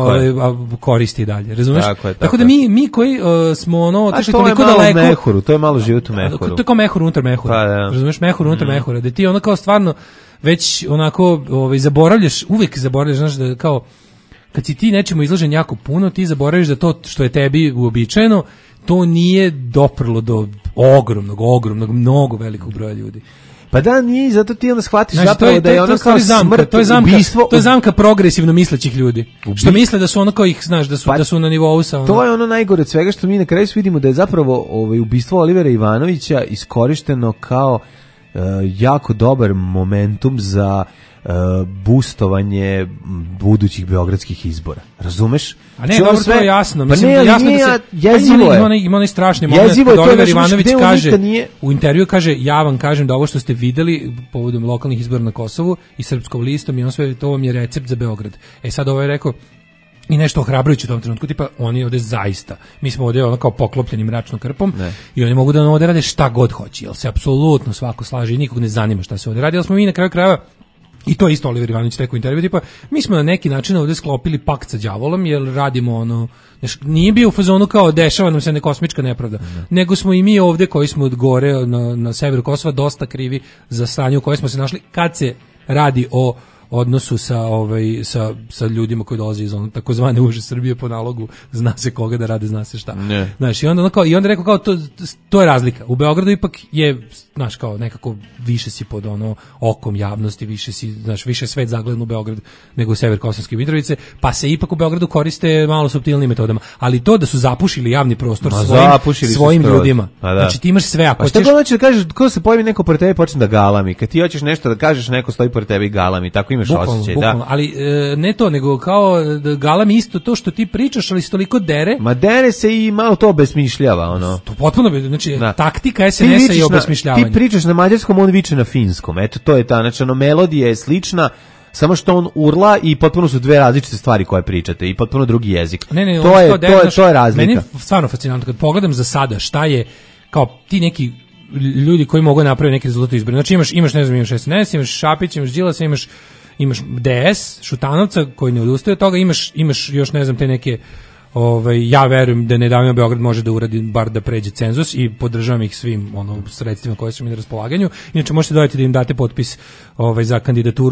o, koristi i dalje, razumeš? Tako, je, tako, tako da mi, mi koji uh, smo ono otišli toliko daleko... Mehuru, to je malo život u mehuru. To je kao mehur unutar mehura, pa, da. razumeš? Mehur unutar mm. mehura, da ti ono kao stvarno već onako ovaj, zaboravljaš, uvijek zaboravljaš, znaš, da kao kad si ti nečemu izložen jako puno, ti zaboraviš da to što je tebi uobičajeno, to nije doprlo do ogromnog, ogromnog, mnogo velikog broja ljudi. Pa da, nije, zato ti onda shvatiš znači, zapravo je, da je ono kao zamka, smrt, to je zamka, ubistvo. To je zamka progresivno mislećih ljudi. Ubi... Što misle da su ono kao ih, znaš, da su, pa, da su na nivou sa ono... To je ono najgore od svega što mi na kraju vidimo da je zapravo ovaj, ubistvo Olivera Ivanovića iskorišteno kao uh, jako dobar momentum za Uh, boostovanje budućih beogradskih izbora. Razumeš? A ne, dobro, sve... to je jasno. Mislim, pa ne, jasno nije, da se... jezivo je. Ima onaj, ima onaj strašni moment kad Oliver Ivanović kaže, nije... u intervju kaže, ja vam kažem da ovo što ste videli povodom lokalnih izbora na Kosovu i Srpskom listom i on sve, to vam je recept za Beograd. E sad ovo je rekao, i nešto ohrabrujuće u tom trenutku, tipa oni ovde zaista, mi smo ovde ono kao poklopljeni mračnom krpom ne. i oni mogu da ovde rade šta god hoće, jel se apsolutno svako slaže i nikog ne zanima šta se ovde radi, ali smo mi na kraju krajeva i to isto Oliver Ivanović rekao u intervju, tipa, mi smo na neki način ovdje sklopili pakt sa đavolom, jer radimo ono, nije bio u fazonu kao dešava nam se ne kosmička nepravda, ne. nego smo i mi ovdje koji smo od gore na, na severu Kosova dosta krivi za stanje u koje smo se našli kad se radi o odnosu sa ovaj sa sa ljudima koji dolaze iz onog takozvane uže Srbije po nalogu zna se koga da rade, zna se šta. Ne. Znaš, i onda ono kao i onda rekao kao to to je razlika. U Beogradu ipak je, znaš, kao nekako više si pod ono okom javnosti, više si, znaš, više svet zagledan u Beograd nego u sever Kosovske Mitrovice, pa se ipak u Beogradu koriste malo suptilnim metodama, ali to da su zapušili javni prostor Ma, svojim svojim ljudima. Da. Znači ti imaš sve, ako pa šta ćeš... hoćeš da kažeš, ko se pojavi neko pored tebe i počne da galami, kad ti hoćeš nešto da kažeš, neko stoji pored tebe i galami, tako imaš osjećaj, da. Ali e, ne to, nego kao da galami isto to što ti pričaš, ali se toliko dere. Ma dere se i malo to obesmišljava, ono. To potpuno, znači da. taktika es en es-a i obesmišljavanje. Ti pričaš na mađarskom, on viče na finskom. Eto, to je ta, znači, ono, melodija je slična, samo što on urla i potpuno su dve različite stvari koje pričate i potpuno drugi jezik. Ne, ne, to, je, to, dere, je, to je razlika. Meni je stvarno fascinantno kad pogledam za sada šta je, kao ti neki ljudi koji mogu napraviti neki rezultat izbora. Znači imaš, imaš, ne znam, imaš es en es, imaš Šapić, imaš Đilasa, imaš imaš de es, Šutanovca koji ne odustaje od toga, imaš, imaš još ne znam te neke, ovaj, ja verujem da ne davimo Beograd može da uradi bar da pređe cenzus i podržavam ih svim ono, sredstvima koje su mi na raspolaganju. Inače možete dodati da im date potpis ovaj, za kandidaturu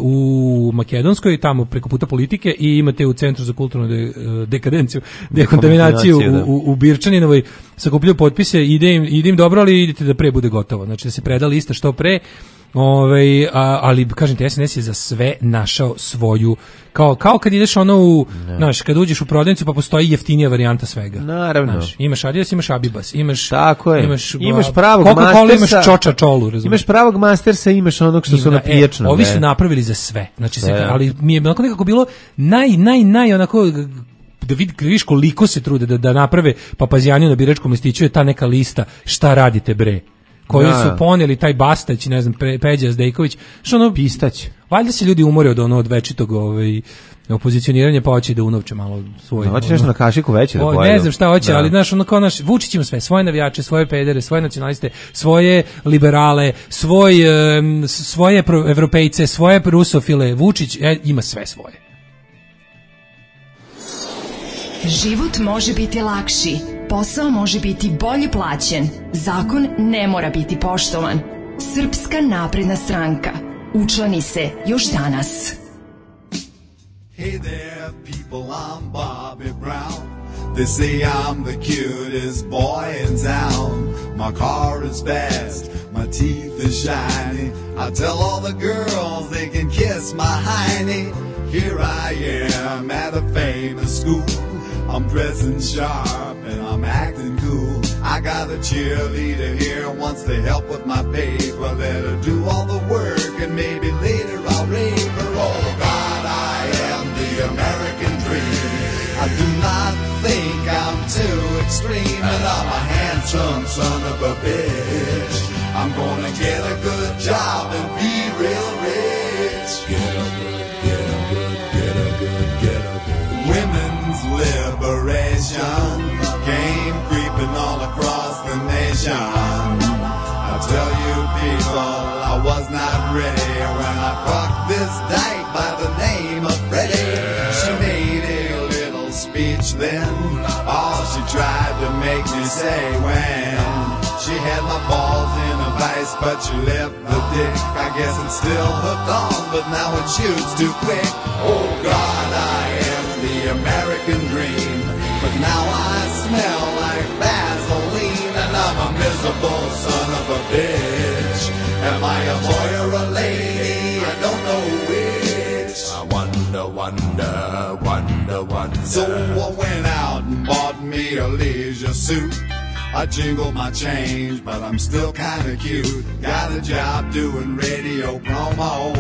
u Makedonskoj, tamo preko puta politike i imate u Centru za kulturnu de, dekadenciju, dekontaminaciju u, u, u Birčaninovoj, sakupljaju potpise, ide im, ide im dobro, ali idete da pre bude gotovo. Znači da se preda lista što pre. Ove, a, ali kažem ti, S N S je za sve našao svoju, kao, kao kad ideš ono u, znaš, kad uđeš u prodavnicu pa postoji jeftinija varijanta svega. Naravno. Znaš, imaš Adidas, imaš Abibas, imaš, tako je. imaš, imaš pravog Coca-Cola, Mastersa, imaš Čoča Čolu, razumiješ? Imaš pravog Mastersa, imaš onog što su na pijačno. E, ovi su napravili za sve, znači, sve, ali mi je onako nekako bilo naj, naj, naj, onako, da vidiš koliko se trude da, da naprave Papazijaniju na biračkom listiću je ta neka lista šta radite bre, koji da. su poneli taj Bastać, ne znam, Pe, Peđa Zdejković, što ono Pistać. Valjda se ljudi umore od ono od večitog ovaj opozicioniranja, pa hoće da unovče malo svoje. No, hoće nešto na kašiku veće da pojedu. Ne znam šta hoće, da. ali znaš, ono kao naš Vučić ima sve, svoje navijače, svoje pedere, svoje nacionaliste, svoje liberale, svoj, svoje evropejce, svoje rusofile. Vučić e, ima sve svoje. Život može biti lakši, posao može biti bolje plaćen, zakon ne mora biti poštovan. Srpska napredna stranka. Učlani se još danas. Hey there people, I'm Bobby Brown. They say I'm the cutest boy in town. My car is fast, my teeth is shiny. I tell all the girls they can kiss my hiney. Here I am at a famous school. I'm dressing sharp and I'm acting cool. I got a cheerleader here who wants to help with my paper. Let her do all the work and maybe later I'll rape her. Oh God, I am the American dream. I do not think I'm too extreme, and I'm a handsome son of a bitch. I'm gonna get a good job and be real rich. Get a good, get a good, get a good, get a good. Women's liberation came creeping all across the nation. I tell you people, I was not ready when I fucked this dyke by the name of Freddie. She made a little speech then, all she tried to make me say when she had my balls in a vice, but she left the dick. I guess it's still hooked on, but now it shoots too quick. Oh God, I am the American dream, but now I smell like Vaseline, and I'm a miserable son of a bitch. Am I a boy or a lady? I don't know which. I wonder, wonder, wonder, wonder. So I went out and bought me a leisure suit. I jingle my change, but I'm still kinda cute. Got a job doing radio promo,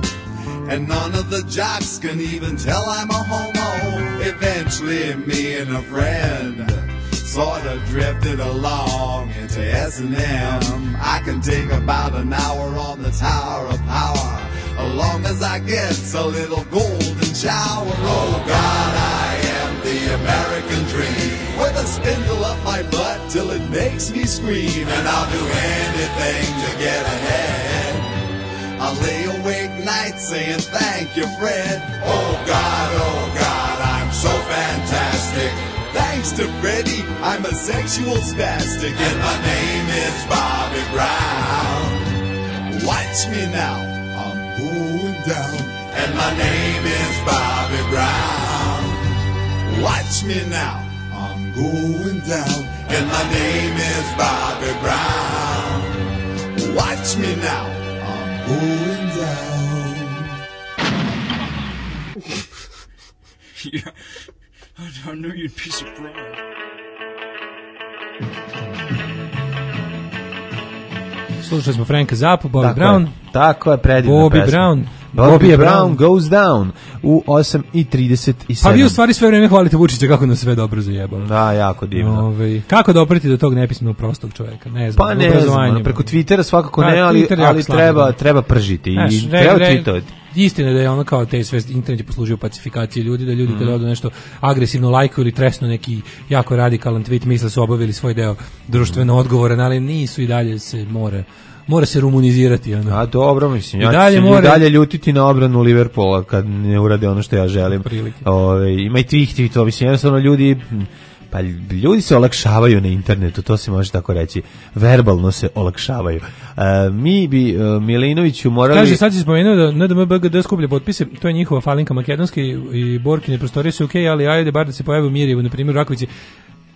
and none of the jocks can even tell I'm a homo. Eventually me and a friend sort of drifted along into S and M. I can take about an hour on the Tower of Power, as long as I get a little golden shower. Oh God, I am the American dream, with a spindle up my butt till it makes me scream, and I'll do anything to get ahead. I'll lay awake nights saying thank you, Fred. Oh God, oh God, I'm so fantastic. Thanks to Freddie, I'm a sexual spastic, and my name is Bobby Brown. Watch me now, I'm going down, and my name is Bobby Brown. Watch me now, I'm going down, and my name is Bobby Brown. Watch me now, I'm going down. Yeah, I knew you'd be surprised. Slušali smo Franka Zappa, Bobby tako Brown. Je, tako je, predivna Bobby pesma. Brown. Bobby, Bobby Brown, Brown goes down u osam i trideset sedam. Pa vi u stvari sve vreme hvalite Vučića kako nam sve dobro zajebao. Da, jako divno. Ove, kako dopriti do tog nepismenog prostog čovjeka? Ne znam, pa ne znam, preko Twittera svakako ne, ali, ali treba, treba pržiti i Znaš, treba tweetovati. Istina da je ono kao te sve internet je poslužio pacifikaciji ljudi, da ljudi mm. kada odu nešto agresivno lajkuju ili tresnu neki jako radikalan tweet, misle su obavili svoj deo društveno odgovoran, ali nisu i dalje se mora mora se rumunizirati. Ono. A dobro, mislim, ja dalje ću se more... dalje ljutiti na obranu Liverpoola kad ne urade ono što ja želim. Ove, ima i tvih tweetova, mislim, jednostavno ljudi... Pa ljudi se olakšavaju na internetu, to se može tako reći. Verbalno se olakšavaju. Uh, mi bi uh, Milinoviću morali... Kaže, sad si spomenuo da N D M B G D skuplja potpise, to je njihova falinka makedonske i Borkine prostorije su okej, okay, ali ajde bar da se pojavi u Mirjevu, na primjer u Rakovici.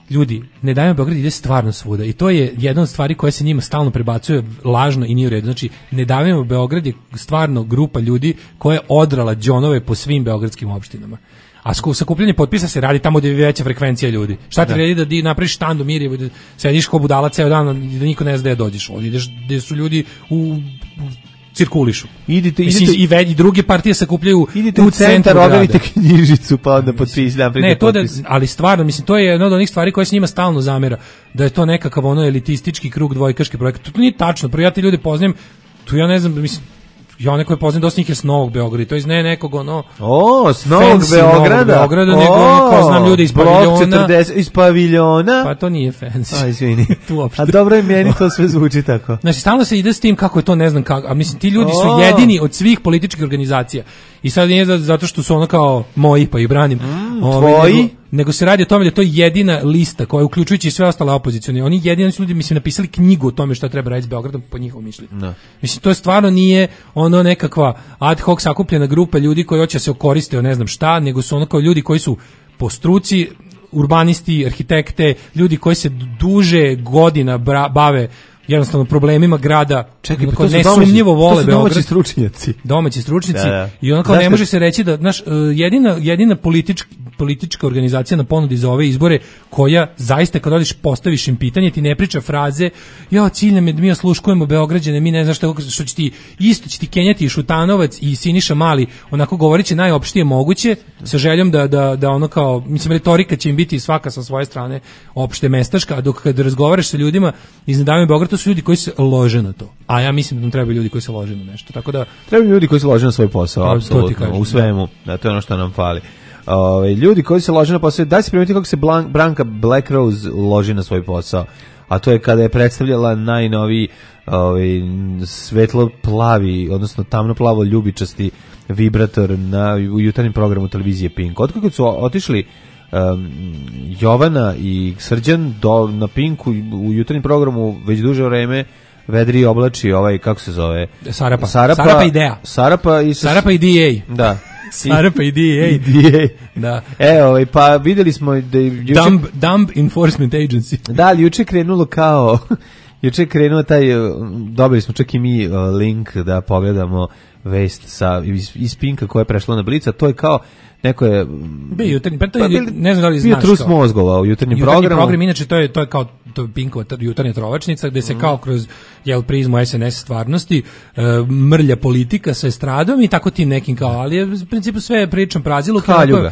ljudi, Ne davimo Beograd ide stvarno svuda i to je jedna od stvari koja se njima stalno prebacuje lažno i nije u redu. Znači, Ne davimo Beograd je stvarno grupa ljudi koja je odrala đonove po svim beogradskim opštinama. A sakupljanje potpisa se radi tamo gdje je veća frekvencija ljudi. Šta ti vredi da ti napraviš štand u Mirjevu, da sediš ko budala ceo dan i da niko ne zna da dođeš. Ovdje ideš gdje su ljudi u, u cirkulišu. Idite, Mislim, idite, i, ve, i druge partije sakupljaju idite u, u centar, grada. overite knjižicu, pa onda potpis, ne, to da, ali stvarno, mislim, to je jedna od onih stvari koje se njima stalno zamera, da je to nekakav ono elitistički krug dvojkaški projekat. To, to nije tačno, prvo ja ti ljude poznajem, tu ja ne znam, mislim, ja neko je poznam dosta njih je s Novog Beograda, to je ne nekog ono o, s Novog Beograda, Beograda nego ko znam ljude iz paviljona, četrdeset iz paviljona, pa to nije fancy. Aj, izvini. A dobro je meni to sve zvuči tako. Znači stalno se ide s tim kako je to ne znam kako, a mislim ti ljudi su o. jedini od svih političkih organizacija. I sad nije zato što su ono kao moji pa ih branim. Mm, Ove, tvoji? Nego, nego se radi o tome da je to jedina lista koja uključujući i sve ostale opozicione. Oni jedini su ljudi mislim napisali knjigu o tome šta treba raditi s Beogradom po njihovom mišljenju. No. Mislim to je stvarno nije ono nekakva ad hoc sakupljena grupa ljudi koji hoće se koriste o ne znam šta, nego su ono kao ljudi koji su po struci urbanisti, arhitekte, ljudi koji se duže godina bra, bave jednostavno problemima grada. Čekaj, onako, nesumnjivo vole to su Beograd. domaći stručnjaci. Domaći stručnjaci. Da, da. I onako ne može se reći da naš jedina jedina politička politička organizacija na ponudi za ove izbore koja zaista kad odeš postaviš im pitanje ti ne priča fraze ja cilj nam je da mi osluškujemo Beograđane, mi ne znam što što će ti isto će ti Kenjati i Šutanovac i Siniša Mali onako govoreći najopštije moguće sa željom da da da ono kao mislim retorika će im biti svaka sa svoje strane opšte mestaška, a dok kad razgovaraš sa ljudima iz Ne davimo Beograd to su ljudi koji se lože na to. A ja mislim da nam trebaju ljudi koji se lože na nešto. Tako da trebaju ljudi koji se lože na svoj posao, apsolutno, u svemu. Da, to je ono što nam fali. Ove, ljudi koji se lože na posao, da se primetiti kako se Blank, Branka Black Rose loži na svoj posao, a to je kada je predstavljala najnoviji ovaj, svetlo plavi, odnosno tamno plavo ljubičasti vibrator na, u jutarnjem programu televizije Pink. Otkako su otišli um, Jovana i Srđan do, na Pinku u jutarnjem programu već duže vreme vedri oblači ovaj, kako se zove? Sarapa. Sarapa, Sarapa Ideja. Sarapa i, Sarapa i D A. Da. Sarapa i D A. I D A. Da. E, ovaj, pa videli smo da juče... Dumb, Dumb Enforcement Agency. Da, ali juče krenulo kao... juče krenuo taj... Dobili smo čak i mi link da pogledamo vest sa, iz, iz Pinka koja je prešla na Blica. To je kao... Neko je... Bio jutarnji, pa to je, ne znam da li znaš. Bio trus mozgova u jutarnjem jutarnji programu. program, inače to je, to je kao to je Pinkova jutarnja trovačnica, gde se mm. kao kroz jel, prizmu S N S stvarnosti uh, mrlja politika sa estradom i tako tim nekim kao, ali je u principu sve pričam praziluk.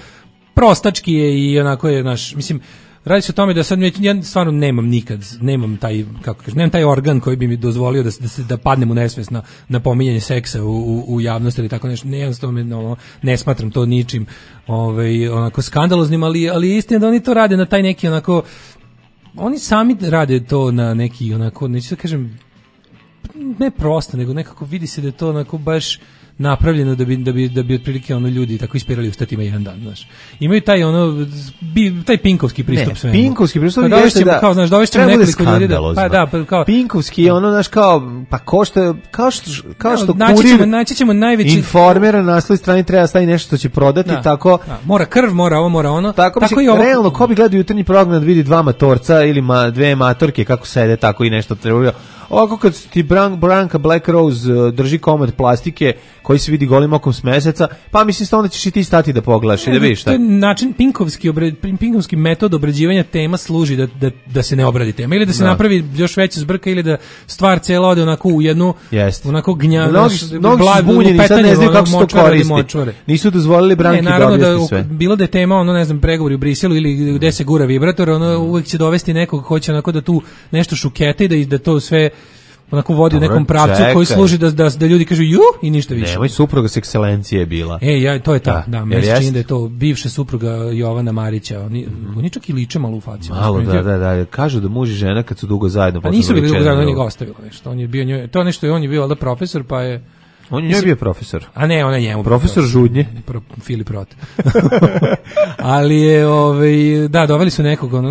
Prostački je i onako je, naš, mislim, radi se o tome da sad ja stvarno nemam nikad, nemam taj kako kažem, nemam taj organ koji bi mi dozvolio da da se da padnem u nesvest na na pominjanje seksa u, u, u javnosti ili tako nešto. Ne, jednostavno no, ne smatram to ničim ovaj onako skandaloznim, ali ali istina da oni to rade na taj neki onako oni sami rade to na neki onako neću da kažem ne prosto, nego nekako vidi se da je to onako baš napravljeno da bi da bi da bi otprilike ono ljudi tako ispirali u statima jedan dan, znaš. Imaju taj ono bi, taj pinkovski pristup svemu. Pinkovski pristup pa jeste da kao znaš, dovešćemo nekoliko ljudi da pa da pa kao pinkovski je ono znaš kao pa ko što kao što kao što naći ćemo naći ćemo najveći informer na naslovnoj strani treba staviti nešto što će prodati da, tako da, mora krv, mora ovo, mora ono. Tako, tako i ovo. Realno ko bi gledao jutarnji program da vidi dva matorca ili ma dve matorke kako sede tako i nešto treba. Ovako kad ti Brank, Branka Black Rose uh, drži komad plastike koji se vidi golim okom s meseca, pa mislim sta onda ćeš i ti stati da pogledaš i da vidiš šta. To je način pinkovski, obred, pinkovski metod obrađivanja tema služi da, da, da se ne obradi tema ili da se da. napravi još veća zbrka ili da stvar cijela ode onako u jednu Jest. onako gnja. Mnogi su zbunjeni, sad ne znaju kako se to koristi. Nisu dozvolili Branki ne, da objasni da, sve. Bilo da je tema, ono ne znam, pregovori u Briselu ili gde se gura vibrator, ono uvek će dovesti nekog ko će onako da tu nešto šukete i da, da to sve onako vodi u nekom pravcu čekaj. Koji služi da, da, da ljudi kažu ju i ništa više. Nemoj, supruga s ekscelencije bila. E, ja, to je ta, da, da meni se čini da je to bivša supruga Jovana Marića. Oni, mm-hmm. oni čak i liče malo u faci. Malo, da, da, da. Kažu da muž i žena kad su dugo zajedno. Pa nisu bili dugo zajedno, on je ga ostavila nešto. On je bio njoj, to nešto je, on je bio da profesor, pa je... On je njoj bio profesor. A ne, on je njemu. Profesor Žudnje. Pro, Filip Rot. Ali je, ovaj, da, doveli su nekog, ono, znaš,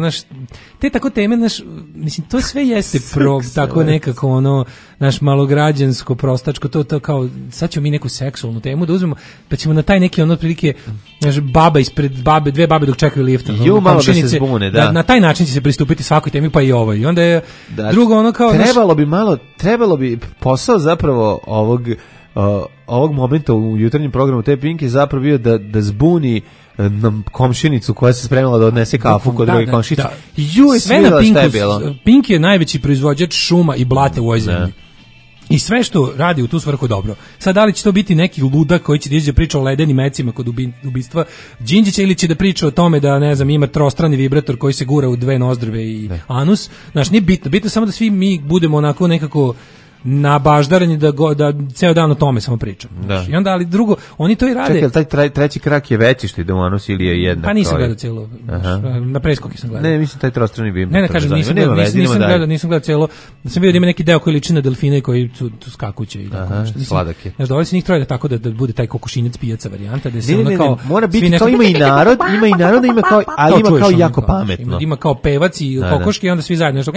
te tako teme, naš, mislim, to sve jeste pro, tako nekako ono, naš malograđansko, prostačko, to, to kao, sad ćemo mi neku seksualnu temu da uzmemo, pa ćemo na taj neki ono otprilike, znaš, baba ispred babe, dve babe dok čekaju lift, Ju, malo da se zbune, da. Na, na taj način će se pristupiti svakoj temi, pa i ovoj. I onda je da, drugo ono kao... Trebalo naš... bi malo, trebalo bi posao zapravo ovog, uh, ovog momenta u jutarnjem programu te Pink je zapravo bio da, da zbuni nam komšinicu koja se spremala da odnese kafu kod da, druge komšinice. Da. Ju je sve na Pinku, Pink je najveći proizvođač šuma i blata u ovoj zemlji. I sve što radi u tu svrhu dobro. Sad, da li će to biti neki ludak koji će da iđe priča o ledenim mecima kod ubistva Đinđića ili će da priča o tome da, ne znam, ima trostrani vibrator koji se gura u dve nozdrve i ne. anus. Znaš, nije bitno. Bitno samo da svi mi budemo onako nekako nabaždareni da go, da ceo dan o tome samo pričam. Da. I onda, ali drugo, oni to i rade. Čekaj, taj treći krak je veći što ide u anus ili je jednak? Pa nisam gledao celo. Na preskoki sam gledao. Ne, mislim taj trostrani bim. Ne, ne kažem, nisam gledao, nisam, nisam gledao, nisam gledao celo. Sam vidio da ima neki deo koji liči na delfine koji su, su skakuće i tako nešto. Sladak je. Znaš, dovoljno se njih troje da tako da, da bude taj kokošinac pijaca varijanta, da se ne, ono ne, kao... Ne, mora biti, neko... to ima i narod, ima i narod, ima kao, ali ima kao jako pametno. Ima, ima kao pevac i kokoške i onda svi zajedno nešto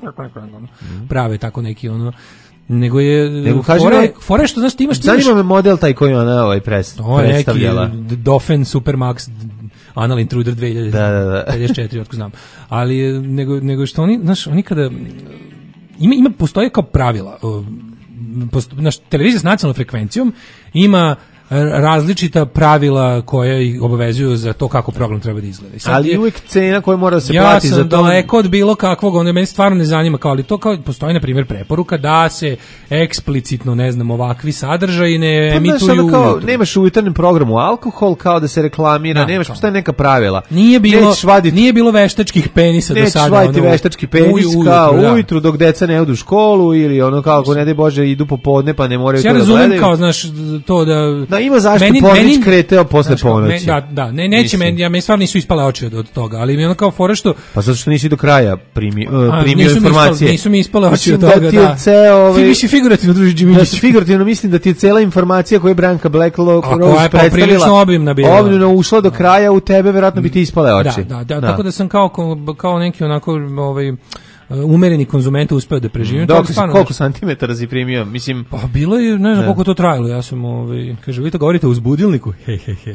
prave tako neki ono... Nego je nego kaže fore, fore što znaš ti imaš ti zanima me model taj koji ona ovaj pres, predstavljala Dauphin Supermax Anal Intruder dve hiljade pedeset četiri otko znam, ali nego nego što oni znaš oni kada ima ima postoje kao pravila postoje, naš televizija s nacionalnom frekvencijom ima različita pravila koja ih obavezuju za to kako program treba da izgleda. Ali je uvijek cena koja mora da se ja plati za to. Ja sam daleko od bilo kakvog, onda meni stvarno ne zanima, kao ali to kao postoji na primjer preporuka da se eksplicitno, ne znam, ovakvi sadržaji ne emituju. Kao, nemaš u jutarnjem programu alkohol kao da se reklamira, da, nemaš, postoje neka pravila. Nije bilo, vaditi, nije bilo veštačkih penisa do sada. Nećeš vaditi veštački penis uj, kao ujutru, da. ujutru dok deca ne odu u školu ili ono kao ako ne daj Bože idu popodne pa ne moraju ja to da gledaju. Ja razumem kao, znaš, to da... da ima zašto pornić kreteo posle ponoći. Da, da, ne, neće meni, ja meni stvarno nisu ispale oči od, od toga, ali mi ono kao fora što... Pa zato što nisi do kraja primi, uh, primio nisu informacije. Mi nisu mi ispale oči mislim od toga, da. da. Ceo, ovaj, Ti figurativno, druži Džimić. Da, figurativno mislim da ti je cela informacija koju je Branka Blacklock Rose predstavila, obimna bila. Obimno ušla do kraja, u tebe verovatno bi ti ispale oči. Da, da, da, da. Tako da sam kao, kao neki onako... Ovaj, umereni konzument uspeo da preživim. Dok si, koliko santimetara si primio? Mislim, pa bilo je, ne znam ne. koliko to trajalo. Ja sam, ovaj, kaže, vi to govorite uz budilniku? He, he, he.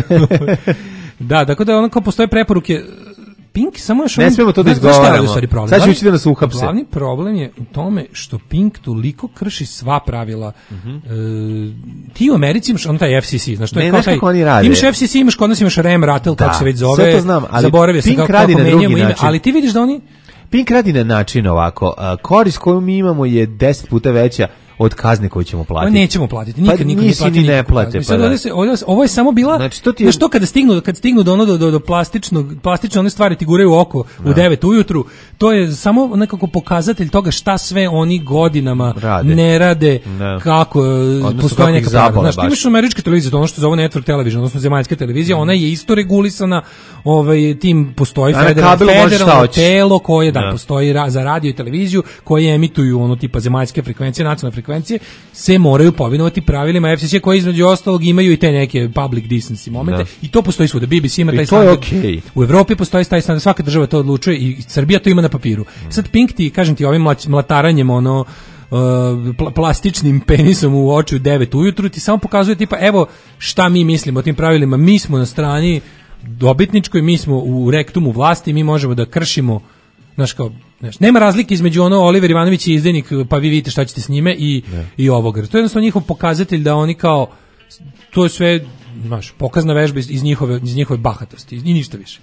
Da, tako da onako postoje preporuke. Pink samo još... Ne smemo to da izgovaramo. Sad ću ući da nas uhapse. Glavni problem je u tome što Pink toliko krši sva pravila. Uh-huh. E, ti u Americi imaš on taj F C C, znaš, to je ne, kao taj... Oni rade. Imaš F C C, imaš kod nas imaš Rem Rattle, kako se već zove. Sve to znam, ali zaboravio Pink sam kako, radi kako na drugi ime, način. ali ti vidiš da oni... Pink radi na način ovako, korist koju mi imamo je deset puta veća od kazne koju ćemo platiti. Pa nećemo platiti, nikad pa niko ne plati. Ne plate, pa da. se, ovdje, ovo je samo bila, znači, to ti je... znaš to kada stignu, kad stignu do, ono, do, do, do plastičnog, plastične one stvari ti guraju u oko da. u devet ujutru, to je samo nekako pokazatelj toga šta sve oni godinama rade. ne rade, da. kako odnosno postoje neka pravila. Znaš, ti imaš američke televizije, to ono što zove network television, odnosno zemaljska televizija, mm. ona je isto regulisana, ovaj, tim postoji federalno, federalno telo koje da, da. postoji ra, za radio i televiziju, koje emituju ono tipa zemaljske frekvencije, nacionalne frekvencije, se moraju povinovati pravilima F C C koji između ostalog imaju i te neke public decency momente da. i to postoji svuda. B B C ima taj standard. Okay. U Evropi postoji taj standard, svaka država to odlučuje i Srbija to ima na papiru. Mm. Sad Pink ti, kažem ti, ovim mlataranjem ono uh, pl- plastičnim penisom u oči u devet ujutru ti samo pokazuje tipa evo šta mi mislimo o tim pravilima. Mi smo na strani dobitničkoj, mi smo u rektumu vlasti, mi možemo da kršimo. Znaš kao, znaš, nema razlike između ono Oliver Ivanović je izdajnik, pa vi vidite šta ćete s njime i, i ovoga. To je jednostavno njihov pokazatelj da oni kao, to je sve, znaš, pokazna vežba iz, iz, njihove, iz njihove bahatosti i ništa više.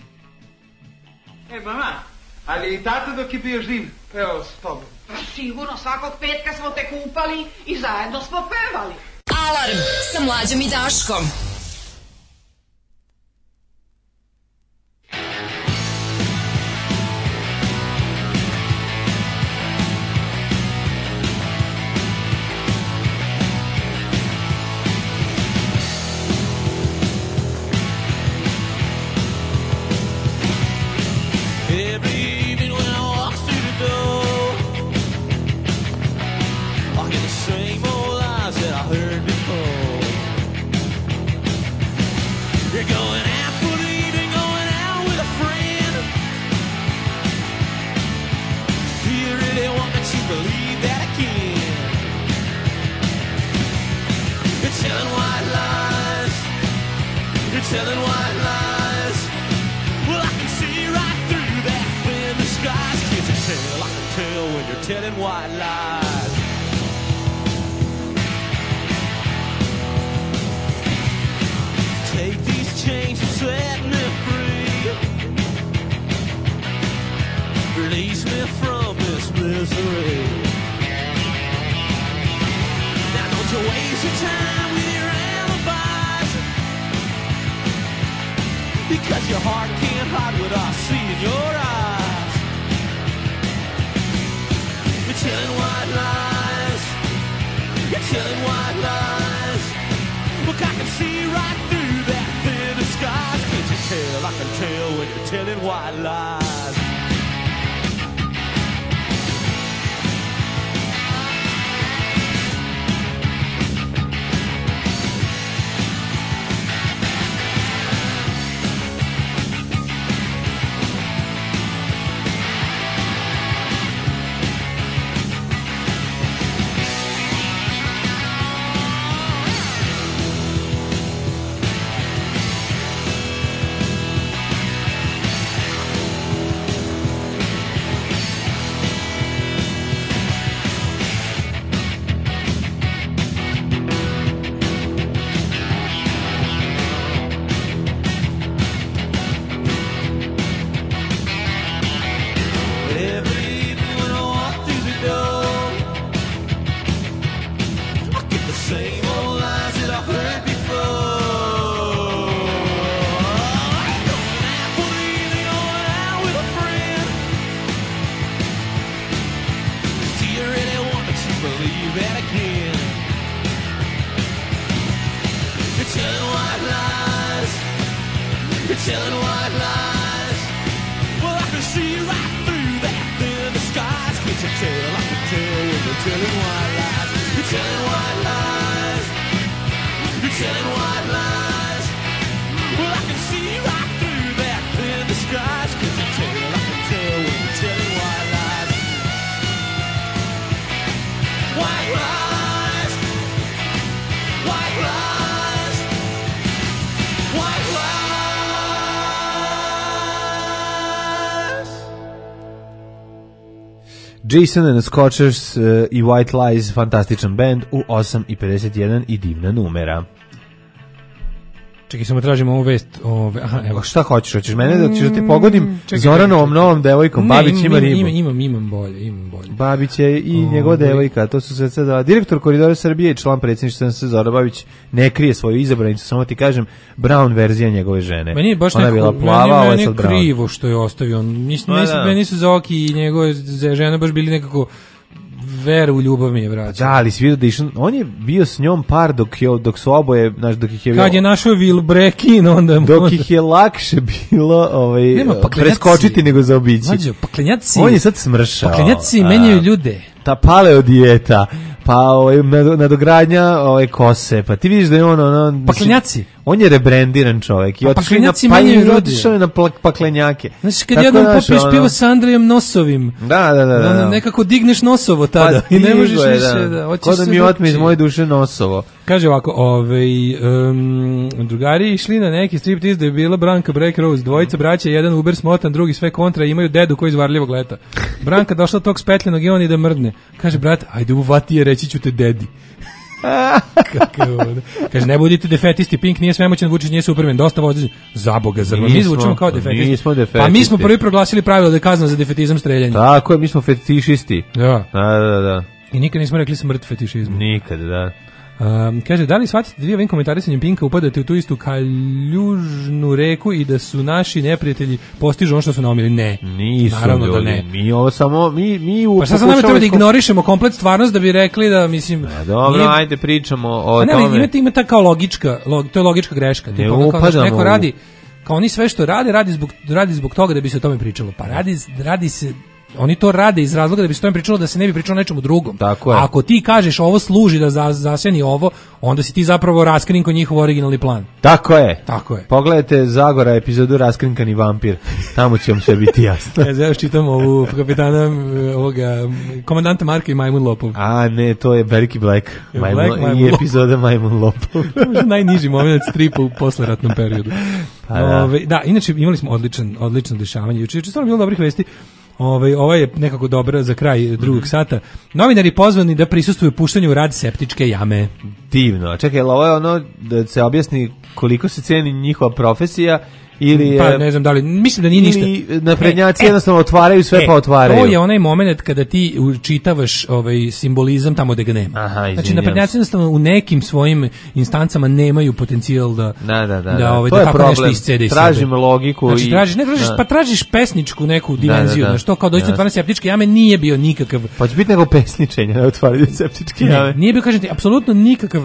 E, mama, ali i tata dok je bio živ, evo s tobom. Pa sigurno, svakog petka smo te kupali i zajedno smo pevali. Alarm sa Mlađom i Daškom. You're telling white lies. Well, I can see right through that thin disguise. Can't you tell? I can tell when you're telling white lies. Take these chains and set me free. Release me from this misery. Now don't you waste your time with your alibis, because your heart can't hide what I see in your eyes. You're telling white lies. You're telling white lies. Look, I can see right through that thin disguise. Can't you tell? I can tell when you're telling white lies. Telling white lies. Well, I can see right through that thin disguise. Can't you tell? I can tell when you're telling white lies. You're telling white lies. You're telling white lies. Well, I can see right through that thin disguise. Can't you tell? I can tell when you're telling white lies. White lies. White lies. White lies. Jason and the Scorchers uh, i White Lies, fantastičan band u osam i pedeset jedan i divna numera. Čekaj, samo tražimo ovu vest. Ove, aha, evo. Šta hoćeš? Hoćeš mene da, ćeš da ti pogodim Zoranovom novom devojkom? Ne, Babić ima ribu. Imam, imam, imam bolje, imam bolje. Babić je i Ove. njegova devojka, to su sve sada. Direktor Koridora Srbije i član predsjedništva S S Zoran Babić ne krije svoju izabranicu, samo ti kažem, Brown verzija njegove žene. Meni je baš Ona je bila plava, meni, meni je krivo što je ostavio. Mislim, meni, da. meni su Zoki i njegove žene baš bili nekako veru u ljubav mi je vraćao. Da, ali svi da išao, on je bio s njom par dok je dok su oboje, znaš, dok ih je kad je našao Vilbrekin, onda dok ih je lakše bilo, ovaj Nema, preskočiti nego zaobići. Mađo, paklenjaci. On je sad smršao. Paklenjaci menjaju ljude. Ta paleo dijeta, pa ovaj nadogradnja ovaj kose, pa ti vidiš da je on ono paklenjaci. On je rebrendiran čovjek i otišao na pa otišao na paklenjake. Znači kad jednom popiješ pivo sa Andrejem Nosovim. Da, da, da, da. Nekako digneš Nosovo tada pa i ne možeš je, više da. da hoćeš. Ko da mi otme iz moje duše Nosovo. Kaže ovako, ovaj um, drugari išli na neki striptiz da je bila Branka Break Rose, dvojica braća, jedan Uber smotan, drugi sve kontra, imaju dedu koji iz varljivog leta. Branka došla tog spetljenog i on ide mrdne. Kaže brat, ajde uvati je, reći ću te dedi. Kaže, ne budite defetisti, Pink nije svemoćan, Vučić nije Superman, dosta vozi za Boga, zar mi zvučimo kao defetisti? Nismo defetisti. Pa mi smo prvi proglasili pravilo da je kazna za defetizam streljanje. Tako je, mi smo fetišisti. Da. Da, da, da. I nikad nismo rekli smrt fetišizmu. Nikad, da. Um, kaže, da li shvatite da vi ovim komentarisanjem Pinka upadate u tu istu kaljužnu reku i da su naši neprijatelji postižu ono što su naumili? Ne. Nisu, naravno ljudi, da ne. Mi ovo samo, mi, mi u... Pa šta sam nam treba da ignorišemo komplet stvarnost da bi rekli da, mislim... Ne, dobro, nije... ajde pričamo o ne, tome. Ima, ima ta kao logička, log, to je logička greška. Ne tipa, upadamo. Kao neko radi, kao oni sve što rade, radi zbog, radi zbog toga da bi se o tome pričalo. Pa radi, radi se... oni to rade iz razloga da bi se tome pričalo da se ne bi pričalo o nečemu drugom. Tako je. Ako ti kažeš ovo služi da za, zaseni ovo, onda si ti zapravo raskrinko njihov originalni plan. Tako je. Tako je. Pogledajte Zagora epizodu Raskrinkani vampir. Tamo će vam sve biti jasno. Ja zavis čitam ovu kapetana ovoga komandanta Marka i Majmun Lopov. A ne, to je Veliki Black, Majmun, Black Majmun i epizoda Majmun Lopov. To je najniži moment stripa u posleratnom periodu. Pa da. Ove, da, inače imali smo odličan, odlično dešavanje. Juče je stvarno bilo dobrih vesti. Ove, ovo je nekako dobro za kraj drugog sata. Novinari pozvani da prisustvuju puštanju u rad septičke jame. Divno. A čekaj, ovo je ono da se objasni koliko se ceni njihova profesija ili je... Pa ne znam da li, mislim da nije ništa. Ili naprednjaci e, jednostavno otvaraju sve e, pa otvaraju. To je onaj moment kada ti učitavaš ovaj simbolizam tamo gde ga nema. Aha, znači naprednjaci jednostavno u nekim svojim instancama nemaju potencijal da da da da. da, ovaj, to da je tako problem. Nešto iscede iz Tražimo logiku znači, i tražiš, ne tražiš, da. pa tražiš pesničku neku dimenziju, da, da, da. što kao doista otvaranje septičke jame nije bio nikakav. Pa će biti neko pesničenje na otvaranju septičke jame. Ne, nije bio, kažem ti, apsolutno nikakav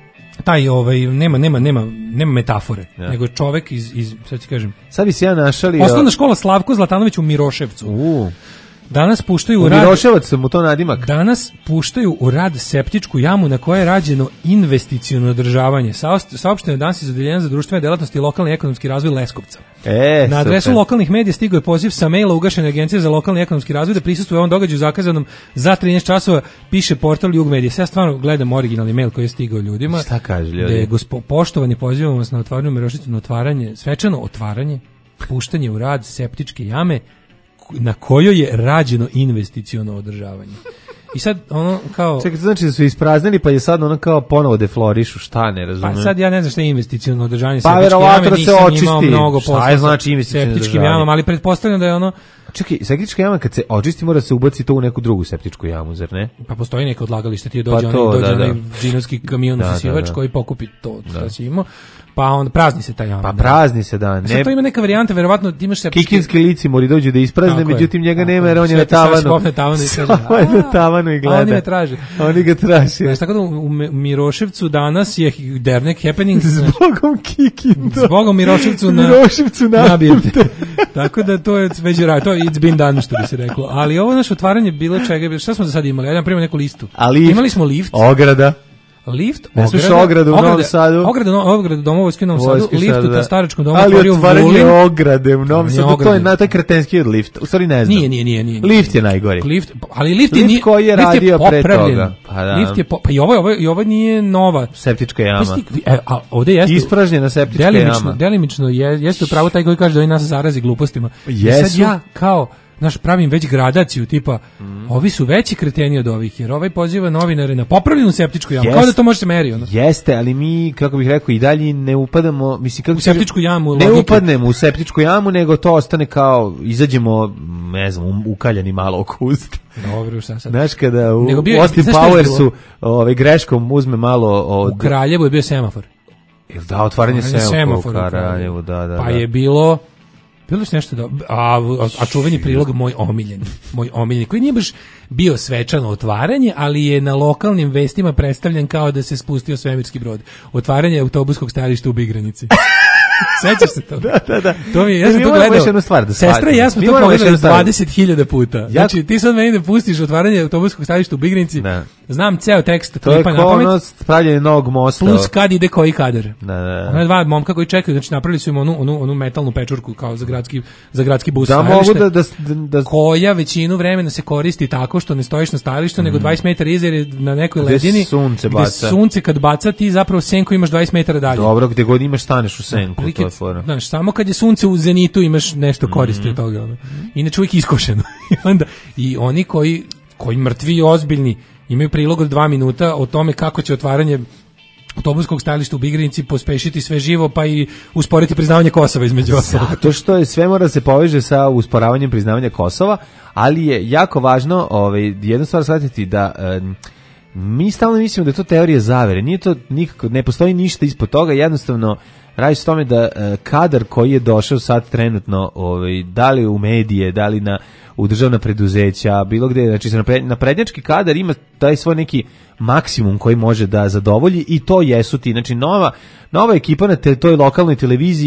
taj ovaj nema nema nema nema metafore, ja. Nego čovek iz iz sad ti kažem. Sad bi se ja našalio. Osnovna škola Slavko Zlatanović u Miroševcu. U. Danas puštaju u, u rad Miroševac mu to nadimak. Danas puštaju u rad septičku jamu na kojoj je rađeno investiciono održavanje. Saopšteno je danas iz Odeljenja za društvene delatnosti i lokalni ekonomski razvoj Leskovca. E, na adresu super. Lokalnih medija stigao je poziv sa maila ugašene agencije za lokalni ekonomski razvoj da prisustvuje ovom događaju zakazanom za trinaest časova, piše portal Jug Medija. Ja stvarno gledam originalni mail koji je stigao ljudima. Šta kaže ljudi? Da je gospo, poštovani, pozivamo vas na otvaranje Miroševcu, na otvaranje, svečano otvaranje, puštanje u rad septičke jame na kojoj je rađeno investiciono održavanje. I sad ono kao... Čekaj, to znači da su ispraznili pa je sad ono kao ponovo deflorišu, šta ne razumem? Pa sad ja ne znam šta je investiciono održavanje pa, septičke jame, da nisam imao mnogo posla. Šta je znači investiciono septičkim jamama, ali pretpostavljam da je ono... Čekaj, septička jama kad se očisti mora se ubaci to u neku drugu septičku jamu, zar ne? Pa postoji neko odlagalište, ti dođe, pa to, onaj, dođe da, onaj da. džinovski kamion da, usisivač da, da. koji pokupi to što si imao. Pa onda prazni se ta jama. Pa prazni se, da. Ne... Sad to ima neka varijanta, verovatno ti imaš septički... Kikinski lici mori dođu da isprazne, međutim njega nema jer on je na tavanu. Na tavanu i kaže, na tavanu i gleda. A oni me traže. Oni ga traže. Znači, tako da u Miroševcu danas je dernek happening. Zbogom Kikinda. Zbogom Miroševcu na... Miroševcu nabijete. Tako da to je već rad, to je it's been done, što bi se reklo. Ali ovo naše otvaranje bilo čega, šta smo za sad imali? Ajde, napravimo neku listu. Imali smo lift. Ograda. Lift, ne sluša ogradu u Novom Sadu. Ograda, ograda domovojski u Novom Sadu, lift u Staračkom domu. Ali otvaranje ograde u Novom Sadu, to je na taj kretenski od lift. U stvari ne znam. Nije, nije, nije. nije. Lift je najgori. Lift, ali lift, lift nije, koji je radio pre popravljen. toga. Pa, da. Lift je, po, pa i ovo, ovo, i ovo nije nova. Septička jama. E, a ovde jeste. Ispražnjena septička delimično, jama. Delimično, je, jeste upravo taj koji kaže da oni nas zarazi glupostima. Jesu. I sad ja kao... Znaš, pravim već gradaciju, tipa, mm. ovi su veći kreteni od ovih, jer ovaj poziva novinare na popravljenu septičku jamu, Jest, kao da to može se meri. Ono. Jeste, ali mi, kako bih rekao, i dalje ne upadamo, mislim, kako u septičku jamu. Ne logike. Upadnemo u septičku jamu, nego to ostane kao, izađemo, ne znam, ukaljani malo oko usta. Dobro, šta sad? Znaš, kada u bio, Austin Powersu ovaj, greškom uzme malo od... U Kraljevu je bio semafor. Jel da, otvaranje semafora u Kraljevu, da, da. Pa da. je bilo... Bilo je nešto da, a, a čuveni prilog moj omiljeni, moj omiljeni, koji nije baš bio svečano otvaranje, ali je na lokalnim vestima predstavljen kao da se spustio svemirski brod. Otvaranje autobuskog stajališta u Bigranici. Sećaš se to? Da, da, da. To mi, ja sam to gledao. Stvar, da Sestra i ja smo to pogledali dvadeset hiljada puta. Znači, ti sad meni da pustiš otvaranje autobuskog stajališta u Bigranici, da. Znam ceo tekst. To je kao ono pravljanje novog mosta. Plus kad ide koji kadar. Da, da. Ona dva momka koji čekaju, znači napravili su im onu, onu, onu metalnu pečurku kao za gradski, za gradski bus. Da mogu da, da, da... Koja većinu vremena se koristi tako što ne stojiš na stajalištu, mm. nego dvadeset metara iza je na nekoj gde ledini. Sunce baca. Sunce kad baca, ti zapravo senku imaš dvadeset metara dalje. Dobro, gde god imaš staneš u senku. To je fora. Znaš, samo kad je sunce u zenitu imaš nešto koristi mm. od toga. Ono. Inače uvijek iskošeno. I onda, i oni koji, koji mrtvi i ozbiljni imaju prilog od dva minuta o tome kako će otvaranje autobuskog stajališta u Bigranici pospešiti sve živo, pa i usporiti priznavanje Kosova između ostalog. Zato što je sve mora se poveže sa usporavanjem priznavanja Kosova, ali je jako važno ovaj, jednu stvar shvatiti da um, mi stalno mislimo da je to teorija zavere. Nije to nikako, ne postoji ništa ispod toga, jednostavno radi se o tome da uh, kadar koji je došao sad trenutno, ovaj, da li u medije, da li na u državna preduzeća, bilo gde, znači naprednjački kadar ima taj svoj neki maksimum koji može da zadovolji i to jesu ti, znači nova, nova ekipa na te, toj lokalnoj televiziji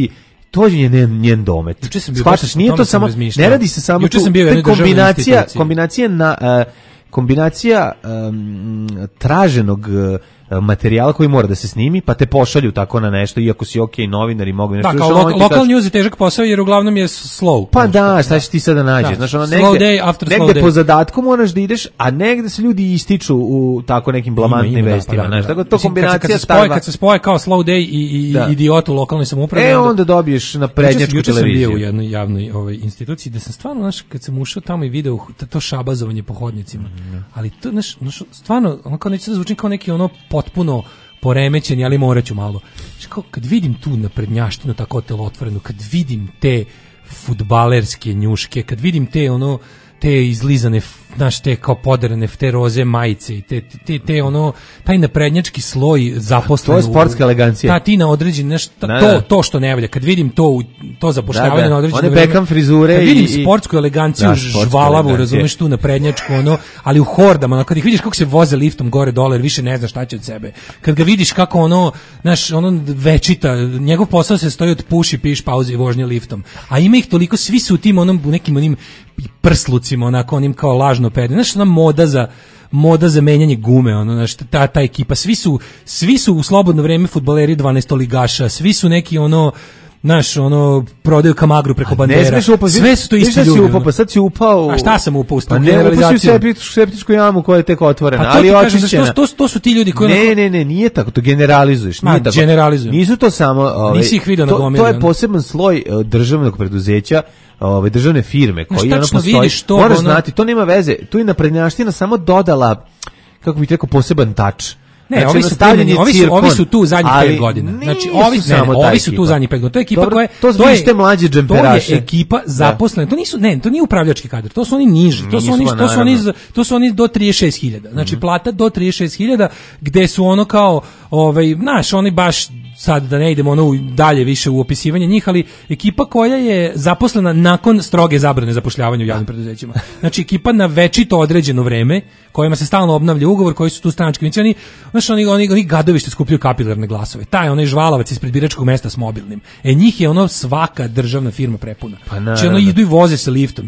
to je njen, njen domet. Shvataš, nije to samo, ne radi se samo tu, to je kombinacija, kombinacija na, uh, kombinacija um, traženog uh, materijala koji mora da se snimi, pa te pošalju tako na nešto, iako si okej okay, novinar i mogu nešto. Da, kao lo- local news je težak posao, jer uglavnom je slow. Pa da, šta ćeš ti sada nađeš? Znaš, ono, negde, day after negde slow day. Po zadatku moraš da ideš, a negde se ljudi ističu u tako nekim blamantnim vestima. Znaš, tako to kombinacija kad se, kad, se spoje, kad se spoje kao slow day i, i da. idiot u lokalnoj samoupravi. E, onda dobiješ na prednjačku televiziju. Juče sam bio u jednoj javnoj ovaj, instituciji, da sam stvarno, znaš, kad sam ušao tamo i video to šabazovanje po hodnicima, mm. ali to, znaš, stvarno, ono kao neće da zvuči kao neki ono potpuno poremećeni, ali moraću malo. Kao, kad vidim tu naprednjaštinu tako telotvorenu, kad vidim te fudbalerske njuške, kad vidim te ono te izlizane, znaš, te kao poderane te roze majice i te, te, te ono, taj naprednjački sloj zaposlen. To je sportska elegancija. Ta ti na određen, znaš, ta, da, to, da. to što ne valja, kad vidim to, to zapošljavanje da, da. na određeno one Beckham frizure kad vidim i, sportsku eleganciju, da, žvalavu, razumeš, tu naprednjačku, ono, ali u hordama, ono, kad ih vidiš kako se voze liftom gore dole, više ne znaš šta će od sebe. Kad ga vidiš kako ono, znaš, ono večita, njegov posao se stoji od puši, piš, pauze i vožnje liftom. A ima ih toliko, svi su u tim onom, u nekim onim prslucima, onako onim kao lažno pedi. Znaš, ona moda za moda za menjanje gume, ono, znaš, ta, ta ekipa, svi su, svi su u slobodno vreme fudbaleri dvanaestoligaša, svi su neki ono, znaš, ono, prodaju kamagru preko bandera. Upao, sve su to isti ljudi. Upao, pa sad si upao u... A šta sam upao u pa ne, upao si u septičku jamu koja je tek otvorena, pa to ali očišćena. To, to, to su ti ljudi koji... Ne, onako... ne, ne, nije tako, to generalizuješ. Nije Ma, tako. generalizujem. Nisu to samo... Ovaj, nisi ih vidio na gomili. To je poseban sloj državnog preduzeća, ove državne firme koji ono postoji. To, moraš ono... znati, to nema veze. Tu je naprednjaština samo dodala, kako bih rekao, poseban tač. Ne, znači, ovi, su primjeni, ovi, su, ovi su tu zadnjih pet godina. Znači, ovi, ne, ne, ovi su tu zadnjih pet godina. To je ekipa. Dobro, koja je... To, to, je, mlađe džemperaše. To je ekipa zaposlena. To nisu, ne, to nije upravljački kadar. To su oni niži. To su oni, to su oni, to su oni do trideset šest hiljada. Znači, mm-hmm. plata do trideset šest hiljada, gde su ono kao, ovaj, znaš, oni baš, sad da ne idemo ono dalje više u opisivanje njih, ali ekipa koja je zaposlena nakon stroge zabrane zapošljavanja u javnim preduzećima. Znači, ekipa na večito određeno vreme, kojima se stalno obnavlja ugovor, koji su tu stranački vinici, oni, znaš, oni, oni, oni gadovi što skupljaju kapilarne glasove. Taj onaj žvalavac ispred biračkog mesta s mobilnim. E, njih je ono svaka državna firma prepuna. Pa znači, ono idu i voze se liftom.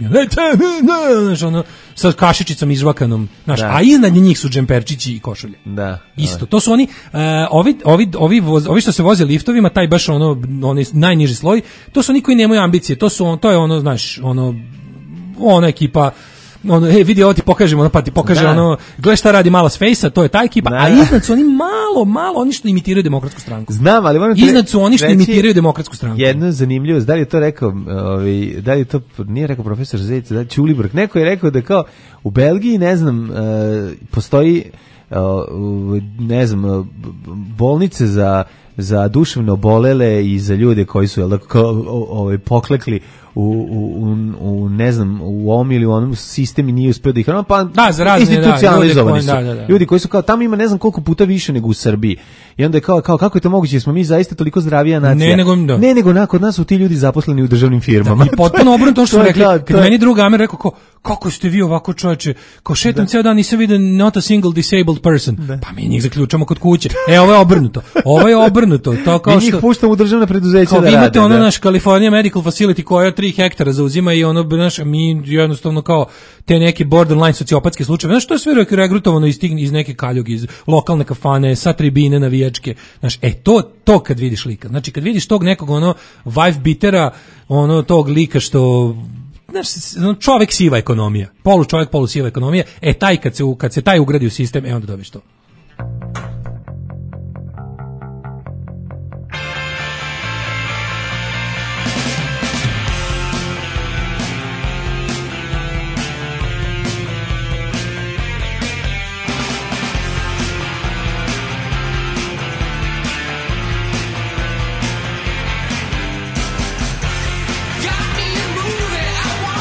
Znaš, ono, sa kašičicom izžvakanom. Znaš, a iznad njih su džemperčići i košulje. Da. Isto. To su oni, uh, ovi, ovi, ovi, voz, ovi što se voze liftovima, taj baš ono, onaj najniži sloj, to su oni koji nemaju ambicije. To su, to je ono, znaš, ono, ona ekipa, ono, e, vidi, ovo ti pokažem, ono, pa ti pokaže, da. ono, gle šta radi malo s Fejsa, to je ta ekipa, da. A iznad su oni malo, malo, oni što imitiraju Demokratsku stranku. Znam, ali moram iznad su oni što imitiraju Demokratsku stranku. Jedna zanimljivost, da li je to rekao, ovaj, da li je to, nije rekao profesor Zec, da Ćulibrk, neko je rekao da kao, u Belgiji, ne znam, uh, postoji, uh, ne znam, bolnice za za duševno obolele i za ljude koji su jel, ovaj, poklekli u, u, u, ne znam, u ovom ili u onom sistemi nije uspio da ih hrano, pa da, za razne, institucionalizovani da, su. Da, da, da. Ljudi koji su kao, tamo ima ne znam koliko puta više nego u Srbiji. I onda je kao, kao kako je to moguće, smo mi zaista toliko zdravija nacija. Ne, nego, da. ne, nego na, kod nas su ti ljudi zaposleni u državnim firmama. Da, i potpuno obrnuto što su rekli, kao, kad meni druga Amer rekao, ko, kako ste vi ovako čoveče, kao šetam ceo dan, nisam vidio not a single disabled person. Da. Pa mi njih zaključamo kod kuće. E, ovo je obrnuto. Ovo je obrnuto. To kao mi njih što, puštamo u državna preduzeća kao da vi imate rade, ono da. naš California Medical Facility koja tri hektara zauzima i ono, naš, mi jednostavno kao te neke borderline sociopatske slučajeve. Znaš, to je sve regrutovano iz, iz neke kaljuge, iz lokalne kafane, sa tribine navijačke. Znaš, e, to, to kad vidiš lika. Znači, kad vidiš tog nekog, ono, wife beatera, ono, tog lika što, znaš, čovek siva ekonomija. Polu čovek, polu siva ekonomija. E, taj, kad se, kad se taj ugradi u sistem, e, onda dobiješ to.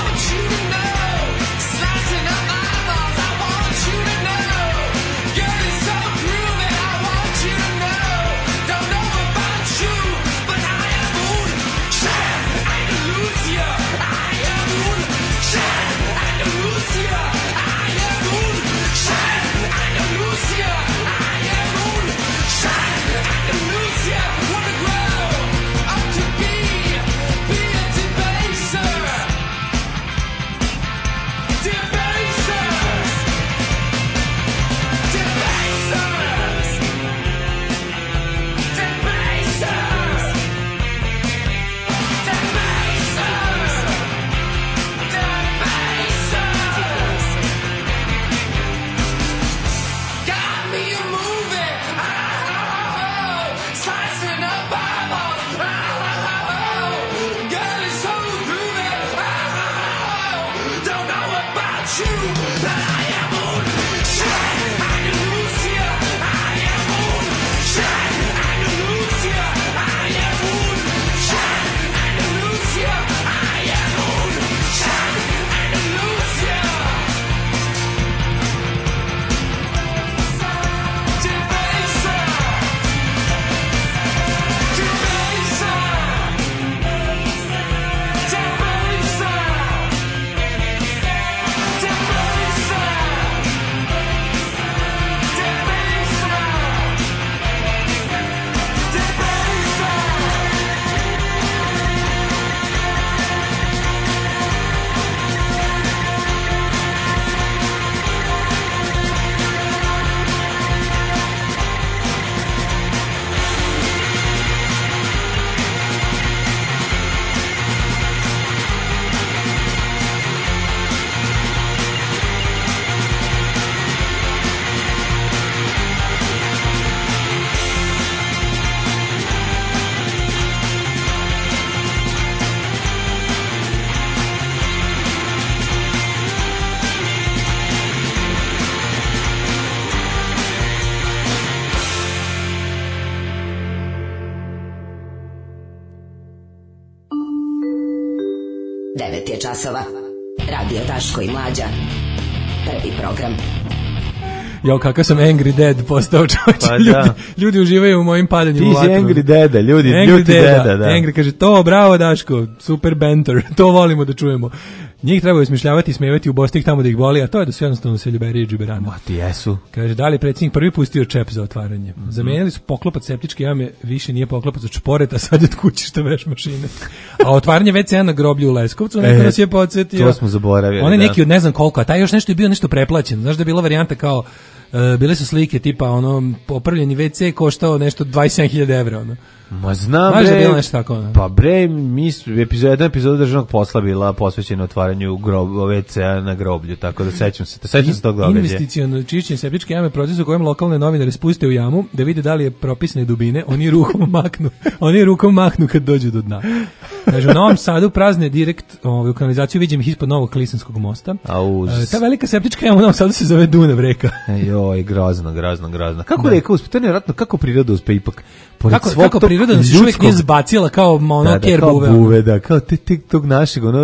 Get devet je časova. Radio Daško i Mlađa. Prvi program. Jo, kakav sam Angry Dad postao, čovječe. Pa ljudi, da. ljudi uživaju u mojim padanjima u Ti si vatru. Angry Deda, ljudi, Angry ljuti deda, deda, da. Angry kaže, to, bravo Daško, super banter, to volimo da čujemo. Njih treba smišljavati i smijevati, ubostiti ih tamo da ih boli, a to je da su jednostavno seljuberi i džiberani. Ma ti jesu. Kaže, da li predsjednik prvi pustio čep za otvaranje? Mm-hmm. Zamenili su poklopac septičke jame, više nije poklopac od šporeta, sad je od kućišta veš mašine. A otvaranje ve ce a na groblju u Leskovcu, neko e, nas je podsjetio. To smo zaboravili. On je da. neki od ne znam koliko, a taj još nešto je bio nešto preplaćen. Znaš da je bila varijanta kao, uh, bile su slike tipa ono, popravljeni ve ce koštao nešto dvadeset sedam hiljada evra, ono. Ma znam, Znaš bre, da je bilo nešto tako, ono? Pa bre, mi su, epizod, jedna epizoda državnog posla bila posvećena otvaranju grob, ve ce a na groblju, tako da sećam se, sećam se tog događaja. Investiciono čišćenje septičke jame, proces u kojem lokalne novinare spuste u jamu da vide da li je propisne dubine, oni rukom maknu, oni rukom mahnu kad dođu do dna. Kaže, u Novom Sadu prazne direkt ovaj, u kanalizaciju, vidim ih ispod Novog Klisanskog mosta. A uz... E, ta velika septička jama u Novom Sadu se zove Dunav reka. Joj, grozno, grozno, grozno. Kako da. Reka uspe? To je nevjerojatno, kako priroda uspe ipak? Kako, kako priroda nas još uvijek nije zbacila kao ono da, da, ker kao buve. buve, da, kao te, te, tog našeg, ono,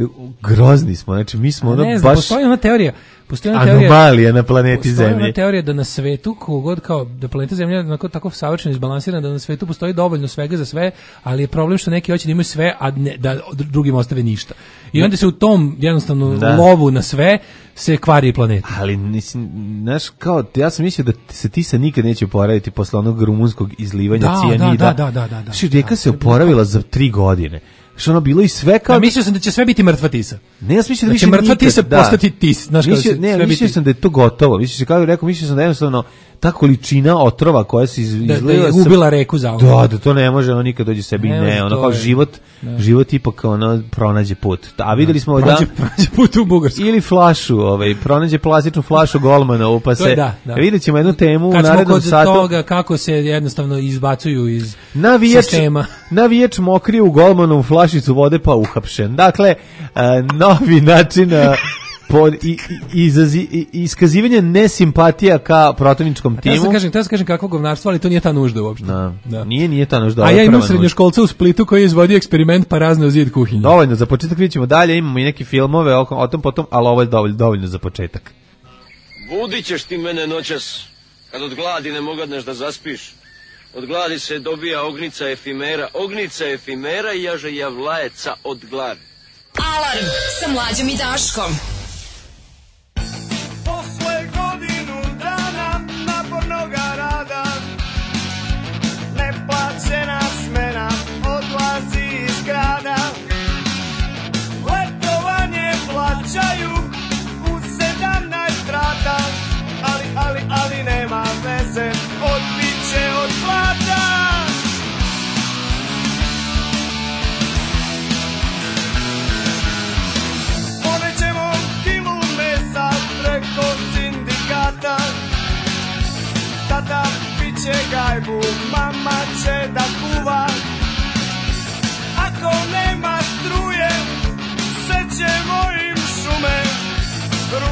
grozni smo, znači mi smo ono ne znam, baš... postoji ona teorija, postoji ona teorija, anomalija na planeti Zemlji. Postoji ona teorija da na svetu, kogod kao, da planeta Zemlja je onako tako savršeno izbalansirana, da na svetu postoji dovoljno svega za sve, ali je problem što neki hoće da imaju sve, a ne, da drugim ostave ništa. I onda se u tom jednostavno da. lovu na sve se kvari planeta. Ali mislim, znaš, kao, ja sam mislio da se Tisa nikad neće oporaviti posle onog rumunskog izlivanja da, cijanida. Da, da, da, da, da. Što reka se oporavila za tri godine. Što ono bilo i sve kao... Ja mislio sam da će sve biti mrtva Tisa. Ne, ja mislio da, da više će mrtva nikad, Tisa da. postati Tis. Znaš, mislio, se, ne, sve mislio biti... sam da je to gotovo. Mislio sam, kao rekao, mislio sam da jednostavno ta količina otrova koja se iz, da, izlila... Da je ubila reku za Da, da to ne može, ono nikad dođe sebi, ne, ne ono kao je. život, ne. život ipak ono pronađe put. A videli smo pronađe, da... Pronađe put u Bugarsku. Ili flašu, ovaj, pronađe plastičnu flašu Golmanovu, pa se... Da, da. Vidjet ćemo jednu temu kad u narednom satu. Kad smo kod toga kako se jednostavno izbacuju iz navijač, sistema. Navijač mokrio u Golmanovu flašicu vode pa uhapšen. Dakle, uh, novi način... Uh, pod i, i, izazi, i, iskazivanje nesimpatija ka protivničkom timu. Ja sam kažem, ja sam kažem kakvo govnarstvo, ali to nije ta nužda uopšte. Da. Da. Nije, nije ta nužda. A ja imam srednjoškolca u Splitu koji je izvodio eksperiment pa razne u zid kuhinje. Dovoljno, za početak vidjet ćemo dalje, imamo i neke filmove o, o tom potom, ali ovo je dovoljno, dovoljno za početak. Budit ćeš ti mene noćas, kad od gladi ne mogadneš da zaspiš. Od gladi se dobija ognica efimera, ognica efimera i jaže javlajeca od gladi. Alarm sa Mlađom i Daškom. Posle godinu dana napornoga rada, neplaćena smena odlazi iz grada. Letovanje plaćaju u sedamnaest rata, ali, ali, ali nema veze, odbit će od plata. Ponećemo kilu mesa preko sindikata. Tata piće gajbu, mama će da kuva. Ako nema struje, sećemo im šume.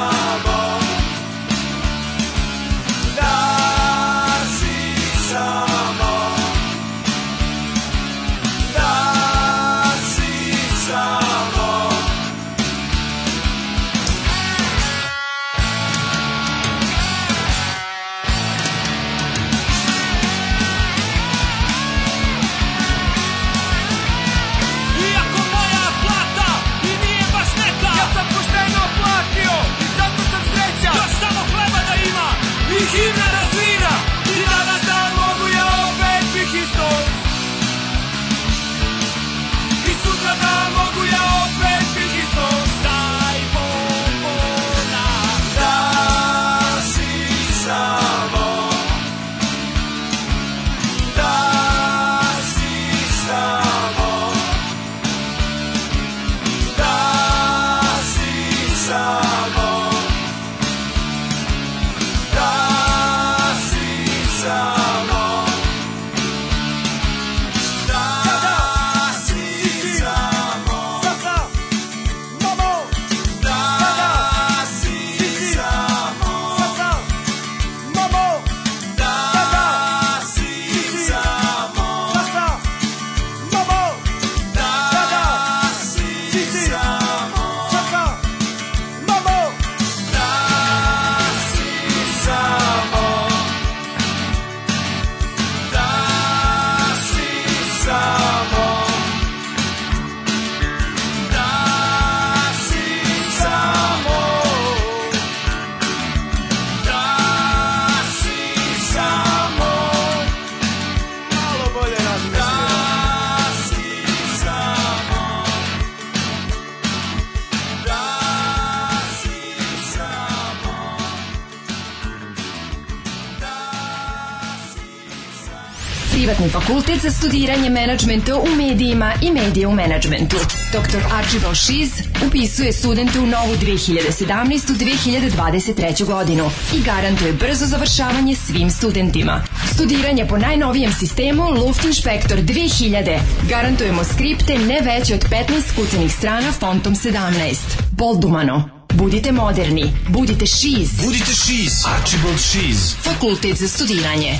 samo, da si samo, da si samo. Iako moja plata i nije baš neka, ja sam pošteno platio i zato sam srećan. Još samo hleba da ima i himna da svira i danas dan mogu ja opet bih isto. I sutra dan mogu ja opet bih isto. Daj bombona, Da si samo, da si samo, da si samo, da si samo, da si samo, Sasa, mamo, da si samo, Sasa, mamo, da si samo, Sasa, mamo, da si samo, Sasa, mamo. da si samo, da si samo, da si samo, da si samo, malo bolje razmisli, da si samo, da si samo, Privatni fakultet za studiranje menadžmenta u medijima i medije u menadžmentu. doktor Archibald Šiz upisuje studente u novu dve hiljade sedamnaestu dve hiljade dvadeset treću godinu i garantuje brzo završavanje svim studentima. Studiranje po najnovijem sistemu Luftinspektor dve hiljade. Garantujemo skripte ne veće od petnaest kucanih strana fontom sedamnaest. Boldumano. Budite moderni. Budite Šiz. Budite Šiz. Archibald Šiz. Fakultet za studiranje.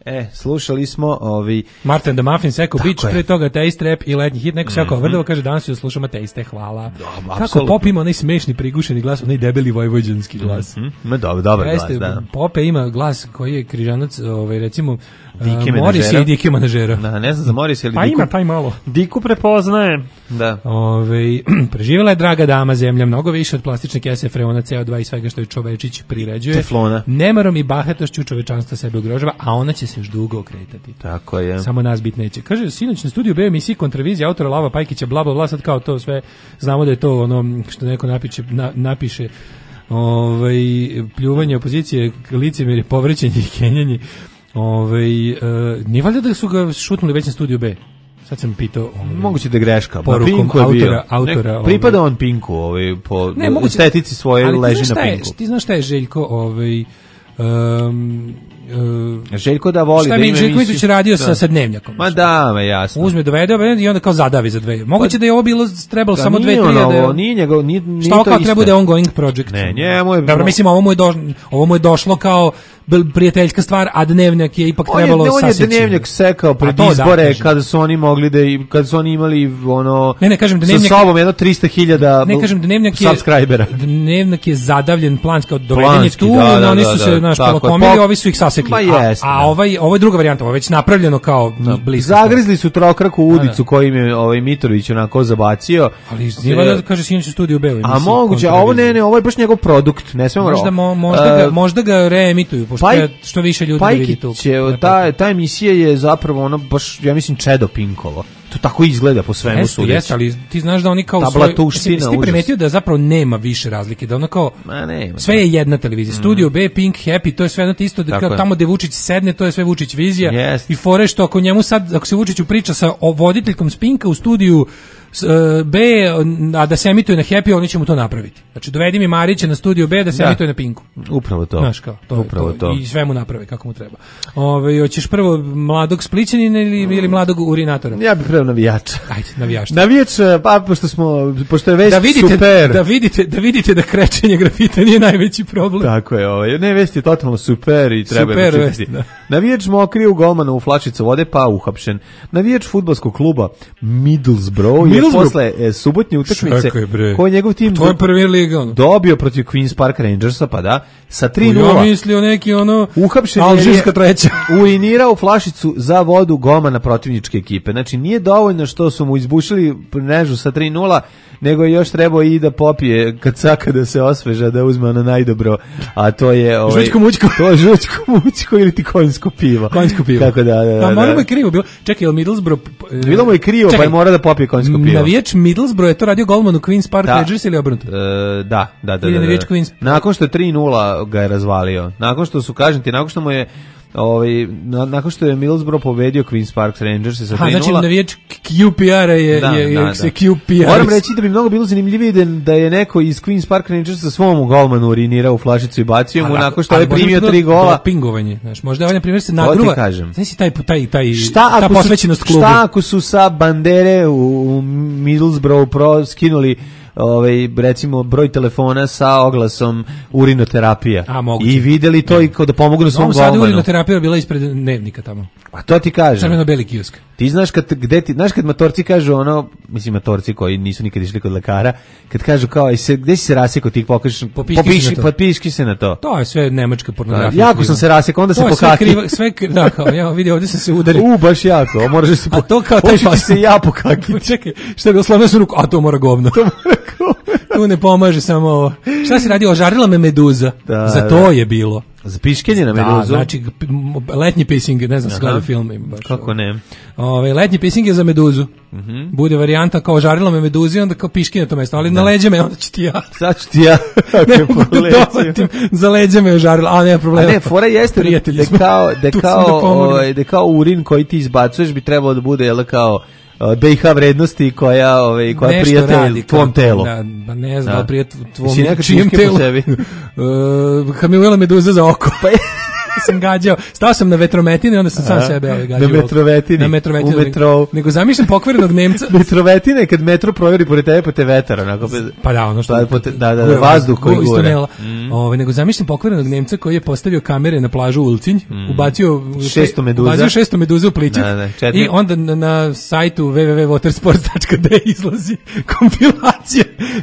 E, slušali smo ovi... Martin the Muffins, Eko Beach, je. pre toga Taste Rap i letnji hit, neko se jako Mhm. vrdovo, kaže danas ću da slušamo Taste, hvala. Da, Kako apsolutno. Pop ima onaj smešni prigušeni glas, onaj debeli vojvođanski glas. Mhm. Ma dobar, dobar Jeste, glas, da. Pope ima glas koji je križanac, ovaj, recimo, Dike uh, Morris menadžera. i Dike menadžera. Da, ne znam za Morris ili Pa Diku. ima taj malo. Diku prepoznaje. Da. Ove, preživjela je draga dama zemlja, mnogo više od plastične kese, freona, C O dva i svega što je čovečić priređuje. Teflona. Nemarom i bahatošću čovečanstva sebe ugrožava, a ona će se još dugo okretati. Tako je. Samo nas bit neće. Kaže, sinoć na studiju B emisiji Kontravizija autora Lava Pajkića, bla, bla, bla, sad kao to sve, znamo da je to ono što neko napiše, na, napiše ovaj, pljuvanje opozicije, licemjerje, povrećenje i kenjanje. Ovaj, e, nije valjda da su ga šutnuli već na studiju B? Sad sam pitao... Ovaj, Moguće da je greška. porukom Pinku je autora, bio. autora, Nek, pripada on Pinku, ovaj, po Ne, moguće- estetici svoje ali ti leži znaš na šta je- Pinku. Ti znaš šta je Željko, ovaj, um, uh, Željko da voli šta da je ima Željko emisiju. Mitrović radio sa, Da. sa dnevnjakom. Ma da, ma jasno. Uzme, dovede i onda kao zadavi za dve. Moguće da je ovo bilo trebalo Da, samo dve, nije tri. ono da je- ovo, nije njegov, nije, nije Šta ovo to kao isto. treba bude ongoing project? Ne, njemu je... Dobro, mislim, ovo mu je, doš, ovo mu je došlo kao bl- prijateljska stvar, a dnevnjak je ipak On je, trebalo on je saseći. dnevnjak sekao pred A to da, izbore kažem. kada su oni mogli da i kada su oni imali ono Ne, ne, kažem, sa dnevnjak- sobom jedno trista hiljada Ne kažem, dnevnjak je subscribera. Dnevnjak je zadavljen planski od dovedeni Planski, tu, da, da, oni da, su se da, naš tako je. polokomili, Pa- ovi su ih sasekli. Ma a jeste, a da. ovaj ovo je druga varijanta, ovo je već napravljeno kao blisko. Zagrizli su trokraku u Da, udicu kojim je ovaj Mitrović onako zabacio. Ali nije da kaže sinoć u studiju B. A moguće, a ovo ne, ne, ovo je baš njegov produkt, ne smemo... Možda, mo, možda, ga, možda ga reemituju, pošto Paj- je što više ljudi da vidi tu. Pajkić je, ta, ta emisija je zapravo ono baš, ja mislim, Čedo Pinkovo. To tako izgleda po svemu Jeste, sudeći. jeste, ali ti znaš da oni kao Ta svoj... blatuština, Jesi ti užas. primetio da zapravo nema više razlike, da ono kao... Ma nema. Sve je jedna televizija. Studio B, Pink, Happy, to je sve jedno te isto, da Tako kao je. tamo gde Vučić sedne, to je sve Vučić vizija. Jeste. I fore što ako njemu sad, ako se Vučiću priča sa o- voditeljkom s Pinka u studiju s, e, B, a da se emituje na Happy, oni će mu to napraviti. Znači, dovedi mi Marića na studiju B da se Da. emituje na Pinku. Upravo to. Znaš kao, to, je Upravo to. to. I sve mu naprave kako mu treba. Ove, hoćeš prvo mladog Splićanina ili, ili mladog urinatora? Ja bih prvo navijača. Ajde, navijaš. Navijač, pa pošto smo, pošto je vest Da vidite, super. da vidite, da vidite da krečenje grafita nije najveći problem. Tako je, ovaj. Ne, vest je totalno super i treba Super je vest, čitati. da. Navijač mokriju golmana u flašicu vode, pa uhapšen. Navijač fudbalskog kluba Middlesbrough je Middlesbrough? posle e, subotnje utakmice Čekaj, bre. koji je njegov tim To je Premier Liga, ono. dobio protiv Queen's Park Rangersa, pa da, sa tri Ja nula. mislio neki ono Uhapšen jer Alžirska je treća. urinirao flašicu za vodu golmana protivničke ekipe. Znači, nije dovoljno što su mu izbušili mrežu sa tri nula, nego je još trebao i da popije kad saka da se osveža, da uzme ono najdobro, a to je... Ovaj, Žućko mućko. To je žućko mućko ili ti konjsko pivo. Konjsko pivo. Tako da, da, da. A da. možda mu je krivo bilo. Čekaj, je li Middlesbrough... e, Bilo mu je krivo, čekaj, pa je mora da popije konjsko pivo. Navijač Middlesbrough je to radio golman u Queen's Park Da. Rangers ili obrnuto? E, da, da, da. Ili da, navijač da. Queen's- Nakon što je tri nula ga je razvalio. Nakon što su, kažem ti, nakon što mu je ovaj, na- nakon što je Middlesbrough pobedio Queen's Park Rangers sa tri nula. Aha, znači navijač Q P R-a je, Da, je, da, je, da. se Q P R. Moram reći da bi mnogo bilo zanimljivije da, da je neko iz Queen's Park Rangersa svom golmanu urinirao u flašicu i bacio mu nakon što je primio tri gola. Dopingovanje, znaš, možda je ovaj primjer se To ti nagruva. kažem. Znaš si taj, taj, taj, Šta ta ako, su, posvećenost klubu. šta ako su sa bandere u, u Middlesbrough pro skinuli ovaj, recimo broj telefona sa oglasom urinoterapija A, moguće. i videli to i kao da pomognu svom Novom Sadu golmanu. urinoterapija bila ispred dnevnika tamo. A to ti kažem. Crveno-beli kiosk. Ti znaš kad, gde ti, znaš kad matorci kažu ono, mislim matorci koji nisu nikad išli kod lekara, kad kažu kao, "Aj se, gde si se rasekao, ti pokažeš, Popiški popiši, se na to." popiški se na to. To je sve nemačka pornografija. Da, jako kriva. sam se rasekao, onda To se je sve pokaki. kriva- sve kri- da, kao, ja vidi, ovdje sam se udario. U, baš jako, moraš da se A to kao taj Hoću ti pas. se ja pokakiti. Čekaj, šta je bilo slavno su ruku? A to mora govno. To mora govno. Tu ne pomaže samo ovo. Šta se radi? Ožarila me meduza. Da, Za to da. je bilo. Za piškenje na Da, meduzu. znači p- m- letnji pissing, ne znam, se Aha. gleda film. Ima baš Kako ovo. ne? Ove, letnji pissing je za meduzu. Mhm. Bude varijanta kao žarila me meduzi, onda kao piški na to mesto, ali na leđa me, onda ću ti ja. Sad ću ti ja. Ne mogu da dovatim, za leđa me je žarila, a ne A problema. ne, fora jeste da, Prijatelji da smo. kao, da Tu sam kao, da pomognem. ovaj, da kao urin koji ti izbacuješ bi trebalo da bude, jel, kao uh, B i H vrednosti koja, ovaj, koja Nešto prijatelj radi tvom kao- telu. Da, ba ne znam, Da. da. prije tvom Jesi nekad čijem šuške po telu. sebi? Uh, Hamiuela meduza za oko. Pa sam gađao. Stao sam na vetrometine i onda sam sam sebe gađao. Na metrovetini. Na metrovetini. U metrou. Nego zamišljam pokvarenog Nemca. Metrovetine kad metro proveri pored tebe pa te vetar onako bez. Pa da, ono što pa, po te, da, da, da, vazduh koji gure. Mm. Ovaj nego zamišljam pokvarenog Nemca koji je postavio kamere na plažu Ulcinj, mm. ubacio šesto meduza. Ubacio šesto meduza u plićak. Da, da, i onda na, na sajtu w w w tačka watersports tačka d izlazi kompilacija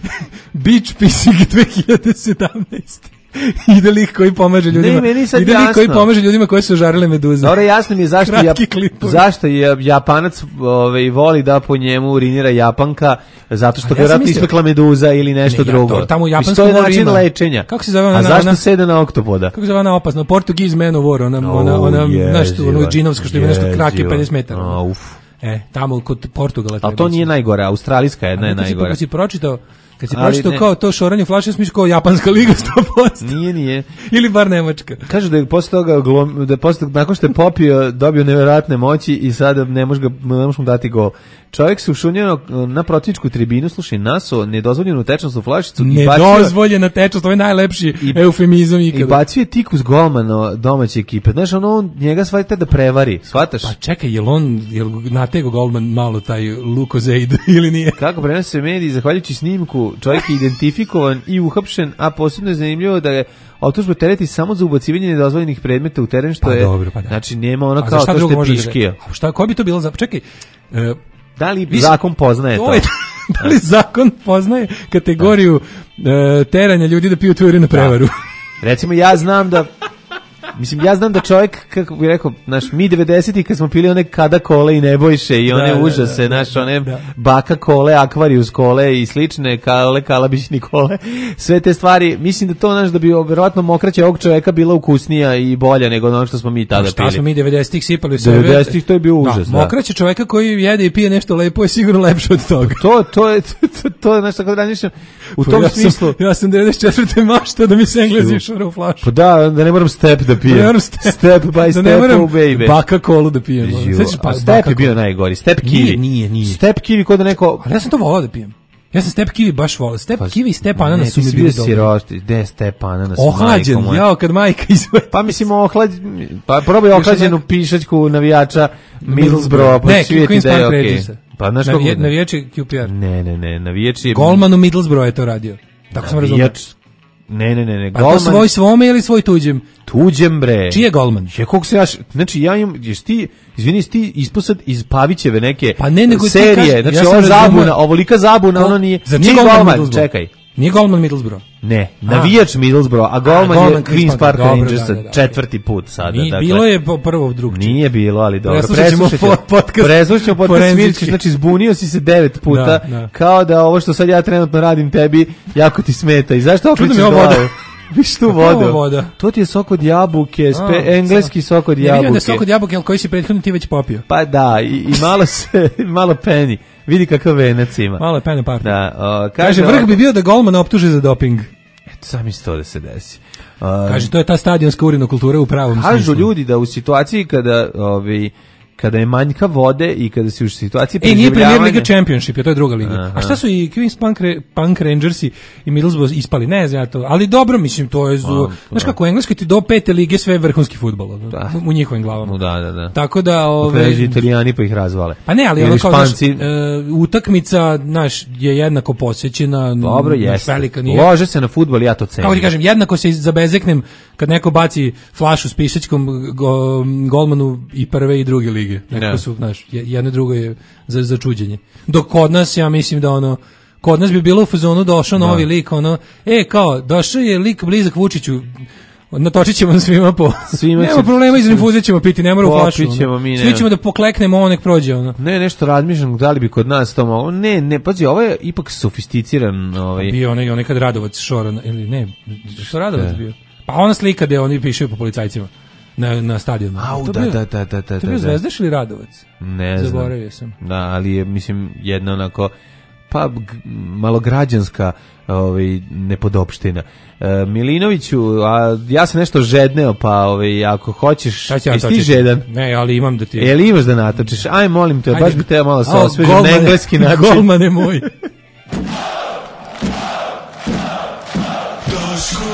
Beach Pissing dve hiljade sedamnaeste. Ide lik koji pomaže ljudima. Ne, meni sad ide lik koji pomaže ljudima koji su ožarele meduze. Dobro, jasno mi je zašto ja, zašto je Japanac ovaj voli da po njemu urinira Japanka, zato što vjerojatno ja ispekla meduza ili nešto ne, drugo. Ja, tamo u Japanskom moru način ima lečenja. Kako se zove ona? A zašto ona, sede na oktopoda? Kako se zove ona opasna? Portuguese Man of War, ona oh, ona ona nešto, ono džinovsko što ima nešto krake pedeset metara. A uf. E, tamo kod Portugala. A to nije najgore, australijska jedna je najgora. Kad si pročitao Kad si pročitao kao to šoranje flaše, smiš kao japanska liga sto posto. Nije, nije. Ili bar nemačka. Kažu da je posle toga, glom, da je posle, nakon što je popio, dobio nevjerojatne moći i sada ne može ga, ne može mu dati gol. Čovjek se ušunjeno na protivničku tribinu, slušaj, naso nedozvoljenu tečnost u flašicu. Nedozvoljena tečnost, to je najlepši i, eufemizam ikada. I bacio je tikus golmana domaće ekipe. Znaš, ono, on njega shvatite da prevari, shvataš? Pa čekaj, jel on, jel natego golman malo taj Lukozeid ili nije? Kako prenose mediji, zahvaljujući snimku, čovjek je identifikovan i uhapšen, a posebno je zanimljivo da je optužba tereti samo za ubacivanje nedozvoljenih predmeta u teren, što pa je, dobro, pa da. Znači, nema ono kao to što je piškio. A šta, ko bi to bilo za... Čekaj, e, da li vi, zakon poznaje to? to? Je, da li zakon poznaje kategoriju e, teranja ljudi da piju tu urinu na prevaru? Da. Recimo, ja znam da... Mislim, ja znam da čovjek, kako bih rekao, naš, mi devedesetih kad smo pili one kada kole i nebojše i one da, užase, da, da, naš, one da. baka kole, akvarijus kole i slične kale, kalabićni kole, sve te stvari, mislim da to, naš, da bi vjerovatno mokraća ovog čovjeka bila ukusnija i bolja nego ono što smo mi tada šta pili. Šta smo mi devedesetih sipali u sebe? devedesetih to je bio užas, da. Mokraća čovjeka koji jede i pije nešto lepo je sigurno lepše od toga. To, to je, to, to je nešto kad razmišljam, u tom ja smislu. Sam, ja sam devedeset četvrte mašta da mi se Englez išao u flašu. Pa da, da ne moram step da pijem. Step, step by step, da oh baby. Baka kolu da pijem. Pa step je bio najgori. Step kiwi. Nije, nije, nije. Step kiwi kod da neko... Ali ja sam to volao da pijem. Ja sam step kiwi baš volao. Step pa, kiwi i step ananas su mi bili dobri. Sirosti, de step ananas. Ohlađen, jao, kad majka izvede. Pa mislim, ohlađen, pa probaj ohlađenu pišačku navijača Middlesbrough, pa svijeti da je okej. Pa znaš kako... Navijači Q P R. Ne, ne, ne, navijači... Golman u Middlesbrough je to radio. Tako sam razumio. Ne, ne, ne, ne. Pa golman... to svoj svome ili svoj tuđem? Tuđem, bre. Čiji je golman? Je, koliko se ja... Znači, ja imam... Jesi ti... Izvini, ti isposad iz Pavićeve neke pa ne, nego serije. Kaži, znači, ja ova zabuna, ovolika zabuna, Gol... ono nije... Zar nije golman, golman čekaj. Nije golman Middlesbrough? Ne, navijač Middlesbrough, a golman, a, golman je Queen's Park Rangers da, da, da, četvrti put sada. Nije, dakle, bilo je prvo drugče. Nije bilo, ali dobro. Preslušat ćemo podcast. Preslušat ćemo podcast Svirčić, znači zbunio si se devet puta, da, da. Kao da ovo što sad ja trenutno radim tebi, jako ti smeta. I zašto okrećeš glavu? Viš tu vodu. To ti je sok od jabuke, spe, a, engleski sok od jabuke. Ne vidim da je sok od jabuke, ali koji si prethodno ti već popio. Pa da, i, i malo se, malo peni. Vidi kakav venac ima. Malo je pene party. Da, o, kaže, kaže, vrh bi bio da golman optuže za doping. Eto, sam isto to da se desi. Um, kaže, to je ta stadionska urinokultura u pravom kažu smislu. Kažu ljudi da u situaciji kada... Ovi, kada je manjka vode i kada si u situaciji preživljavanja... E, nije Premier Liga Championship, je to je druga liga. Aha. A šta su i Queen's Punk, Punk Rangersi i Middlesbrough ispali? Ne znam ja to, ali dobro, mislim, to je... Zu... Znaš kako, u Engleskoj ti do pete lige sve je vrhunski fudbal, da. U njihovim glavama. Da, da, da. Tako da... Ove... Ukreži Italijani pa ih razvale. Pa ne, ali ono kao, španci... znaš, uh, utakmica, znaš, je jednako posjećena. Dobro, jeste. Velika nije. Lože se na fudbal, ja to cenim. Kako ti kažem, jednako se zabezeknem kad neko baci flašu s pišačkom go, golmanu i prve i druge lige. Neko su, znaš, jedno drugo je za, za čuđenje. Dok kod nas, ja mislim da ono, kod nas bi bilo u fazonu došao novi lik, ono, e, kao, došao je lik blizak Vučiću, natočit ćemo svima po... Svima nema problema, iz infuzije ćemo piti, ne mora u flašu. Ono. Mi, svi ćemo da pokleknemo, ovo nek prođe. Ono. Ne, nešto razmišljam, da li bi kod nas to moglo. Ne, ne, pazi, ovo je ipak sofisticiran. Ovaj... Bio onaj, onaj kad Radovac šoran, ili ne, što Radovac bio? Pa ona slika gde oni pišaju po policajcima. Na, na stadionu. Au, da, da, da, da, da. To je bio Zvezdaš ili Radovac? Ne znam. Zaboravio sam. Da, ali je, mislim, jedna onako, pa, g- malo građanska ovaj, nepodopština. E, Milinoviću, a ja sam nešto žedneo, pa ovaj, ako hoćeš, ja jesi ti žedan? Ne, ali imam da ti... E, li imaš da natočiš? Aj, molim te, ajde, baš bi te malo sa osvežen na engleski način. Golmane moj. Daško i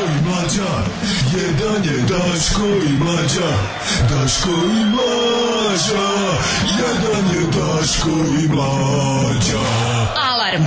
Mlađa. Jedan je Daško i Mlađa. Daško i Mlađa. Jedan je Daško i Mlađa. Alarm.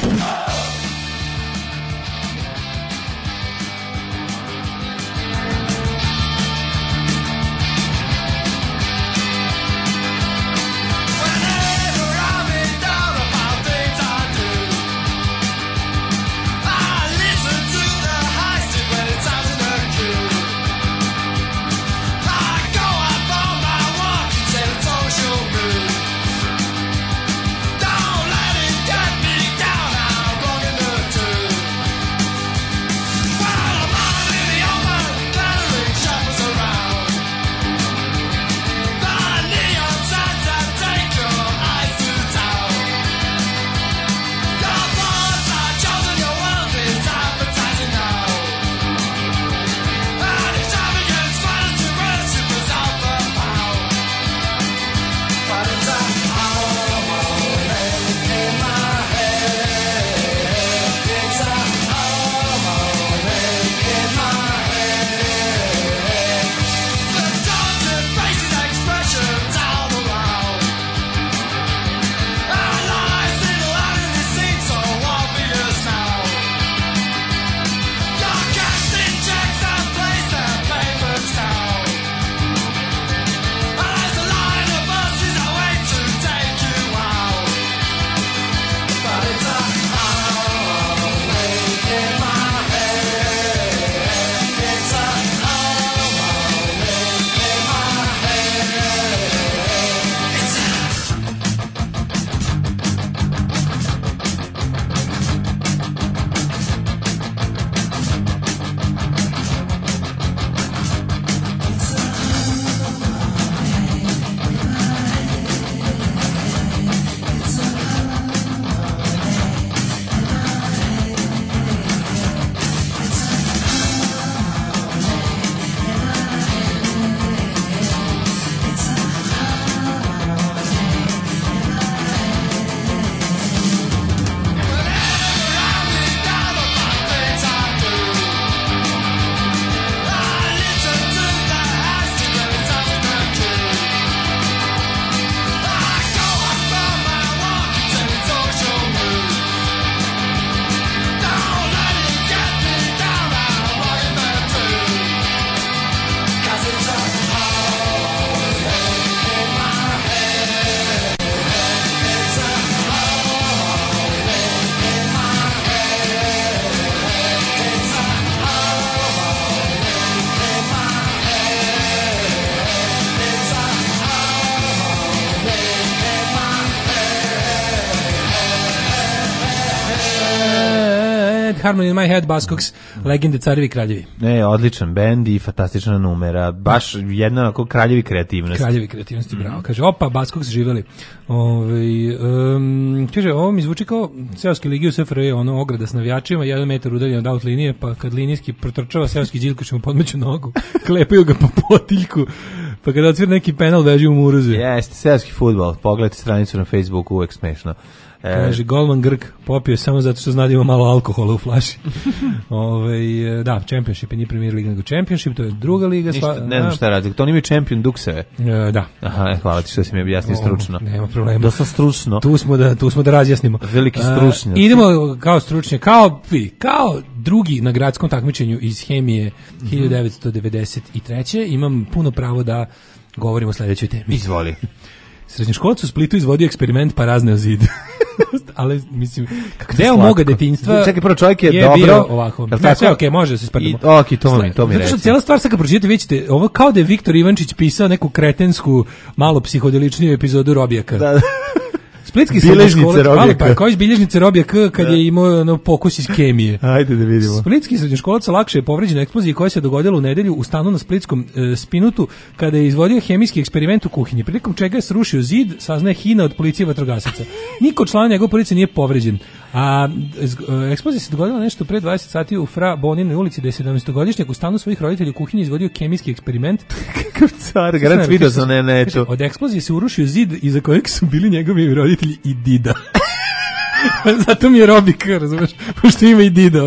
Harmony in My Head, Buzzcocks, legende Carevi kraljevi. Ne, odličan bend i fantastična numera. Baš jedna onako kraljevi kreativnosti. Kraljevi kreativnosti, bravo. Kaže, opa, Buzzcocks živeli. Ove, um, kaže, ovo mi zvuči kao seoski ligi u S F R J, ono ograda s navijačima, jedan metar udaljen od out linije, pa kad linijski protrčava seoski Đilković mu podmeću nogu, klepaju ga po potiljku, pa kada odsvira neki penal veži u muruze. Jeste, seoski fudbal. Pogledajte stranicu na Facebooku, uvek smešno. Kaže, golman Grk popio samo zato što zna da ima malo alkohola u flaši. Ove, da, Championship je nije Premier Liga, nego Championship, to je druga liga. Ništa, sva, ne znam šta radi. To nije Champion Dukseve. E, da. Aha, hvala ti što si mi objasnio stručno. Nema problema. Dosta stručno. Tu smo da, tu smo da razjasnimo. Veliki stručnjaci. Idemo kao stručnjak, kao, kao drugi na gradskom takmičenju iz hemije mm-hmm. hiljadu devetsto devedeset treće imam puno pravo da govorimo o sledećoj temi. Izvoli. Srednjoškolac u Splitu izvodio eksperiment pa razneo zid. Ali mislim deo moga detinjstva. Čekaj, prvo čovjek je, je dobro. Bio ovako. Ne, sve okej, okay, može da se sprdimo. Okej, to mi, to mi reći. Zato što cijela stvar sad kad pročitate, vidite, ovo kao da je Viktor Ivančić pisao neku kretensku, malo psihodeličniju epizodu Robijaka. Da. Splitski srednjoškolac, malo pa kao iz bilježnice Robija K kad da. je imao ono pokus iz kemije. Ajde da vidimo. Splitski srednjoškolac lakše je povređen eksploziji koja se dogodila u nedelju u stanu na splitskom e, Spinutu kada je izvodio hemijski eksperiment u kuhinji. Prilikom čega je srušio zid, saznaje Hina od policije i vatrogasaca. Niko član njegove policije nije povređen. A e, eksplozija se dogodila nešto pre dvadeset sati u Fra Boninoj ulici da je sedamnaestogodišnjak u stanu svojih roditelja u kuhinji izvodio kemijski eksperiment. Kakav car, garant video za ne neću. Od eksplozije se urušio zid iza kojeg su bili njegovi roditelji i dida. Zato mi je Robik, razumeš, pošto ima i dida, ono.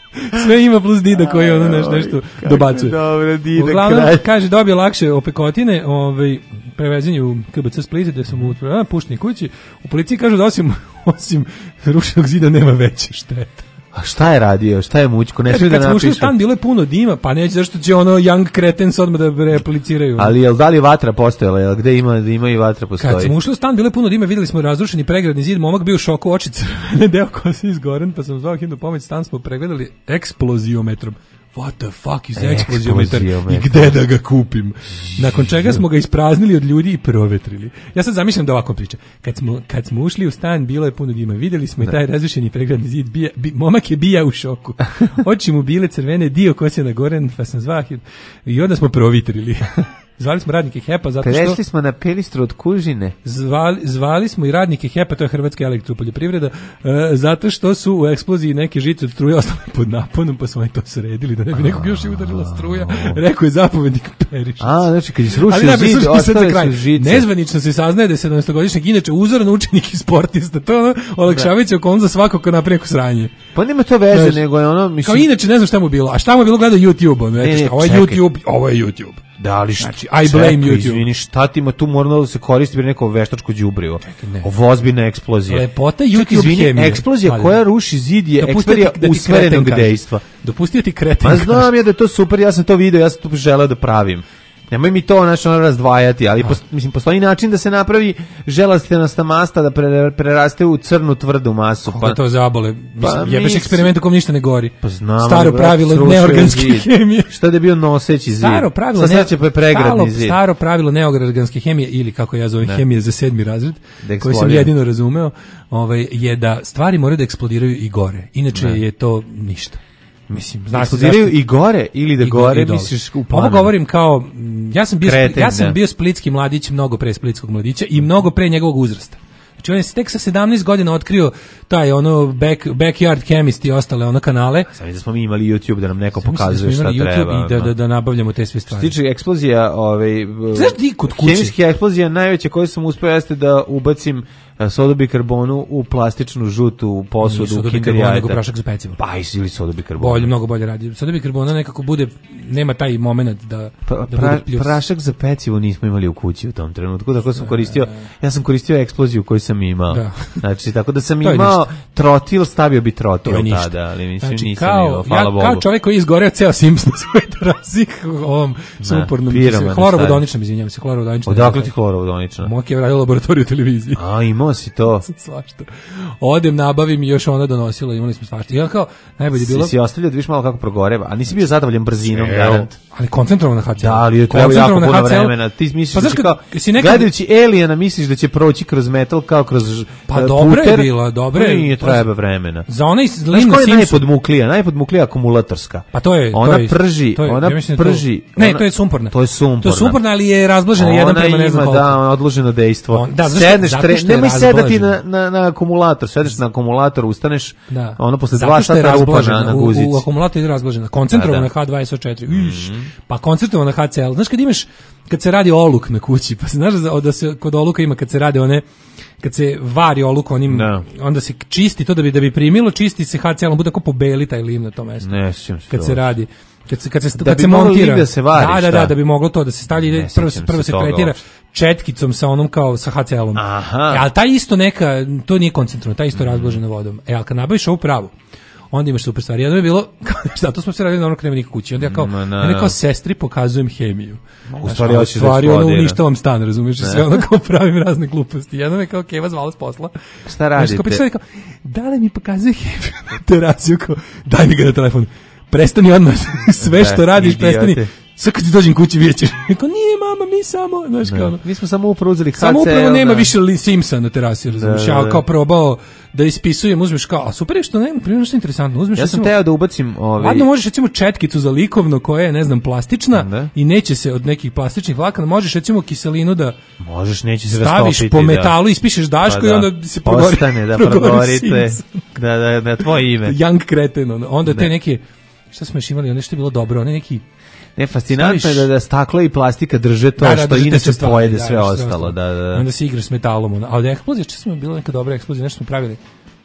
Sve ima plus Dida koji ono nešto, nešto dobacuje. Dobro, Dida Uglavnom, kralj. kaže, dobio lakše opekotine, ovaj, prevezen u K B C Split, gde sam mu pušteni kući. U policiji kažu da osim, osim rušenog zida nema veće štete. A šta je radio? Šta je mućko? Ne smije da Kad smo ušli u napiše. stan, bilo je puno dima, pa neće zašto će ono young cretens odmah da repliciraju. Ali jel da li vatra postojala? Jel gde ima, da ima i vatra postoji? Kad smo ušli u stan, bilo je puno dima, videli smo razrušeni pregradni zid, momak bio u šoku, oči crvene, deo kose izgoren, pa sam zvao hitnu pomoć, stan smo pregledali eksploziometrom. What the fuck is eksploziometar i gde da ga kupim? Nakon čega smo ga ispraznili od ljudi i provetrili. Ja sad zamišljam da ovako priča. Kad smo, kad smo ušli u stan, bilo je puno dima. Videli smo i taj razrušeni pregradni zid. Bija, bi, momak je bija u šoku. Oči mu bile crvene, dio kose nagoren, pa sam zvao i onda smo provitrili. Zvali smo radnike H E P-a zato što... Prešli smo na pelistru od kužine. Zvali, zvali smo i radnike H E P-a, to je Hrvatska elektropoljoprivreda, uh, zato što su u eksploziji neke žice od struje ostale pod naponom, pa smo i to sredili, da ne bi nekog još i udarila struja. Rekao je zapovednik Perišić. A, znači, kad je srušio zid, ostale su žice. Nezvanično se saznaje da je sedamnaestogodišnjak inače uzoran učenik i sportista. To je ono olakšavajuće okolnost za svakog ko napravi neko sranje. Pa nema to veze, znači, nego je ono... Mislim... Kao inače, ne znam šta mu bilo. A šta mu je bilo gledao YouTube? Ono, ne, ne, šta, ovo je YouTube, ovo je YouTube. Da, ali šta, znači, I blame čekaj, YouTube. Izvini, šta ti ima tu moralo da se koristi bi neko veštačko đubrivo. Ovo ozbiljna eksplozija. Lepota YouTube čekaj, izvini, hemije. Eksplozija Ali, koja ruši zid je eksplozija da usmerenog dejstva. Dopustio ti kreten. Ma znam ja da je to super, ja sam to video, ja sam to želeo da pravim. Nemoj mi to znači ono razdvajati, ali posto, mislim postoji način da se napravi želastinasta masta da pre, preraste u crnu tvrdu masu. Pa to zabole. Pa, jebeš eksperiment u kom ništa ne gori. Pa znam, staro pravilo neorganske hemije. Šta da je bio noseći zid? Staro pravilo, ne, staro, pregradni zid. Staro pravilo neorganske hemije ili kako ja zovem hemije za sedmi razred, koji sam jedino razumeo, ovaj je da stvari moraju da eksplodiraju i gore. Inače ne. je to ništa. Mislim, da eksplodiraju i gore ili da gore, misliš u planu. Ovo govorim kao, ja sam bio, Kreten, ja sam ne. bio splitski mladić mnogo pre splitskog mladića i mnogo pre njegovog uzrasta. Znači on je tek sa sedamnaest godina otkrio taj ono back, backyard chemist i ostale ono kanale. Sam da smo mi imali YouTube da nam neko sam pokazuje šta YouTube treba. I da, da, da nabavljamo te sve stvari. Što tiče eksplozija, ovaj, znaš ti kod kuće? Hemijska eksplozija najveća koju sam uspio jeste da ubacim sodobikarbonu u plastičnu žutu posudu u Kinder jajeta. Nego prašak za pecivo. Pa ili sodobikarbon. Bolje, mnogo bolje radi. Sodobikarbona nekako bude, nema taj moment da, pra, da pra, bude pljus. Prašak za pecivo nismo imali u kući u tom trenutku, tako sam koristio, ja sam koristio eksploziju koju sam imao. Da. Znači, tako da sam imao trotil, stavio bi trotil tada, ali mislim znači, nisam kao, imao, hvala ja, Bogu. Kao čovjek koji je izgoreo ceo Sims na svoj terasi, ovom supornom, hlorovodoničnom, izvinjam se, hlorovodoničnom. Odakle ti hlorovodonična? Mok je radio laboratoriju televiziji. A, imao si to. Svašta. Odem, nabavim i još ona donosila, imali smo svašta. I on kao, najbolje bilo... Si, si ostavljao da viš malo kako progoreva, a nisi bio zadovoljan brzinom, garant. Ali koncentrovano na H C L. Da, ali je treba jako puno vremena. Ti misliš pa, da će kao, nekad... gledajući Aliena, misliš da će proći kroz metal kao kroz pa puter. Dobro je bila, dobro je. Nije treba vremena. Za onaj Znaš koja je najpodmuklija? Najpodmuklija akumulatorska. Pa to je... Ona to je, prži, to je, ona ja prži. To, ne, to je sumporna. To je sumporna. To je sumporna, ali je razblažena jedan prema ne znam koliko. Da, odloženo dejstvo. On, da, sedneš, tre, nemoj sedati na, na, na akumulator, sedeš na akumulator, ustaneš, da. ono posle dva sata rupa na, na guzici. U, u akumulator je razblažena. Koncentrovana H dvadeset četiri. Viš, pa koncentrovana H C L. Znaš kad imaš, kad se radi oluk na kući, pa znaš da se kod oluka ima kad se rade one, kad se vari oluk onim, no. onda se čisti to da bi da bi primilo, čisti se H C L, on bude tako pobeli taj lim na tom mestu. Ne, sjećam se. Kad se radi, kad se kad se da kad se montira, da se vari, da, da, da, da bi moglo to da se stavlja ide prvo se prvo se tretira četkicom sa onom kao sa H C L-om. Aha. E, ali taj isto neka, to nije koncentrovano, taj isto mm. razblažena vodom. E, al kad nabaviš ovu pravu, onda imaš super stvari. Jedno je bilo, zato smo se radili na ono kad nema nikog kući. Onda ja kao, no, no, no. ja kao sestri pokazujem hemiju. U stvari, u stvari ono uništavam stan, razumiješ? Sve ono kao pravim razne gluposti. Jedno me kao Keva zvala s posla. Šta radite? Kao, kao, da li mi pokazuje hemiju na terasiju? Kao, daj mi ga na telefon. Prestani odmah. Sve što radiš, prestani. Sve kad ti dođem kući vidjet ćeš. Kao, nije mama, mi samo, znaš kao. Mi smo samo upravo uzeli H C L. Samo upravo nema više Simsa na terasi, razumiješ. Ja kao probao da ispisujem, uzmeš kao, a super je što ne, primjer što je interesantno, uzmeš. Ja sam teo da ubacim ovaj. Ladno možeš recimo četkicu za likovno koja je, ne znam, plastična da. I neće se od nekih plastičnih vlakana, možeš recimo kiselinu da možeš, neće se staviš rastopiti, po metalu, da. Ispišeš daško pa da. I onda se progori. Ostane da progorite. Da, da, da, tvoje ime. Young kreten, onda te neke, šta smo još imali, ono što je bilo dobro, one neki Ne, fascinantno je da, da staklo i plastika drže to da, da, što inače pojede da, sve da, ostalo. Da, da. Onda se igraš s metalom. Ali da eksplozija, što smo bilo neka dobra eksplozija, nešto smo pravili.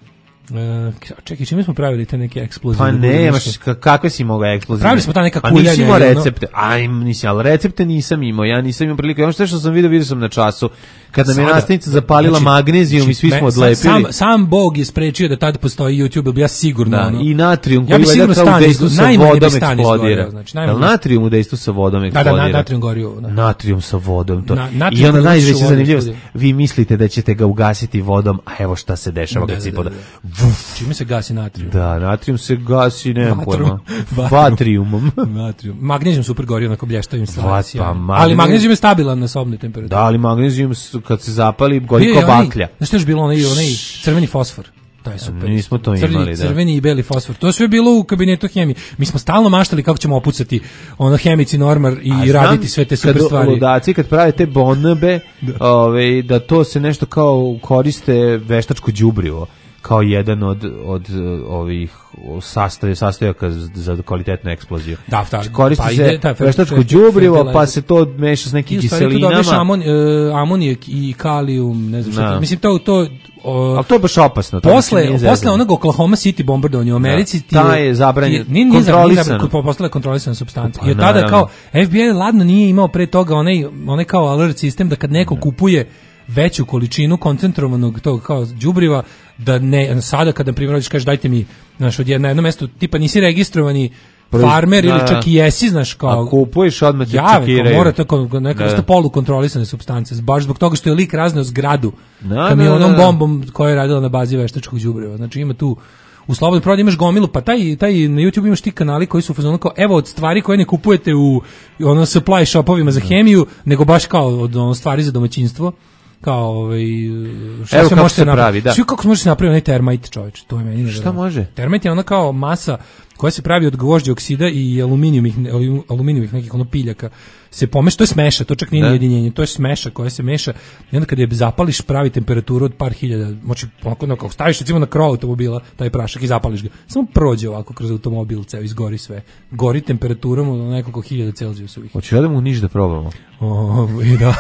Uh, čekaj, čime smo pravili te neke eksplozije? Pa ne, maš, kakve si mogao eksplozije? Pravili smo ta neka pa kuljanja. Pa nisi imao recepte. Aj, nisi, ali recepte nisam imao. Ja nisam imao priliku. Ja što što sam vidio, vidio sam na času. Kad nam je nastavnica zapalila znači, magnezijum znači, i svi smo odlepili. Sam, sam Bog je sprečio da tad postoji YouTube, bi ja sigurno. Da, ono, i natrijum ja koji valjda kao u dejstvu sa vodom eksplodira. Znači, jel natrijum u dejstvu sa vodom eksplodira? Da, da, natrijum gorivo. Da. Natrijum sa vodom. To. Na, I onda najveća zanimljivost, vi mislite da ćete ga ugasiti vodom, a evo šta se dešava kad si poda. Čime se gasi natrijum? Da, natrijum se gasi, nemam pojma. Vatrijumom. Natrijum. Magnezijum super gori, onako blještavim stvari. Pa, ali magnezijum je stabilan na sobnoj temperaturi. Da, ali magnezijum kad se zapali gori kao baklja. Znaš što je bilo onaj, onaj crveni fosfor? Taj super. Nismo to Crni, imali, da. Crveni i beli fosfor. To je sve bilo u kabinetu hemije. Mi smo stalno maštali kako ćemo opucati ono hemici normar i a raditi znam, sve te super kad stvari. Ludaci kad prave te bonbe, da. Ove, da to se nešto kao koriste veštačko đubrivo kao jedan od od ovih sastav sastojaka za kvalitetnu eksploziju. Da, da. Koristi pa se veštačko đubrivo, pa se to meša s nekim kiselinama. Tu amon, uh, amonijak i kalijum, ne znam šta. Mislim to to O, ali to je baš opasno. Posle, posle onog Oklahoma City bombardovanja u Americi da, ta je zabranjeno, nije kontrolisano. Postala je kontrolisana supstanca. Pa, I od tada naravno. Kao F B I ladno nije imao pre toga onaj, onaj kao alert sistem da kad neko kupuje veću količinu koncentrovanog tog kao đubriva, da ne, sada kada na primjer kažeš dajte mi, znaš, od jedna, jedno mesto, tipa nisi registrovani farmer ili čak i jesi, znaš, kao... A kupuješ odmah te čekiraju. Mora tako neka vrsta polukontrolisane supstance, baš zbog toga što je lik razneo zgradu da, kamionom da, da. bombom koja je radila na bazi veštačkog đubriva. Znači ima tu u slobodnoj prodaji imaš gomilu, pa taj, taj na YouTube imaš ti kanali koji su u fazonu kao, evo od stvari koje ne kupujete u ono supply shopovima za hemiju, nego baš kao od ono stvari za domaćinstvo. Kao ovaj šta evo se može se pravi, da. Sve kako se može napraviti onaj termit, čoveče, to je meni. Šta može? Termit je ona kao masa koja se pravi od gvožđa oksida i aluminijumih aluminijumih nekih ono piljaka. Se pomeša, to je smeša, to čak nije jedinjenje, to je smeša koja se meša i onda kad je zapališ pravi temperaturu od par hiljada, moći onako kao staviš recimo na krov automobila taj prašak i zapališ ga. Samo prođe ovako kroz automobil, ceo izgori sve. Gori temperaturom od nekoliko hiljada Celzijusovih. Hoće da mu niš da probamo. O, i da.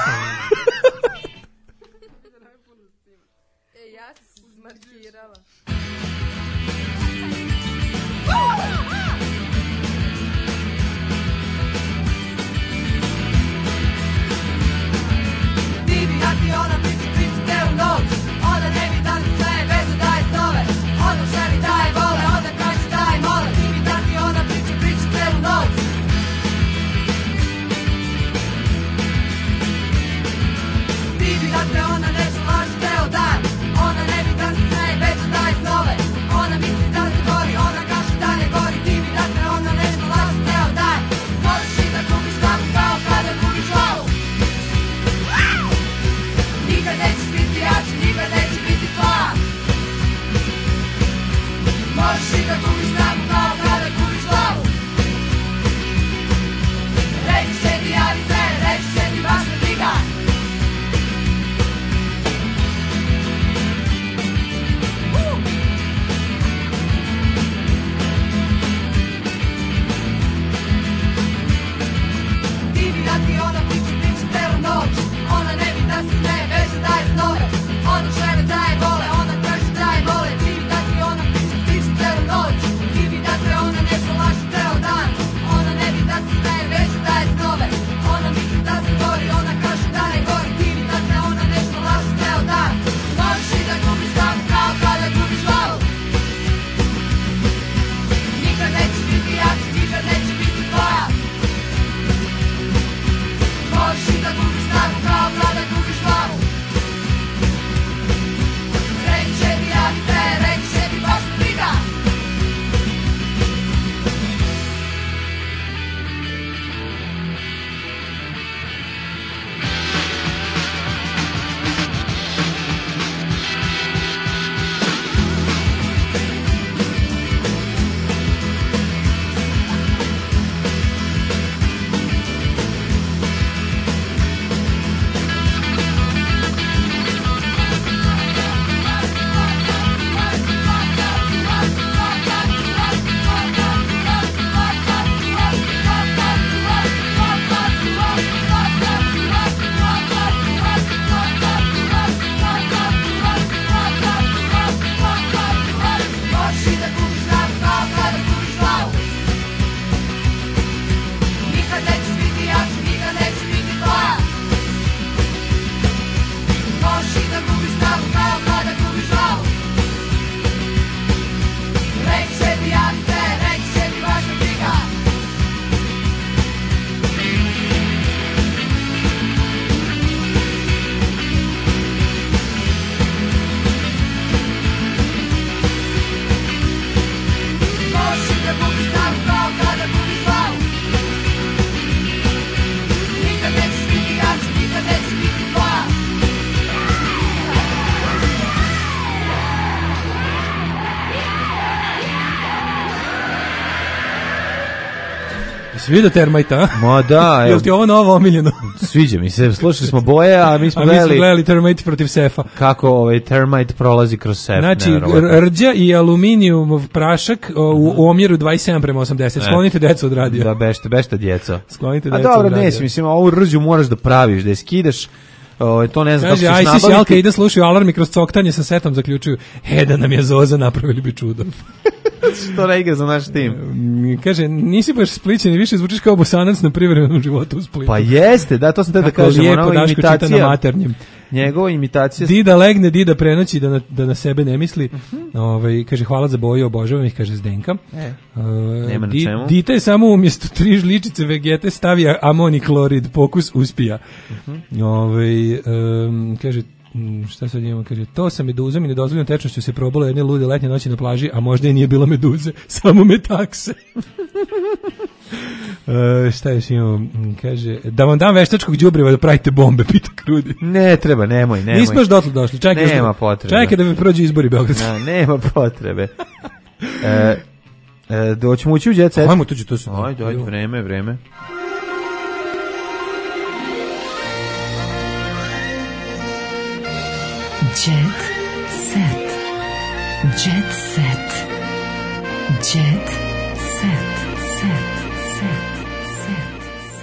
gubiš sam kao kada gubiš glavu. Nikad nećeš biti jači, nikad nećeš biti tvoja. Jesi vidio Termite, a? Ma da, Jel ti ovo novo omiljeno? Sviđa mi se, slušali smo Boje, a mi smo A mi smo gledali gledali Termite protiv Sefa. kako ovaj Termite prolazi kroz Sef. Znači, nevjerovatno. rđa i aluminijumov prašak o, u, u omjeru dvadeset sedam prema osamdeset. Sklonite decu od radija. Da, bešte, bešte djeco. Sklonite A decu dobro, od radija. neće, mislim, ovu rđu moraš da praviš, da je skidaš, o, to ne znam Kaže, kako ćeš aj si nabaviti. Alka ide slušaju alarm i kroz coktanje sa setom zaključuju, he da nam je Zoza, napravili bi čudo. Što ne igra za naš tim. Mm, Kaže, nisi baš Splićan i više zvučiš kao Bosanac na privremenom životu u Splitu. Pa jeste, da, to sam te da Kako kažem, lijepo ona Daško čita na imitacija, maternjem. njegova imitacija. Dida legne, Dida prenoći da na, da na sebe ne misli. Ovaj, kaže, hvala za boju, obožavam ih, kaže Zdenka. E, Uh, nema na di, čemu. Dita je samo umjesto tri žličice vegete stavija amoniklorid, pokus uspija. Ovaj, um, kaže, m, šta sad imamo, kaže, to sa meduzom i nedozvoljnom tečnošću se probalo jedne lude letnje noći na plaži, a možda i nije bilo meduze, samo metakse. Uh, šta još imamo? M, Kaže, da vam dam veštačkog đubriva da pravite bombe, pita Krudi. Ne treba, nemoj, nemoj. Nismo još dotle došli, čekaj. Nema još- potrebe. Čekaj da mi prođu izbori Beogradski. Na, nema potrebe. E, e, doćemo ući u Jet Set. Ajmo tuđi, to su. Ajde, ajde, vreme, vreme. Jet set. Jet set. Jet set. Set. Set.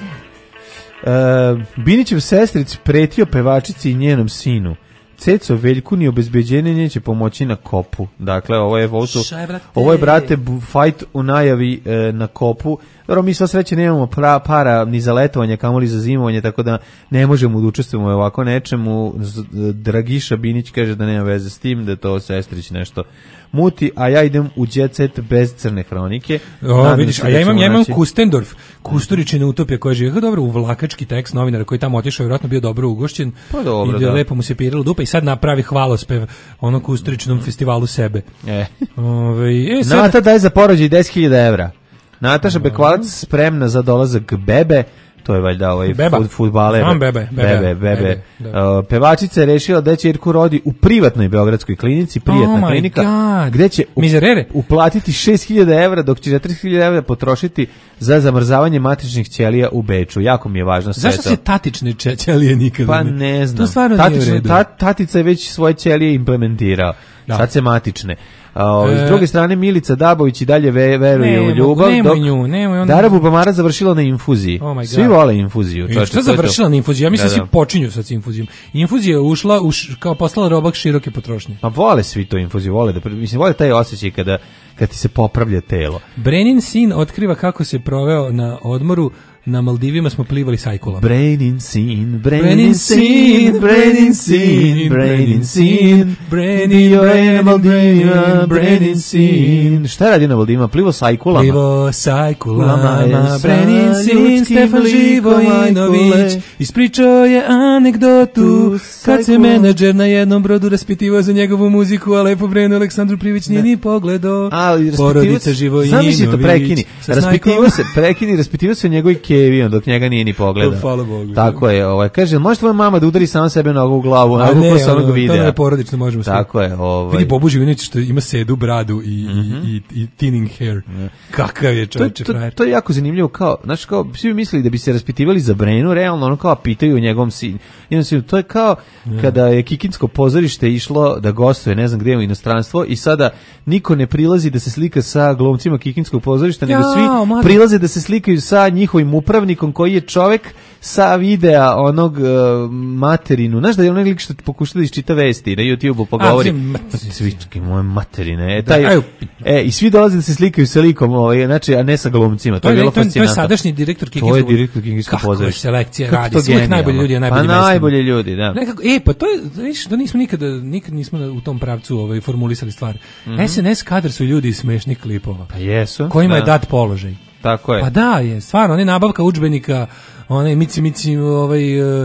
Set. E, Binićev sestric pretio pevačici i njenom sinu. Ceco Veljku ni obezbeđenje neće pomoći na kopu. Dakle, ovo je, ovo su, Šaj, brate. ovo je, brate, bu- fight u najavi e, na kopu. Dobro, mi sva sreće nemamo pra, para ni za letovanje, kamoli za zimovanje, tako da ne možemo da učestvujemo u ovako nečemu. Z- Dragiša Binić kaže da nema veze s tim, da je to sestrić nešto muti, a ja idem u Jet Set bez crne hronike. O, Nadam vidiš, se a da ja imam, ćemo ja imam naći- Kustendorf, Kusturičina utopija koja živi. Kako dobro, u vlakački tekst novinara koji tamo otišao, vjerojatno bio dobro ugošćen. Pa dobro, I da, da. lepo mu se pirila dupa i sad napravi hvalospev ono Kusturičinom festivalu sebe. E. Ove, e, sad, Nata daje za porođaj deset hiljada evra. Nataša Bekvalac spremna za dolazak Bebe, to je valjda ovaj Beba. fut, futbaler. Znam Bebe, Bebe, Bebe, Bebe. Bebe, da. Uh, pevačica je rešila da će ćerku rodi u privatnoj beogradskoj klinici, prijatna Oh my klinika, God. gde će u- Mizerere. uplatiti šest hiljada evra, dok će četiri hiljade evra potrošiti za zamrzavanje matičnih ćelija u Beču. Jako mi je važno sve zašto to. se tatične če- ćelije nikada Pa ne... ne znam. To stvarno nije u Tatične- redu. ta- tatica je već svoje ćelije implementirao. Da. Sad se matične. A, E, s druge strane, Milica Dabović i dalje ve, veruje Nemoj, u ljubav, nemoj dok nju, nemoj onu- Dara Bubamara završila na infuziji. Oh my God. Svi vole infuziju. I čoveče, šta to je to. završila na infuziju? Ja mislim da, Da, da. svi počinju sad s infuzijom. Infuzija je ušla, u š- kao postala robak široke potrošnje. Pa vole svi to infuziju, vole da, mislim, vole taj osjećaj kada, kad ti se popravlja telo. Brenin sin otkriva kako se proveo na odmoru. Na Maldivima smo plivali sajkulama. Brainin sin, Brainin brainin sin, sin, brainin sin, brainin sin, bio je na Maldivima, brainin sin. Šta je radio na Maldivima? Plivo sajkulama? Plivo sajkulama, je Brenin sa sin, ljudskim Stefan likom Živojinović, Ajkule. ispričao je anegdotu, kad se sajkula. menadžer na jednom brodu raspitivao za njegovu muziku, a lepo vreme Aleksandru Privić nije ni pogledao. Ali Porodica Živojinović. Znam to prekini. sa Raspitivao snajkom. se, prekini, raspitivao se o njegovoj kevi, on dok njega nije ni pogledao. Hvala Bogu. Tako je, ovaj kaže, može tvoja mama da udari sama sebe nogu u glavu, A a ne, ne, sa onog ono, videa. to ne je porodično, možemo sve. Tako je, ovaj. Vidi Bobu Živinović što ima sedu, bradu i, i, i, i thinning hair. Kakav je To, čovječe to, frajer. to je jako zanimljivo, kao, znači, kao, svi bi mislili da bi se raspitivali za Brenu, realno, ono kao pitaju o njegovom sinu. Jednostavno, to je kao kada je Kikinsko pozorište išlo da gostuje, ne znam gdje u inostranstvo, i sada niko ne prilazi da se slika sa glumcima Kikinskog pozorišta, nego Jao, svi mada. prilaze da se slikaju sa njihovim upravnikom, koji je čovek sa videa onog uh, materinu. Znaš da je onaj lik što pokuša da iščita vesti na YouTube-u pa A, govori zim, Cvički, moje materine. E, Da, taj, aju. e, i svi dolaze da se slikaju sa likom, ovaj, znači, a ne sa glumcima. To, To je je, bilo to, je- to je fascinantno. sadašnji direktor To je Kikinskog. direktor Kikinskog Kako je pozorišta. selekcija Kako radi, to sve uvijek genijalno. najbolji ljudi, a najbolji Pa mestimo. najbolji ljudi, da. Nekako, e, pa to je, viš, da nismo nikada, nikad nismo na- u tom pravcu ovaj, formulisali stvari. S N S kadar su ljudi iz smešnih klipova, Pa jesu. kojima da. je dat položaj. Tako je. Pa da, je, stvarno, on je nabavka udžbenika, onaj mici, mici, ovaj, uh,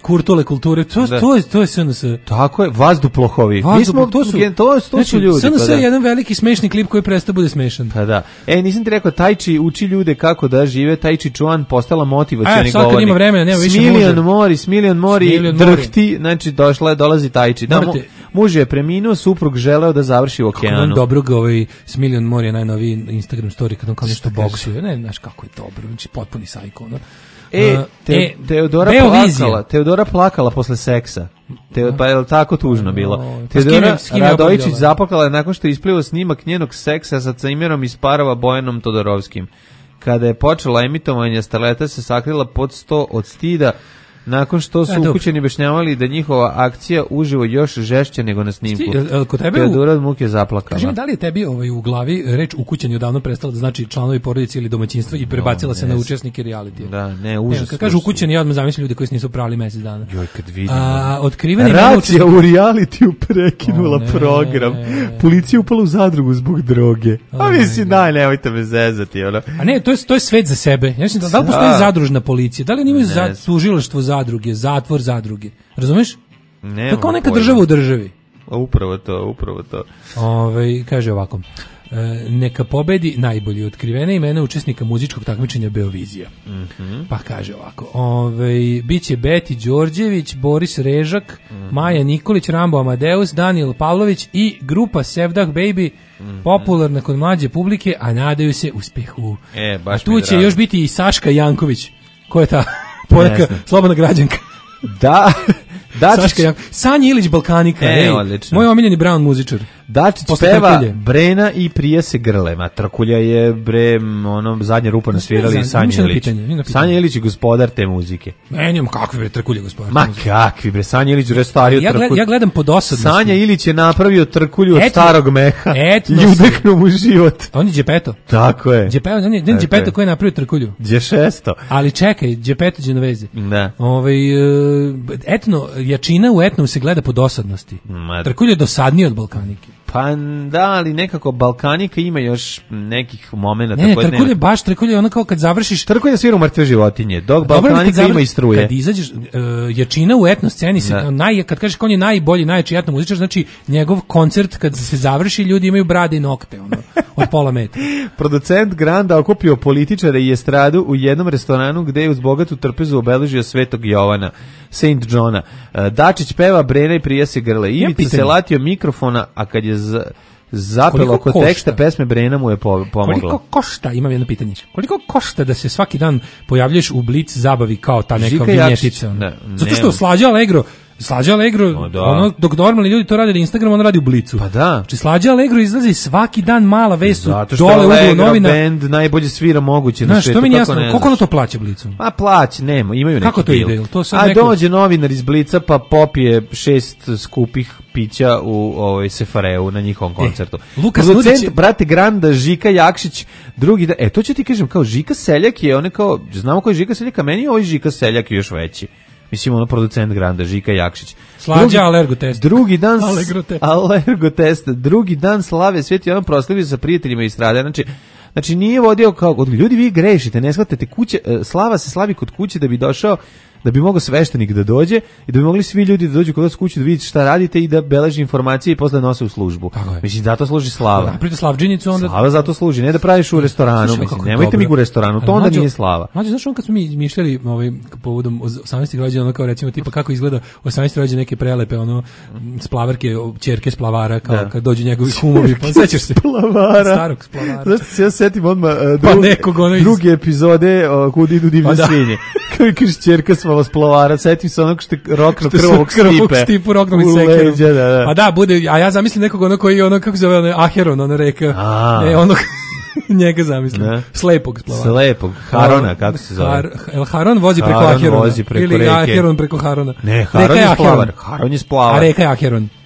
kurtule kulture, to, Da. to, je, to je S N S. Tako je, vazduhoplohovi. Vazduh- Mi smo, to su, to, to znači, su ljudi. S N S pa je da. jedan veliki smešni klip koji presta bude smešan. Pa da. E, nisam ti rekao, Tai Chi uči ljude kako da žive, Tai Chi Chuan postala motivacioni E, sad kad govornik. ima vremena, nema više Smiljan muža. Mori, Smiljan Mori, Smiljan drhti, znači došla je, dolazi Tai Chi. Da, mu, Morate- muž je preminuo, suprug želeo da završi u Kako on okeanu. dobrog, ovaj Smiljan Mori je najnoviji Instagram story kad on kao nešto boksuje. Ne, znaš kako je dobro, znači potpuni sajko, ono. E, Uh, te, e, Teodora Beovizija. plakala, Teodora plakala posle seksa. Te, pa je li tako tužno bilo? Pa s kim je- Teodora s kim je Radojičić obavljala? zaplakala je nakon što je isplivao snimak njenog seksa sa cimerom iz parova Bojanom Todorovskim. Kada je počela emitovanje, starleta se sakrila pod sto od stida nakon što su E, dobro. ukućeni objašnjavali da njihova akcija uživo još žešće nego na snimku. Sti- jel- jel kod tebe u- Teodora od muke zaplakala. Kaži mi, da li je tebi ovaj, u glavi reč ukućeni odavno prestala da znači članovi porodice ili domaćinstva i prebacila No, se ne na znam. učesnike realitija? Da, ne, užas. Evo, kad kažu ukućeni, ja odmah zamislim ljude koji se nisu pravili mesec dana. Joj, kad vidimo. A, otkriveni imena Racija učesnika- u realitiju prekinula O, ne. program. Policija upala u zadrugu zbog droge. A mislim, daj, nemojte me zezati. Ono. A ne, to je, to je svet za sebe. Ja mislim da, da li postoji Da. zadružna policija? Da li oni imaju Ne za, znam. tužilaštvo zadruge, zatvor zadruge? Razumeš? Nemam To je kao neka pojma. država u državi. A upravo to, upravo to. Ove, kaže ovako. E, neka pobedi najbolji otkrivene imena učesnika muzičkog takmičenja Beovizija. Mhm. Pa kaže ovako. Ove, biće Beti Đorđević, Boris Režak, Mhm. Maja Nikolić, Rambo Amadeus, Daniel Pavlović i grupa Sevdah Baby, Mhm. popularna kod mlađe publike, a nadaju se uspehu. E, baš A tu mi je će drago. još biti i Saška Janković. Ko je ta poneka znam. slobodna građanka? Da, Dačić, Saška Janković. Sanja Ilić Balkanika. E, ej, odlično. moj omiljeni Brown muzičar. Dačić Posle peva Trkulje. Brena i prije se grle. Ma Trkulja je bre, ono, zadnja rupa nasvirali znam, i Sanja nisam na Ilić. pitanje, nisam na pitanje. Sanja Ilić je gospodar te muzike. Menjam kakvi bre Trkulje gospodar. Ma kakvi bre, Sanja Ilić je stario Ja, gled, Trkulju. ja gledam po dosadnosti. Sanja Ilić je napravio Trkulju od Etno- starog meha etno i se- udeknuo mu život. On je Đepeto. Tako je. Đepeto, on je, on je Tako Đepeto je. koji je napravio Trkulju. Đešesto. Ali čekaj, Đepeto Đenovezi. Da. Ovaj e, etno, jačina u etnu se gleda po dosadnosti. Ma- Trkulje je dosadniji od Balkanike. Pa da, ali nekako Balkanika ima još nekih momenata Ne, ne, koje Trkulje baš, Trkulje je ono kao kad završiš Trkulja svira u mrtve životinje, dok Dobro, kad Balkanika zavr- ima i struje. Kad izađeš, uh, jačina u etno sceni se Da. kao naj, kad kažeš kao on je najbolji, najjači etno muzičar, znači njegov koncert kad se završi, ljudi imaju brade i nokte, ono, od pola metra. Producent Granda okupio političare i estradu u jednom restoranu gde je uz bogatu trpezu obeležio Svetog Jovana, Saint Johna. E, Dačić peva Brena i prije se grle. Ivica pitanje. se latio mikrofona, a kad je z, zapelo Koliko oko košta? teksta pesme Brena mu je po- pomogla. Koliko košta, imam jedno pitanje, koliko košta da se svaki dan pojavljuješ u Blic zabavi kao ta neka Žika Jakšić, vinjetica? ono? da, Zato što nema. Slađa Allegro, Slađa Allegro, O, da. ono, dok normalni ljudi to rade na Instagramu, on radi u Blicu. Pa da. Znači, Slađa Allegro izlazi svaki dan mala vest u Zato što dole uglu Allegra novina. band najbolje svira moguće na Znaš, svetu. što mi nije kako jasno, ne koliko znaš? ono to plaća Blicu? Pa plać, nema, imaju neki Kako to deal. ide? Jel to sad A neko- dođe novinar iz Blica pa popije šest skupih pića u ovaj Sefareu na njihovom koncertu. Lukas Producent, Nudić je- brate Granda, Žika Jakšić, drugi da, e to ću ti kažem, kao Žika Seljak je, on je kao, znamo ko je Žika Seljak, a meni je ovaj Žika Seljak još veći. Mislim, ono producent Granda, Žika Jakšić. Slađa Drugi- Allergo test. Drugi dan Allegro test. Allergo test. Drugi dan slave Sveti Jovan proslavio sa prijateljima iz strade. Znači, znači nije vodio kao od ljudi, vi grešite, ne shvatate, kuće, e, slava se slavi kod kuće da bi došao, da bi mogao sveštenik da dođe i da bi mogli svi ljudi da dođu kod vas kuću da vidite šta radite i da beleži informacije i posle nose u službu. Tako je. Mislim, zato služi slava. Napravite slavđinicu, onda... Slava zato služi, ne da praviš u restoranu, Slušaj, mislim, kako je nemojte dobro. mi u restoranu, to Ali onda mlađo- nije slava. Mlađo, znaš on kad smo mi izmišljali ovaj, povodom osamnaestog rođendana, ono kao recimo tipa kako izgleda osamnaesti rođendan neke prelepe, ono, splavarke, ćerke splavara, kao Da. kad dođu njegovi kumovi, pa sećaš se? Splavara. Starog splavara. Znaš što se ja setim odmah uh, Pa druge, nekog ono iz- druge epizode uh, kuda idu divne Pa da. svinje. Kao kaže ćerka sva splavara, setim se onog što je rokno Što su krvavog krvavog stipe. stipu roknuli u sekerom. leđa, da, da. A da, bude, a ja zamislim nekog ono koji je ono, kako se zove, ono, Aheron, ono reka. A. E, ono, njega zamislim. Ne. Slepog splavara. Slepog, Harona, kako se zove? Har, el Haron vozi preko Haron Aherona. vozi preko ili reke. Aheron preko Harona. Ne, Reka Haron je Aheron. splavar. Haron je splavar. A reka je Aheron.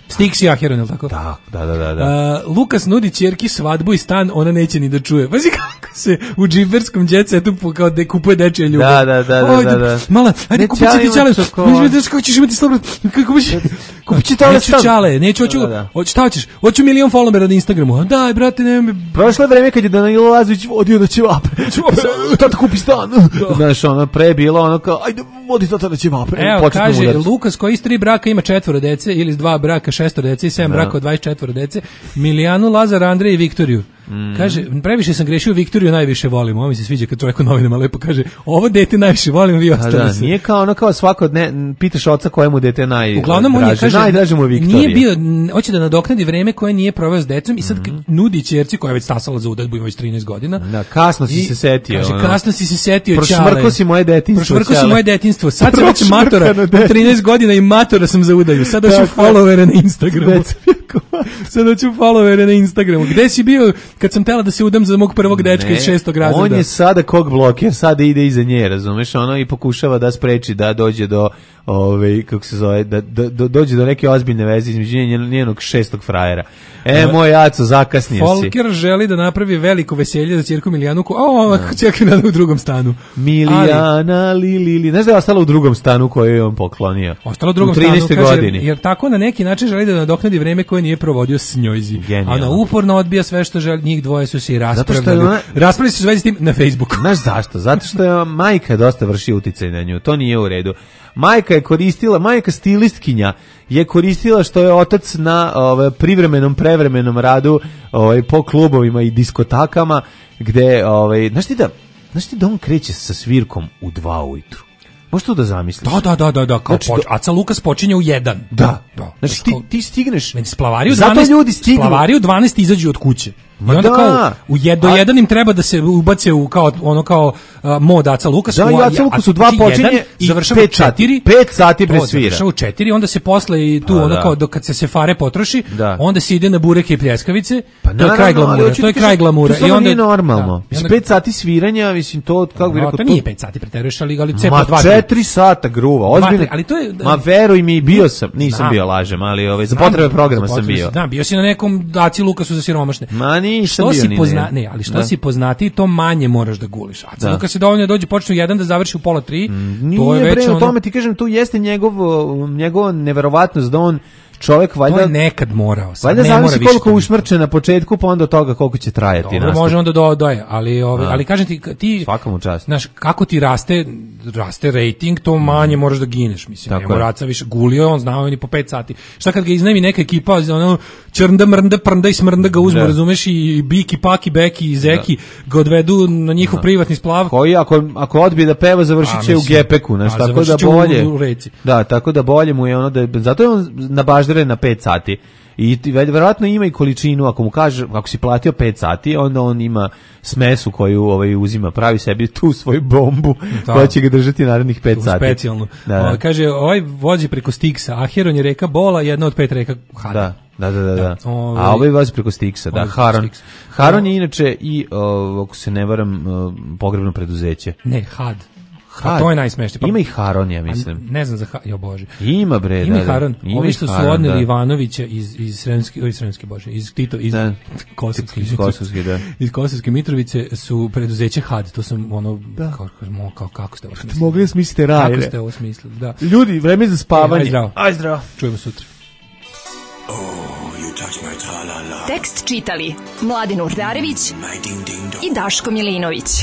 Stix i Aheron, je li tako? Da, da, da, da. da. Uh, Lukas nudi ćerki svadbu i stan, ona neće ni da čuje. Pazi kako se u džiberskom jet setu kao da kupuje dečje ljubav. Da, da, da, da, da, da. Mala, ajde kupit će ti čale. Kako ćeš imati slobod? Kako ćeš? Kupit će tale stan. Neću čale, neću, hoću, šta hoćeš? Hoću milion followera na Instagramu. Daj, brate, nema mi... Prošlo je vreme kad je Danilo Lazović vodio da će vape. Tata kupi stan. Znaš, ono, pre je bilo ono kao, ajde, vodi tata da će vape. Evo, kaže, Lukas koji iz tri braka ima četvoro dece, ili iz dva braka šestoro dece i sedam braka od dvadeset četvoro dece, Milijanu, Lazara, Andreja i Viktoriju. Mm. Kaže, previše sam grešio, Viktoriju najviše volim. Ovo mi se sviđa kad čovjek u novinama lepo kaže, ovo dete najviše volim, vi ostali da, se. Nije kao ono kao svako dne, pitaš oca kojemu dete najdraže. Uglavnom on je, kaže, najdraže mu je Viktorija. Nije bio, hoće da nadoknadi vreme koje nije proveo s decom i sad mm. nudi ćerci koja je već stasala za udadbu, ima već trinaest godina. Da, kasno si I, se setio. Kaže, ono. kasno si se setio, prošvrko si moje detinjstvo. Prošvrko si moje detinjstvo. Sad sam već matora, trinaest godina i matora sam za udaju. Sad hoću followere na Instagramu. Sad hoću followere na Instagramu. Gde si bio kad sam tela da se udam za mog prvog dečka iz šestog razreda? On je sada kog bloker, sada ide iza nje, razumeš, ono i pokušava da spreči da dođe do ove, kako se zove, da, da, da dođe do neke ozbiljne veze između njenog šestog frajera. E, uh, moj Aco, zakasnio Folker si. Folker želi da napravi veliko veselje za ćerku Milijanu, o, no. ćerka Milijana u drugom stanu. Milijana, li, li, li, znaš da je ostala u drugom stanu koju je on poklonio? Ostala u drugom u trinaestoj stanu, kaže, godini. Jer tako na neki način želi da nadoknadi vreme koje nije provodio s njojzi. Genijalno. A ona uporno odbija sve što želi, njih dvoje su se i raspravljali. Ona... Raspravljali su sve s tim na Facebooku. Znaš zašto? Zato što je majka dosta vrši uticaj na nju, to nije u redu. Majka je koristila, majka stilistkinja je koristila što je otac na ovaj, privremenom, prevremenom radu ovaj, po klubovima i diskotakama, gde, ovaj, znaš ti da, znaš ti da on kreće sa svirkom u dva ujutru? Možeš to da zamisliš? Da, da, da, da, da. Kao znači, poč, Aca Lukas počinje u jedan. Da, da. Znači ti, ti stigneš. Splavari u dvanaest, zato ljudi stignu. Splavari u dvanaest izađu od kuće. I onda da. kao u jed, do a, jedan im treba da se ubace u kao ono kao uh, mod Aca Lukas. Da, i Aca Lukas u dva počinje i završava pet četiri. pet sati presvira. Završava u četiri, onda se posle i tu a, ono da. kao dok kad se sefare potroši, da. onda se ide na bureke i pljeskavice. Pa, to je kraj glamura. To je kraj glamura. I onda nije normalno. Da, pet sati sviranja, mislim to kako bih rekao, to nije pet sati preteruješ, ali ali cepa dva. Ma četiri sata gruva, ozbiljno. Ali to je ma veruj mi, bio sam, nisam bio lažem, ali ovaj za potrebe programa sam bio. Da, bio si na nekom Aci Lukasu za siromašne. Ma nisam bio. Zna, ne, ali što da. si poznati, to manje moraš da guliš. A sad kad se dovoljno dođe počne u jedan da završi u pola tri, mm, to je već bre, ono... o tome ti kažem, tu jeste njegov, njegova neverovatnost da on čovjek valjda to je nekad morao. Valjda zavisi koliko ušmrče na početku, pa onda od toga koliko će trajati. Dobro, može onda do doje, ali ove, ali kažem ti ti svakamu čast. Znaš kako ti raste raste rating, to manje moraš da gineš, mislim. Nema Raca više gulio, on znao ni po pet sati. Šta kad ga iznajmi neka ekipa, ono črnda mrnda prnda i smrnda ga uzmu, razumeš, i biki paki beki i zeki da. ga odvedu na njihov da. privatni splav. Koji ako ako odbije da peva završiće u gepeku, znači tako da bolje. U, u da, tako da bolje mu je ono da zato je on na baždare na pet sati. I verovatno ima i količinu, ako mu kaže, ako si platio pet sati, onda on ima smesu koju ovaj uzima, pravi sebi tu svoju bombu da. koja će ga držati narednih pet sati. Specijalno. Da, da. O, kaže, ovaj vozi preko Stiksa, Aheron je reka Bola, jedna od pet reka Hada. Da, da, da, da. da. Ovaj, a ovaj vozi preko Stiksa, da, Haron. Stiks. Haron je inače i, o, ako se ne varam, o, pogrebno preduzeće. Ne, Had. A to je najsmešnije. Pa, ima i Haron, ja mislim. Ne znam za ha, jo bože. Ima bre, ima da. da. Haron. Ima Ovi što su Haron, odneli da. Ivanovića iz iz Sremske, iz Sremske bože, iz Tito iz da. Kosovske, iz Kosovske, da. Iz Kosovske Mitrovice su preduzeće Had. To sam ono da. kako, kako kako ste ovo smislili? Mogli smisliti raj. Kako ste ovo smislili? Da. Ljudi, vreme za spavanje. Aj zdravo. Aj zdravo. Čujemo sutra. Oh, you touch my tra-la-la. Tekst čitali Mladin Urdarević i Daško Milinović.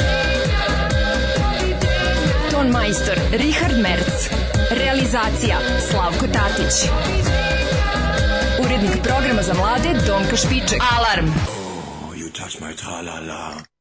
Ton majstor Richard Merc. Realizacija Slavko Tatić. Urednik programa za mlade Donka Špiček. Alarm! Oh, you touch my tra-la-la.